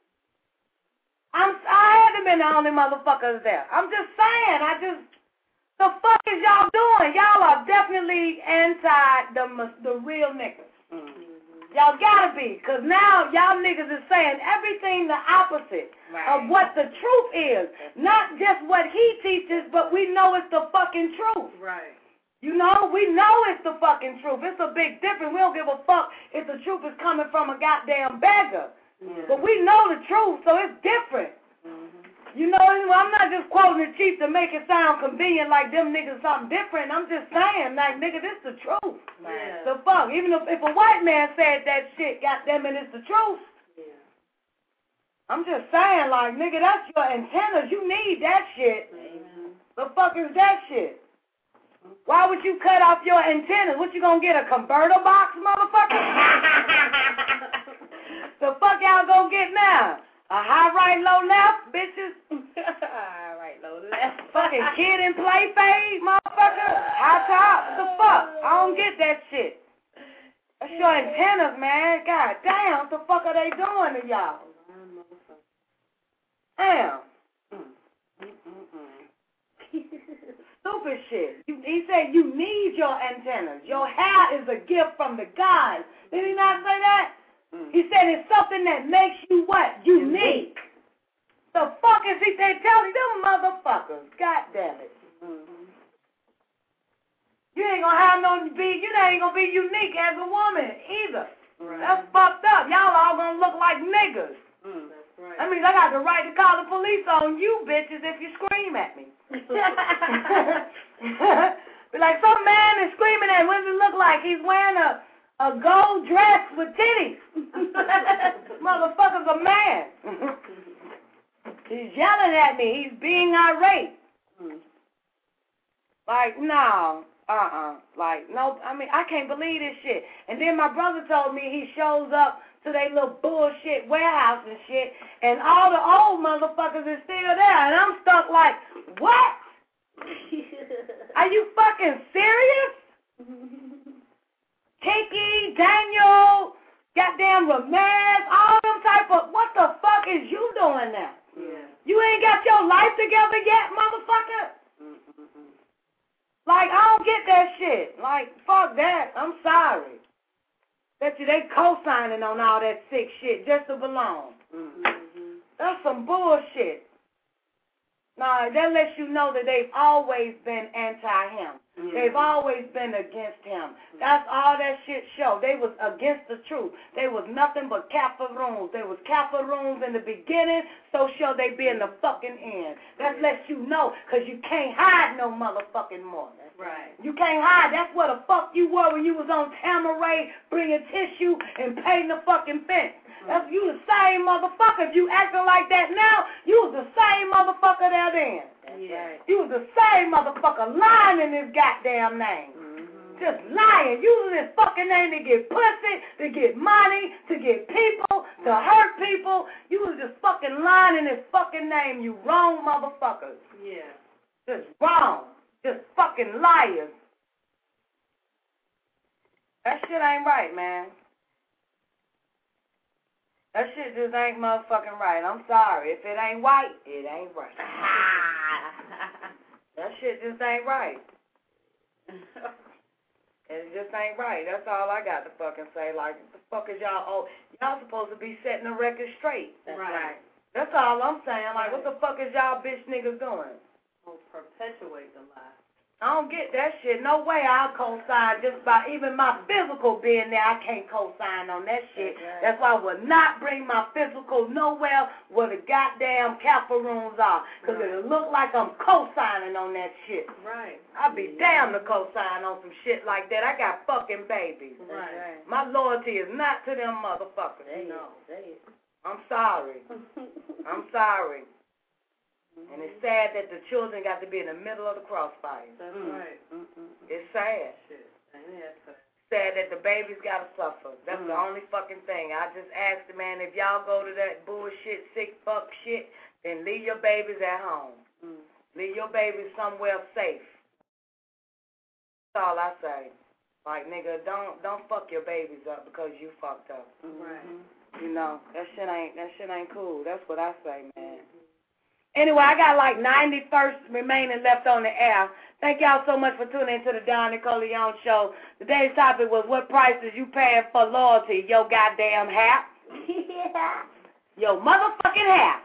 I had to be the only motherfuckers there. I'm just saying, the fuck is y'all doing? Y'all are definitely anti the real niggas. Y'all gotta be, because now y'all niggas is saying everything the opposite of what the truth is. Not just what he teaches, but we know it's the fucking truth. Right. You know, we know it's the fucking truth. It's a big difference. We don't give a fuck if the truth is coming from a goddamn beggar. But we know the truth, so it's different. You know, I'm not just quoting the chief to make it sound convenient like them niggas something different. I'm just saying, like, nigga, this the truth. Yeah. The fuck? Even if a white man said that shit, goddamn it, it's the truth. Yeah. I'm just saying, like, nigga, that's your antennas. You need that shit. Amen. The fuck is that shit? Why would you cut off your antennas? What, you gonna get a converter box, motherfucker? The fuck y'all gonna get now? A high right, low left, bitches? High right, low left. Fucking kid and play fade, motherfucker? High top? What the fuck? I don't get that shit. That's your antennas, man. God damn, what the fuck are they doing to y'all? Damn. Stupid shit. He said you need your antennas. Your hair is a gift from the gods. Did he not say that? He said it's something that makes you what? Unique. The fuck is he telling them motherfuckers? God damn it. You ain't gonna have you ain't gonna be unique as a woman either. Right. That's fucked up. Y'all all gonna look like niggas. That's right. That means I got the right to call the police on you bitches if you scream at me. Be like, some man is screaming at me. What does it look like? He's wearing a gold dress with titties. Motherfucker's a man. He's yelling at me. He's being irate. Like, no. Like, no, I mean, I can't believe this shit. And then my brother told me he shows up to their little bullshit warehouse and shit, and all the old motherfuckers is still there. And I'm stuck like, what? Are you fucking serious? Kiki, Daniel, goddamn Ramirez, all them type of, what the fuck is you doing now? Yeah. You ain't got your life together yet, motherfucker? Like, I don't get that shit. Like, fuck that. I'm sorry. Bet you they co-signing on all that sick shit just to belong. That's some bullshit. Nah, that lets you know that they've always been anti-him. They've always been against him. That's all that shit show. They was against the truth. They was nothing but Cafaroons. They was Cafaroons in the beginning, so shall they be in the fucking end. That lets you know, because you can't hide no motherfucking more. Right. You can't hide. That's what the fuck you were when you was on Tamaray bringing tissue and painting the fucking fence. That's you the same motherfucker. If you acting like that now, you was the same motherfucker there then. That's right. You was the same motherfucker lying in this goddamn name. Just lying. Using this fucking name to get pussy, to get money, to get people, to hurt people. You was just fucking lying in this fucking name, you wrong motherfuckers. Yeah. Just wrong. Just fucking liars. That shit ain't right, man. That shit just ain't motherfucking right. I'm sorry. If it ain't white, it ain't right. That shit just ain't right. It just ain't right. That's all I got to fucking say. Like, what the fuck is y'all? Oh, y'all supposed to be setting the record straight. That's right. That's all I'm saying. Like, what the fuck is y'all bitch niggas doing? Will perpetuate the lie. I don't get that shit. No way I'll co-sign just by even my physical being there. I can't co-sign on that shit. That's why I would not bring my physical nowhere where the goddamn Cafaroons are. Because it'll look like I'm co-signing on that shit. Right. I'd be damned to co-sign on some shit like that. I got fucking babies. Right. My loyalty is not to them motherfuckers. No. I'm sorry. I'm sorry. And it's sad that the children got to be in the middle of the crossfire. That's right. It's sad. Shit. Sad that the babies got to suffer. That's the only fucking thing. I just asked the man, if y'all go to that bullshit, sick fuck shit, then leave your babies at home. Leave your babies somewhere safe. That's all I say. Like, nigga, don't fuck your babies up because you fucked up. Right. You know, that shit ain't cool. That's what I say, man. Anyway, I got like 91st remaining left on the air. Thank y'all so much for tuning into the Don Nicole Leon Show. Today's topic was, what prices you paying for loyalty? Your goddamn hat. Your motherfucking hat.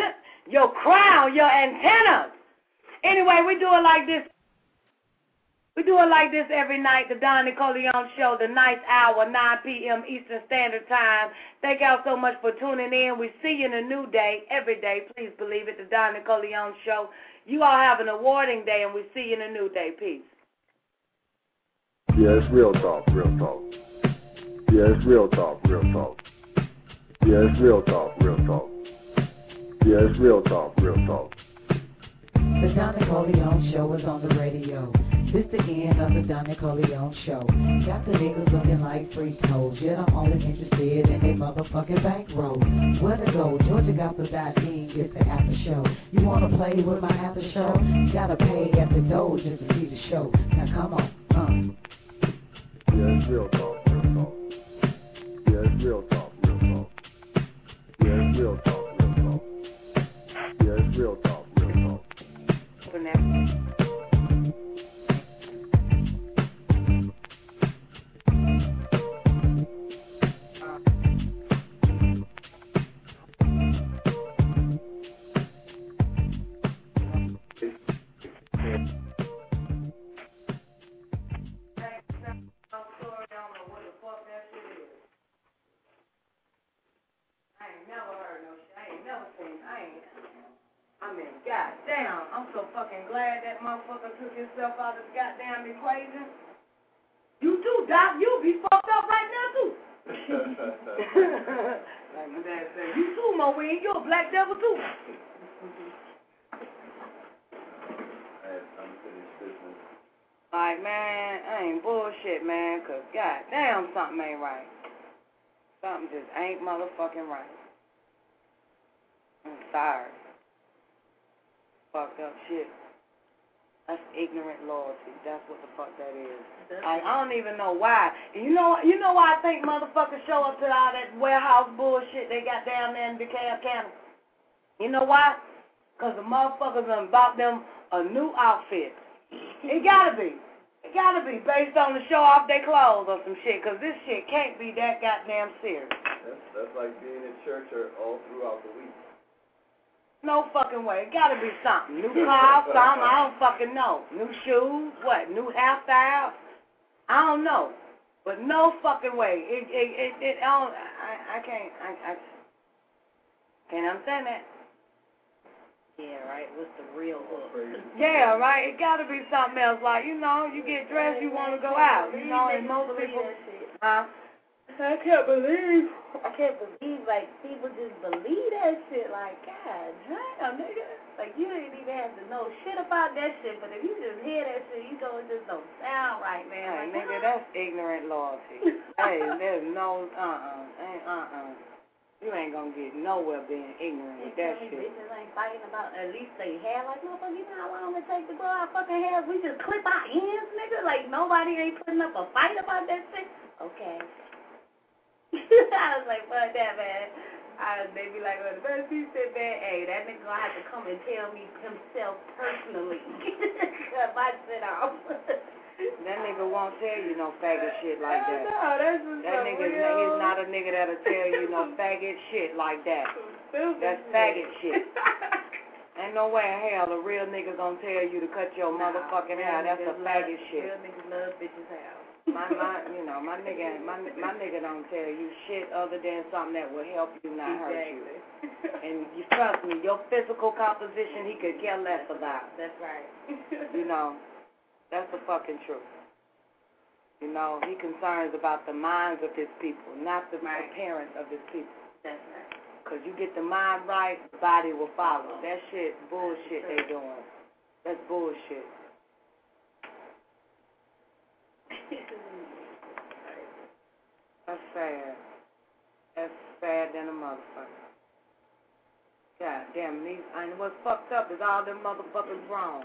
Your crown, your antennas. Anyway, we do it like this. We do it like this every night, the Don Nicoleone Show, the nice hour, 9 p.m. Eastern Standard Time. Thank y'all so much for tuning in. We see you in a new day, every day. Please believe it, the Don Nicoleone Show. You all have an awarding day, and we see you in a new day. Peace. Yeah, it's real talk, real talk. Yeah, it's real talk, real talk. Yeah, it's real talk, real talk. Yeah, it's real talk, real talk. The Don Nicoleone Show is on the radio. This the end of the Don Nicoleone Show. Got the niggas looking like freak hoes, yet I'm only interested in their motherfucking bankroll. Where to go? GeorgiaGospel.in gets the after show. You wanna play with my after show? Gotta pay at the door just to see the show. Now come on, Yeah, it's real talk, real talk. Yeah, it's real talk, real talk. Yeah, it's real talk, real talk. Yeah, it's real talk, real talk. Open that. Goddamn, I'm so fucking glad that motherfucker took himself out of the goddamn equation. You too, Doc. You'll be fucked up right now, too. Like my dad said, you too, Mo Wing. You're a black devil, too. I had unfinished business. Like, man, I ain't bullshit, man, because goddamn, something ain't right. Something just ain't motherfucking right. I'm sorry. Fucked up shit. That's ignorant loyalty. That's what the fuck that is. I don't even know why. You know why I think motherfuckers show up to all that warehouse bullshit they got down there in DeKalb County? You know why? Because the motherfuckers done bought them a new outfit. It gotta be. It gotta be based on the show off their clothes or some shit, because this shit can't be that goddamn serious. That's like being in church all throughout the week. No fucking way. It gotta be something. New car, something, I don't fucking know. New shoes, what, new hairstyle? I don't know. But no fucking way. I can't understand that. Yeah, right. What's the real hook? Yeah, right. It gotta be something else. Like, you get dressed, you wanna go out. And most people, I can't believe, like, people just believe that shit. Like, God damn, nigga. Like, you ain't even have to know shit about that shit, but if you just hear that shit, you know it just don't sound right, man. Hey, like, nigga, that's ignorant loyalty. Hey, there's no, You ain't gonna get nowhere being ignorant with that shit. Bitches ain't fighting about at least they hair. Like, motherfucker, you know how long it takes to grow our fucking hair? We just clip our ends, nigga. Like, nobody ain't putting up a fight about that shit. Okay. I was like, fuck that, man. They be like, well, the best he said, man, hey, that nigga gonna have to come and tell me himself personally. Cut my shit off. That nigga won't tell you no faggot shit like that. No, that's just that nigga is not a nigga that'll tell you no faggot shit like that. That's faggot shit. Ain't no way in hell a real nigga gonna tell you to cut your motherfucking hair. That's a faggot shit. Real niggas love bitches' hair. My nigga don't tell you shit other than something that will help you, not hurt you. And you trust me, your physical composition he could care less about. That's right. That's the fucking truth. He concerns about the minds of his people, not the appearance of his people. That's right. Because you get the mind right, the body will follow. That shit, bullshit they doing. That's bullshit. That's sad. That's sad than a motherfucker. God damn, and what's fucked up is all them motherfuckers wrong.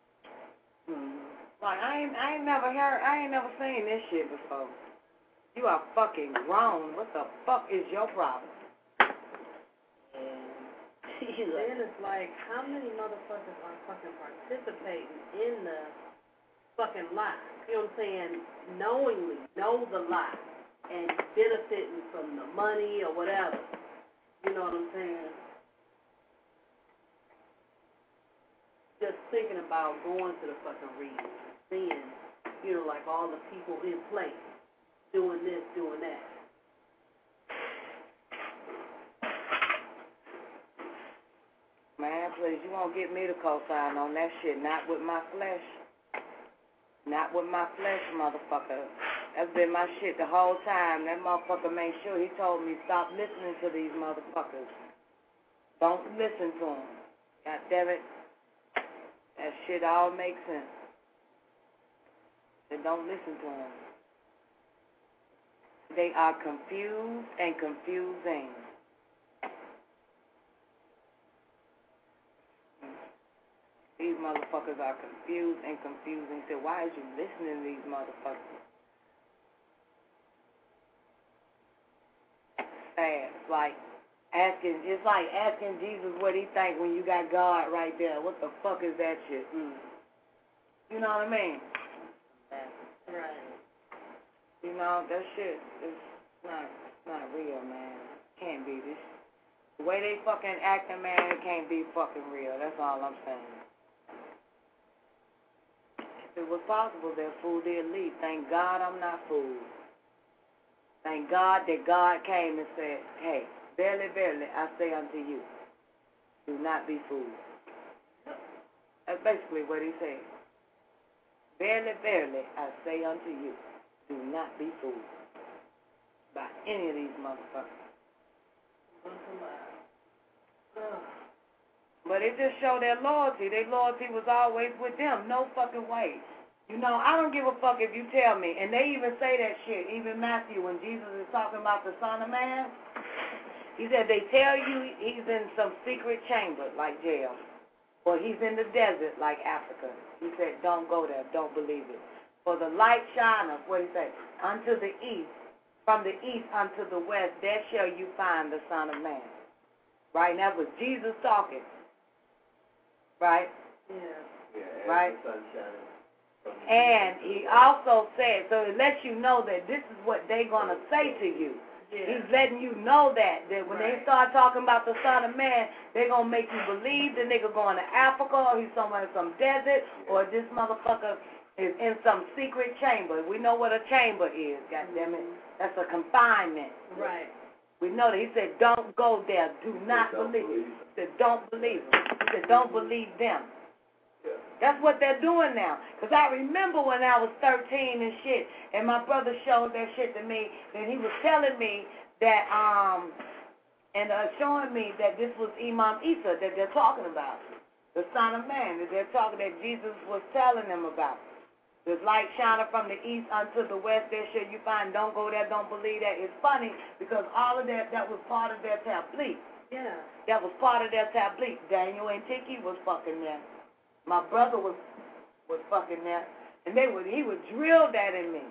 Like, I ain't never seen this shit before. You are fucking grown. What the fuck is your problem? Then it's like, how many motherfuckers are fucking participating in the fucking lie? You know what I'm saying? Knowingly know the lie and benefiting from the money or whatever. You know what I'm saying? Just thinking about going to the fucking reading, seeing you know, like all the people in place doing this, doing that. Man, please, you won't get me to co-sign on that shit. Not with my flesh. Not with my flesh, motherfucker. That's been my shit the whole time. That motherfucker made sure he told me stop listening to these motherfuckers. Don't listen to them. God damn it. That shit all makes sense. They don't listen to them. They are confused and confusing. These motherfuckers are confused and confusing. So why is you listening to these motherfuckers? Sad. It's like asking Jesus what he think when you got God right there. What the fuck is that shit? You know what I mean? Right. You know, that shit is not real, man. Can't be this. The way they fucking acting, man, it can't be fucking real. That's all I'm saying. If it was possible, they'd fool the elite. Thank God I'm not fooled. Thank God that God came and said, hey, verily, verily, I say unto you, do not be fooled. That's basically what he said. Verily, verily, I say unto you, do not be fooled by any of these motherfuckers. But it just showed their loyalty. Their loyalty was always with them. No fucking way. You know, I don't give a fuck if you tell me. And they even say that shit. Even Matthew, when Jesus is talking about the Son of Man, he said they tell you he's in some secret chamber like jail. Or he's in the desert like Africa. He said, don't go there. Don't believe it. For the light shineth, what he say? Unto the east. From the east unto the west, there shall you find the Son of Man. Right? That was Jesus talking. Right? Yeah. Right? And he also said, so it lets you know that this is what they're going to say to you. Yeah. He's letting you know that when they start talking about the Son of Man, they're going to make you believe the nigga going to Africa, or he's somewhere in some desert, or this motherfucker is in some secret chamber. We know what a chamber is, goddammit. That's a confinement. Right. We know that. He said, don't go there. Do not believe it. He said, don't believe it. He said, don't believe them. Yeah. That's what they're doing now. Because I remember when I was 13 and shit, and my brother showed that shit to me, and he was telling me that, showing me that this was Imam Isa that they're talking about. The Son of Man that they're talking, that Jesus was telling them about. This light shineth from the east unto the west, there shall you find. Don't go there, don't believe that. It's funny because all of that was part of their tablet. Yeah. That was part of their tablet. Daniel and Tiki was fucking there. My brother was fucking there. And he would drill that in me.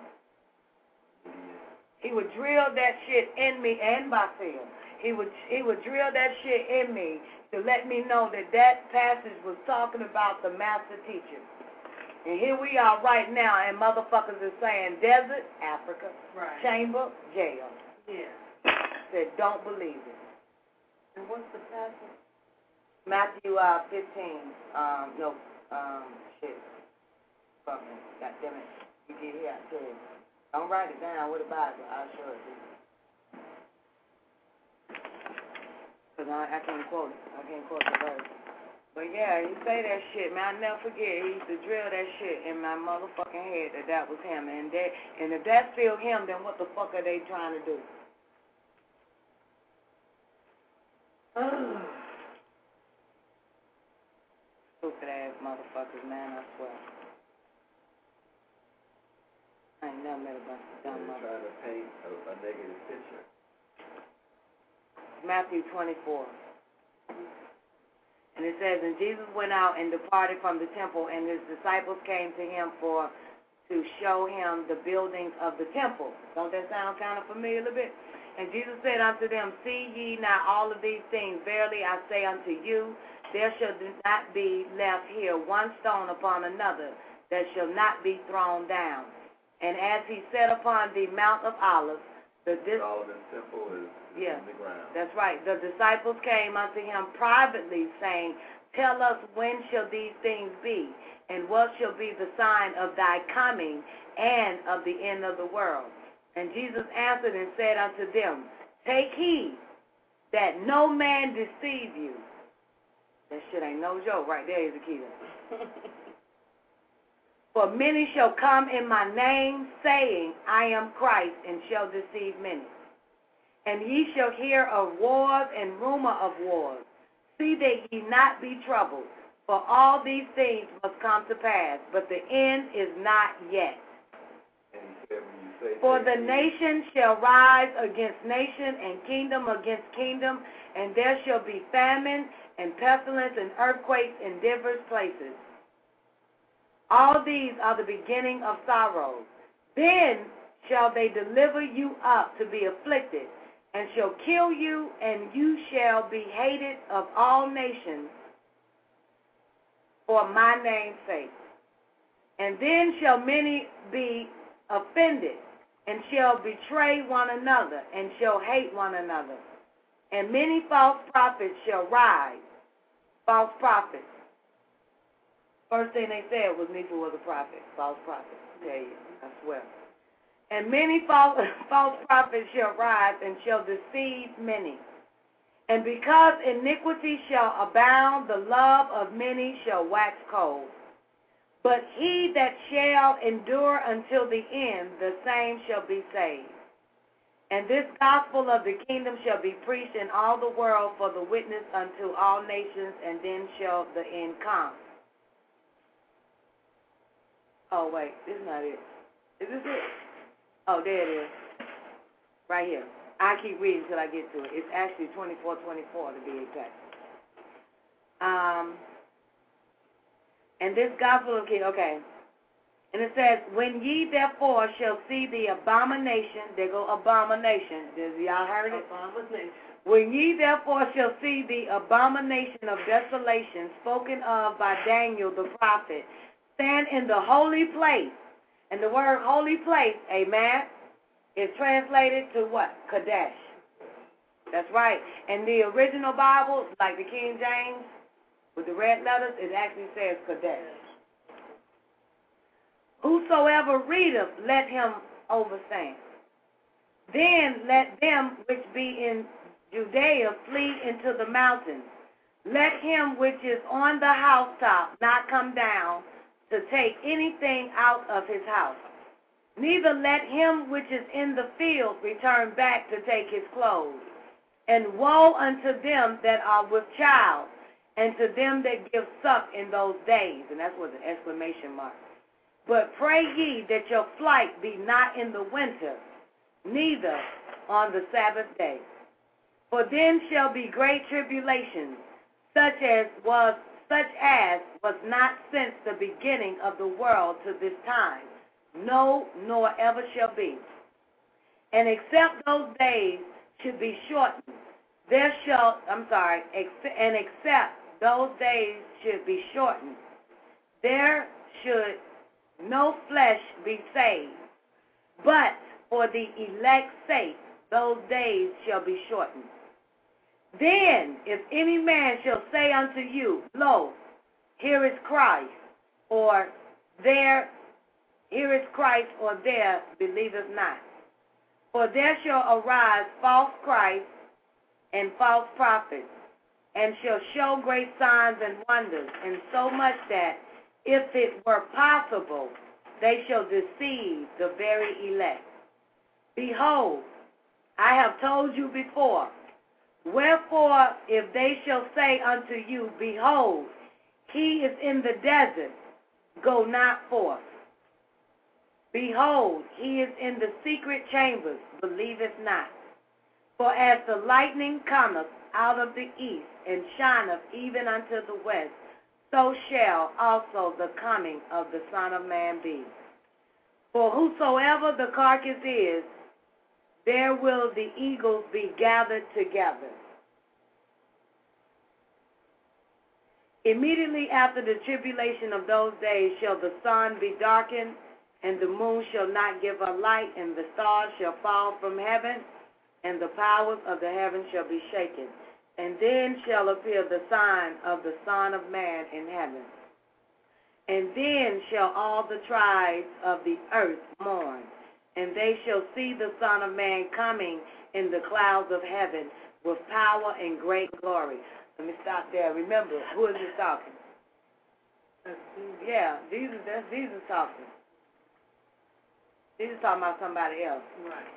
He would drill that shit in me and Basil. He would drill that shit in me to let me know that passage was talking about the master teacher. And here we are right now, and motherfuckers are saying desert, Africa, chamber, jail. Yeah. Said, don't believe it. And what's the passage? Matthew 15. Shit. Fuck me. God damn it. You get here, I tell you. Don't write it down with a Bible. I'll show it to you. Because I can't quote it. I can't quote the verse. But yeah, he say that shit, man. I never forget. He used to drill that shit in my motherfucking head that was him. And if that's still him, then what the fuck are they trying to do? Stupid ass motherfuckers, man, I swear. I ain't never met a bunch of dumb motherfuckers. They're trying to paint a negative picture. Matthew 24. And it says, and Jesus went out and departed from the temple, and his disciples came to him to show him the buildings of the temple. Don't that sound kind of familiar a little bit? And Jesus said unto them, see ye not all of these things? Verily I say unto you, there shall not be left here one stone upon another that shall not be thrown down. And as he sat upon the Mount of Olives, Solomon's temple is in the ground. That's right. The disciples came unto him privately, saying, tell us when shall these things be, and what shall be the sign of thy coming and of the end of the world? And Jesus answered and said unto them, take heed that no man deceive you. That shit ain't no joke right there, Ezekiel. For many shall come in my name, saying, I am Christ, and shall deceive many. And ye shall hear of wars and rumor of wars. See that ye not be troubled, for all these things must come to pass, but the end is not yet. For the nation shall rise against nation, and kingdom against kingdom, and there shall be famine and pestilence and earthquakes in diverse places. All these are the beginning of sorrows. Then shall they deliver you up to be afflicted, and shall kill you, and you shall be hated of all nations for my name's sake. And then shall many be offended, and shall betray one another, and shall hate one another. And many false prophets shall rise. False prophets. First thing they said was Nephi was a prophet. False prophet. I tell you, I swear. And many false prophets shall rise and shall deceive many. And because iniquity shall abound, the love of many shall wax cold. But he that shall endure until the end, the same shall be saved. And this gospel of the kingdom shall be preached in all the world for the witness unto all nations, and then shall the end come. Oh, wait, this is not it. Is this it? Oh, there it is. Right here. I keep reading until I get to it. It's actually 24:24 to be exact. And this gospel of king, okay. And it says, when ye therefore shall see the abomination, there go abomination. Y'all heard it? Abomination. When ye therefore shall see the abomination of desolation spoken of by Daniel the prophet, stand in the holy place. And the word holy place, amen, is translated to what? Kadesh. That's right. And the original Bible, like the King James, with the red letters, it actually says Kadesh. Whosoever readeth, let him overstand. Then let them which be in Judea flee into the mountains. Let him which is on the housetop not come down to take anything out of his house. Neither let him which is in the field return back to take his clothes. And woe unto them that are with child, and to them that give suck in those days. And that's with an exclamation mark. But pray ye that your flight be not in the winter, neither on the Sabbath day. For then shall be great tribulations, such as was not since the beginning of the world to this time, no, nor ever shall be. And except those days should be shortened, except those days should be shortened, there should no flesh be saved. But for the elect's sake, those days shall be shortened. Then, if any man shall say unto you, lo, here is Christ, or there, here is Christ, or there, believeth not. For there shall arise false Christs and false prophets, and shall show great signs and wonders, and so much that, if it were possible, they shall deceive the very elect. Behold, I have told you before. Wherefore, if they shall say unto you, behold, he is in the desert, go not forth. Behold, he is in the secret chambers, believeth not. For as the lightning cometh out of the east, and shineth even unto the west, so shall also the coming of the Son of Man be. For whosoever the carcass is, there will the eagles be gathered together. Immediately after the tribulation of those days shall the sun be darkened, and the moon shall not give her light, and the stars shall fall from heaven, and the powers of the heavens shall be shaken. And then shall appear the sign of the Son of Man in heaven. And then shall all the tribes of the earth mourn, and they shall see the Son of Man coming in the clouds of heaven with power and great glory. Let me stop there. Remember, who is this talking? Yeah, that's Jesus talking. Jesus talking about somebody else. Right.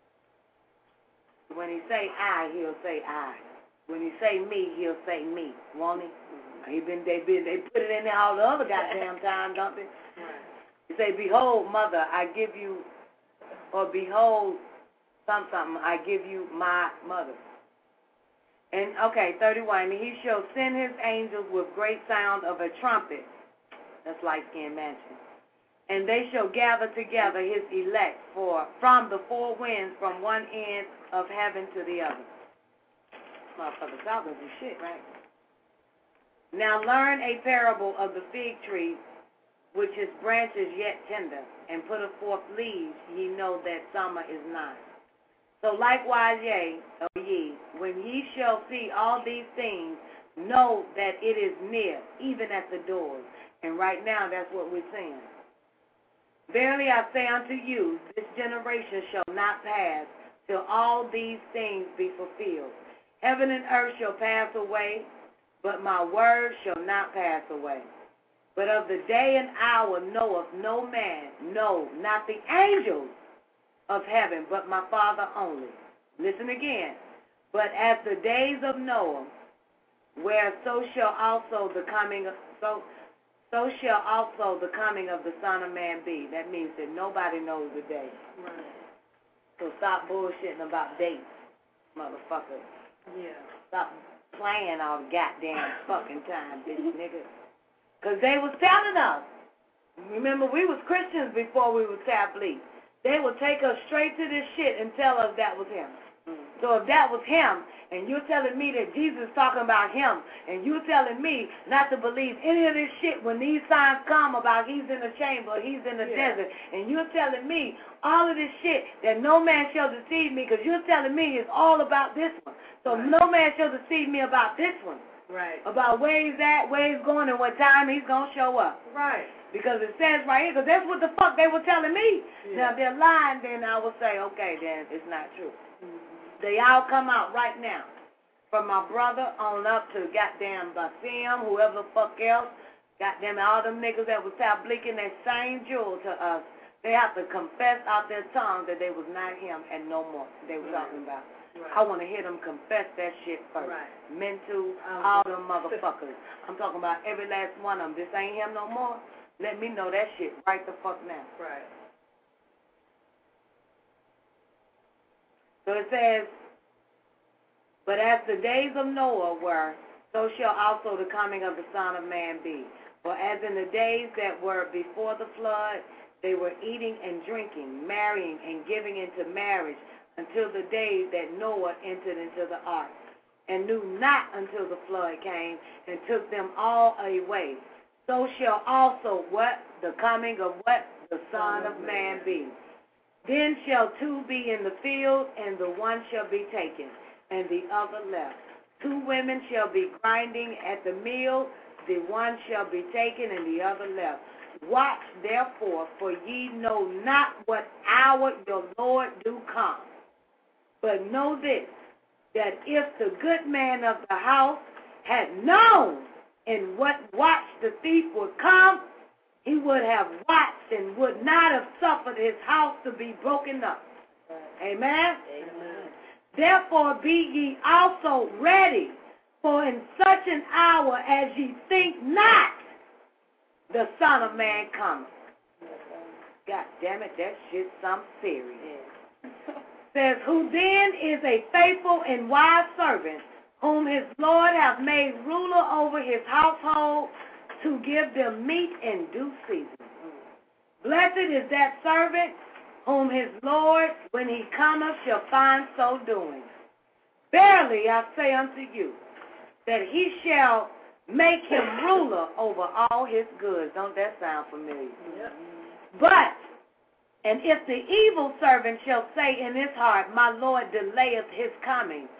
When he say I, he'll say I. When he say me, he'll say me. Won't he? They put it in there all the other goddamn time, don't they? Right. He say, behold, mother, I give you, or behold, something, I give you my mother. And, 31, and he shall send his angels with great sound of a trumpet. That's light-skinned mansion. And they shall gather together his elect from the four winds, from one end of heaven to the other. Motherfuckers talking some shit, right? Now learn a parable of the fig tree, which his branches yet tender, and putteth forth leaves, ye know that summer is nigh. So likewise, ye, when ye shall see all these things, know that it is near, even at the doors. And right now, that's what we're seeing. Verily I say unto you, this generation shall not pass till all these things be fulfilled. Heaven and earth shall pass away, but my word shall not pass away. But of the day and hour knoweth no man, no, not the angels of heaven, but my Father only. Listen again. But as the days of Noah, where so shall also the coming of so shall also the coming of the Son of Man be. That means that nobody knows the day. Right. So stop bullshitting about dates, motherfucker. Yeah. Stop playing all the goddamn fucking time, bitch nigga. Because they was telling us. Remember, we was Christians before we was Tabligh. They would take us straight to this shit and tell us that was him. So if that was him, and you're telling me that Jesus is talking about him, and you're telling me not to believe any of this shit when these signs come about he's in the chamber, he's in the desert, and you're telling me all of this shit that no man shall deceive me, because you're telling me it's all about this one. So no man shall deceive me about this one. Right. About where he's at, where he's going, and what time he's going to show up. Right. Because it says right here, because that's what the fuck they were telling me. Yeah. Now, if they're lying, then I will say, okay, then it's not true. They all come out right now. From my brother on up to goddamn Basim, whoever the fuck else, goddamn all them niggas that was tablicking that same jewel to us, they have to confess out their tongue that they was not him and no more. They were talking about. Right. I want to hear them confess that shit first. Right. Mental, all them motherfuckers. I'm talking about every last one of them. This ain't him no more. Let me know that shit right the fuck now. Right. So it says, but as the days of Noah were, so shall also the coming of the Son of Man be. For as in the days that were before the flood, they were eating and drinking, marrying and giving into marriage, until the day that Noah entered into the ark, and knew not until the flood came and took them all away. So shall also what? The coming of what? The Son of Man be. Then shall two be in the field, and the one shall be taken, and the other left. Two women shall be grinding at the mill, the one shall be taken, and the other left. Watch therefore, for ye know not what hour your Lord do come. But know this, that if the good man of the house had known in what watch the thief would come, he would have watched and would not have suffered his house to be broken up. Amen? Amen. Therefore be ye also ready, for in such an hour as ye think not, the Son of Man cometh. God damn it, that shit's some serious. Says, who then is a faithful and wise servant, whom his Lord hath made ruler over his household, to give them meat in due season. Blessed is that servant whom his Lord, when he cometh, shall find so doing. Verily I say unto you, that he shall make him ruler over all his goods. Don't that sound familiar? Yep. But, and if the evil servant shall say in his heart, my Lord delayeth his coming,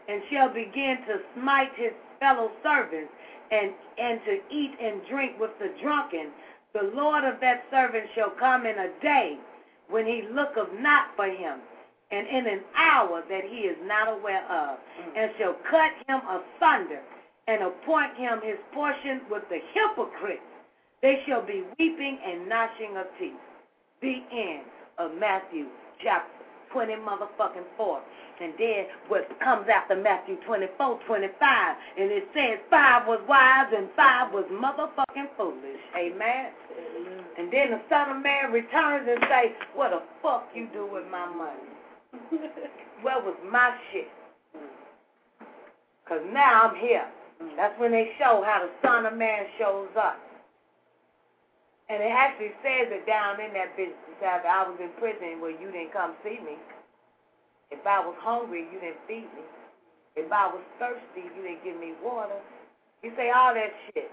and shall begin to smite his fellow servants, and to eat and drink with the drunken, the Lord of that servant shall come in a day when he looketh not for him, and in an hour that he is not aware of, and shall cut him asunder, and appoint him his portion with the hypocrites. They shall be weeping and gnashing of teeth. The end of Matthew chapter 20 motherfucking 4. And then what comes after Matthew 24, 25, and it says 5 was wise and 5 was motherfucking foolish. Amen? And then the Son of Man returns and say, what the fuck you do with my money? Where was my shit? Because now I'm here. That's when they show how the Son of Man shows up. And it actually says it down in that business. I was in prison where you didn't come see me. If I was hungry, you didn't feed me. If I was thirsty, you didn't give me water. You say all that shit.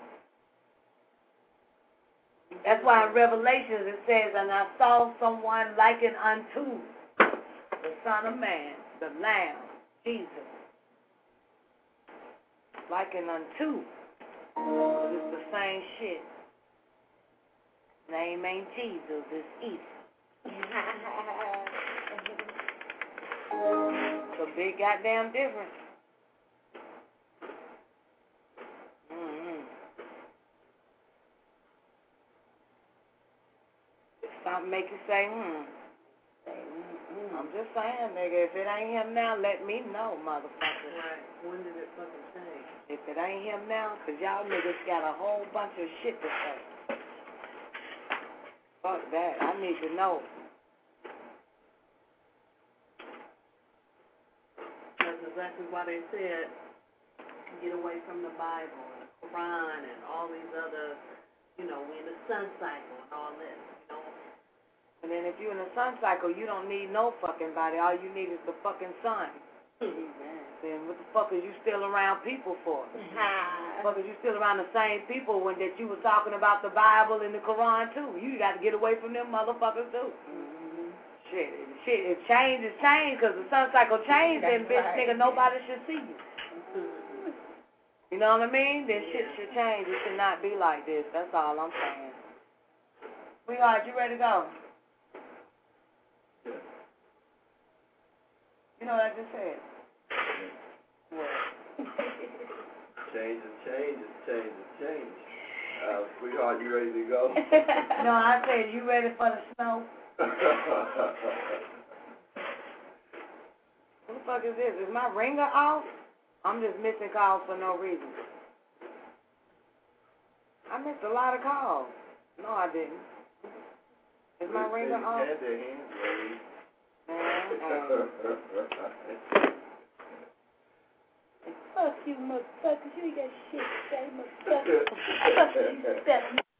That's why in Revelations it says, and I saw someone likened unto the Son of Man, the Lamb, Jesus. Likened unto. It's the same shit. Name ain't Jesus, it's East. It's a big goddamn difference. Something make you say, I'm just saying, nigga, if it ain't him now, let me know, motherfucker. Right. When did it fucking change? If it ain't him now, because y'all niggas got a whole bunch of shit to say. Fuck that. I need to know. That's exactly why they said get away from the Bible and the Quran and all these other, we in the sun cycle and all this, And then if you're in the sun cycle, you don't need no fucking body. All you need is the fucking sun. Then what the fuck is you still around people for? What the fuck is you still around the same people when that you was talking about the Bible and the Quran too? You got to get away from them motherfuckers too. Shit, if change is change, because the sun cycle changed, then bitch nigga nobody should see you. You know what I mean? Then shit should change. It should not be like this. That's all I'm saying. Sweetheart, you ready to go? You know what I just said? What? Change. Sweetheart, you ready to go? No, I said, you ready for the snow? What the fuck is this? Is my ringer off? I'm just missing calls for no reason. I missed a lot of calls. No, I didn't. Is my ringer off? Had their hands raised. Fuck you, motherfuckers. You ain't got shit to say, motherfucker. Fuck you,